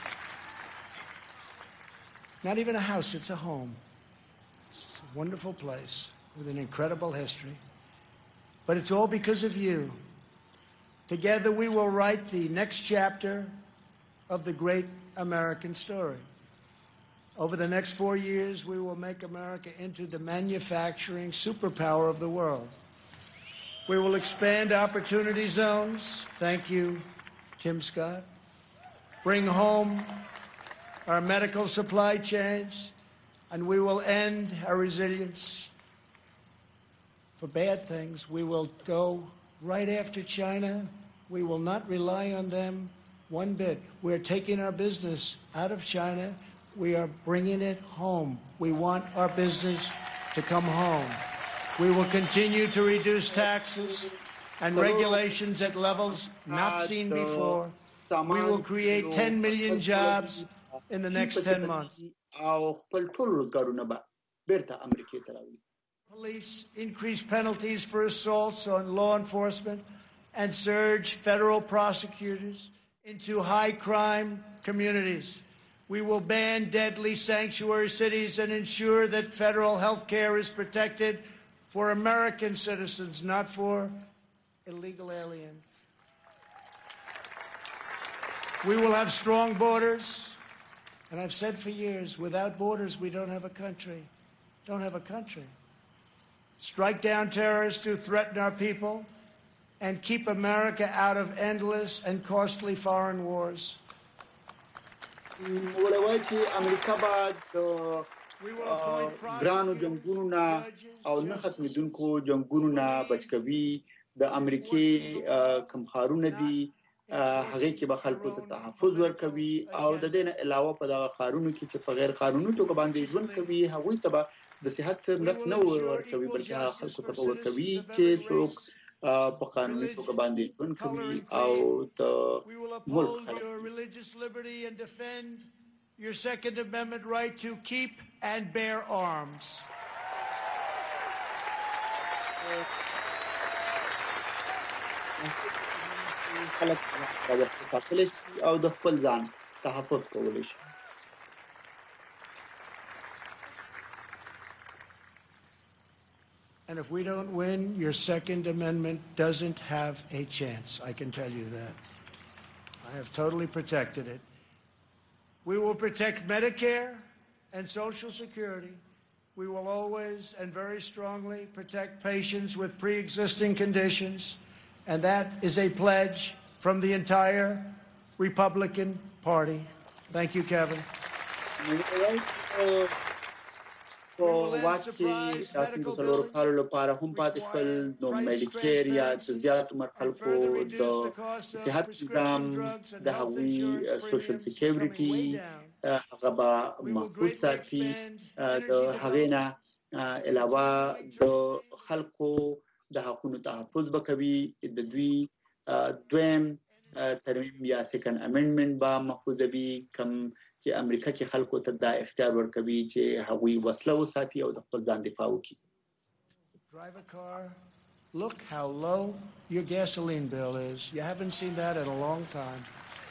Not even a house, it's a home. It's a wonderful place. with an incredible history. But it's all because of you. Together we will write the next chapter of the great American story. Over the next four years, we will make America into the manufacturing superpower of the world. We will expand opportunity zones. Thank you, Tim Scott. Bring home our medical supply chains, and we will end our resilience. For bad things, we will go right after China. We will not rely on them one bit. We're taking our business out of China. We are bringing it home. We want our business to come home. We will continue to reduce taxes and regulations at levels not seen before. We will create ten million jobs in the next ten months. Police increase penalties for assaults on law enforcement and surge federal prosecutors into high crime communities. We will ban deadly sanctuary cities and ensure that federal health care is protected for American citizens, not for illegal aliens. We will have strong borders. And I've said for years, without borders, we don't have a country. Don't have a country. Strike down terrorists who threaten our people and keep America out of endless and costly foreign wars. ګرانو جنگونو نه او نه ختمېدونکو جنگونو نه بچکوي د امریکای کم خارونه دي هغه کې به خلکو ته تحفظ ورکوي او د دې نه علاوه په دغه خارونو کې چې په غیر قانوني توګه باندې ژوند کوي هغه ته به د صحت مرسته نه ورکوي بلکې هغه خلکو ته ورکوي چې څوک په قانوني توګه باندې ژوند کوي او د ملک خلک your Second Amendment right to keep and bear arms. And if we don't win, your Second Amendment doesn't have a chance. I can tell you that. I have totally protected it. We will protect Medicare and Social Security. We will always and very strongly protect patients with pre-existing conditions. And that is a pledge from the entire Republican Party. Thank you, Kevin. واک کې راتلونکو څلورو کالو لپاره هم پاتې شول نو میډیکیر یا زیات عمر خلکو د صحت نظام د هغوی سوشل سکیورټي هغه به محفوظ ساتي د هغې نه علاوه د خلکو د حقوقو تحفظ به کوي د دوی دویم ترمیم یا سیکنډ امندمنت به محفوظوي کوم چې امریکا کې خلکو ته دا اختیار ورکوي چې هغوی وسله وساتي او د خپل ځان دفاع وکړي. Drive a car. Look how low your gasoline bill is. You haven't seen that in a long time.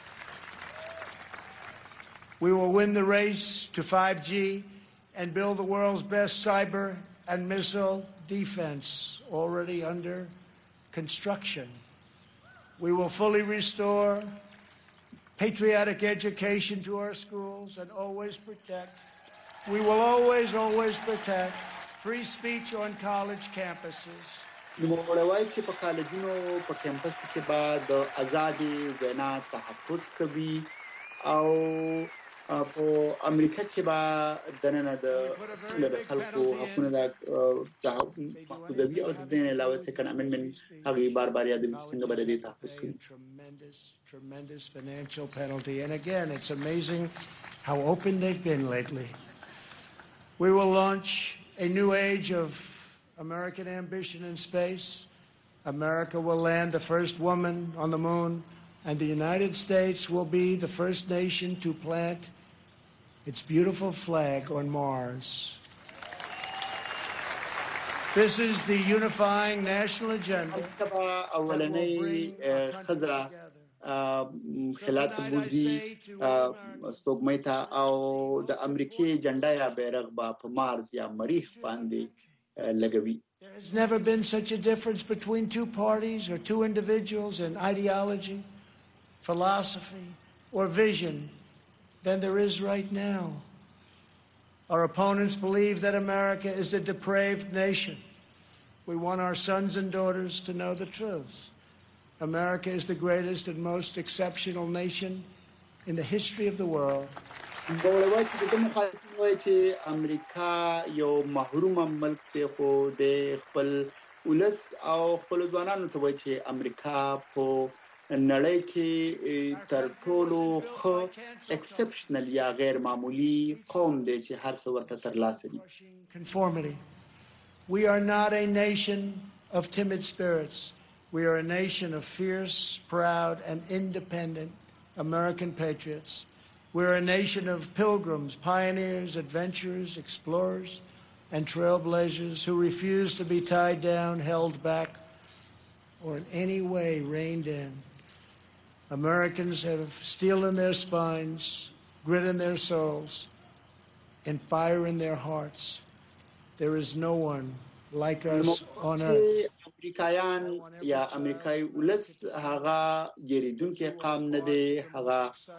We will win the race to five G and build the world's best cyber and missile defense, already under construction. We will fully restore patriotic education to our schools and always protect, we will always, always protect free speech on college campuses. نوموړی چې په کالجونو په کمپس کې به د ازادي وینا تحفظ کوي او په امریکا کې به دننه د څنګه د خلکو حقوقو د محفوظوي او د دې علاوه سیکنډ امندمنت هغه بار بار یادوي څنګه به د تحفظ کوي. Tremendous financial penalty. And again, it's amazing how open they've been lately. We will launch a new age of American ambition in space. America will land the first woman on the moon, and the United States will be the first nation to plant its beautiful flag on Mars. This is the unifying national agenda that will bring خلات بوزي سپوږمۍ ته او د امریکای جنډا یا بیرغ با په مارز یا مریخ باندې لګوي. There has never been such a difference between two parties or two individuals in ideology, philosophy, or vision than there is right now. Our opponents believe that America is a depraved nation. We want our sons and daughters to know the truth. America is the greatest and most exceptional nation in the history of the world. د مخالفین وایي چې امریکا یو محروم ملک دی، خو د خپل ولس او خپل ځوانانو ته وایي چې امریکا په نړۍ کې تر ټولو ښه اکسپشنل یا غیر معمولی قوم دی چې هر څه ورته ترلاسه دي. Conformity. We are not a nation of timid spirits. We are a nation of fierce, proud, and independent American patriots. We're a nation of pilgrims, pioneers, adventurers, explorers, and trailblazers who refuse to be tied down, held back, or in any way reined in. Americans have steel in their spines, grit in their souls, and fire in their hearts. There is no one like us on earth. امریکایان یا امریکای ولس هغه جریدونکو قام نه دی، هغه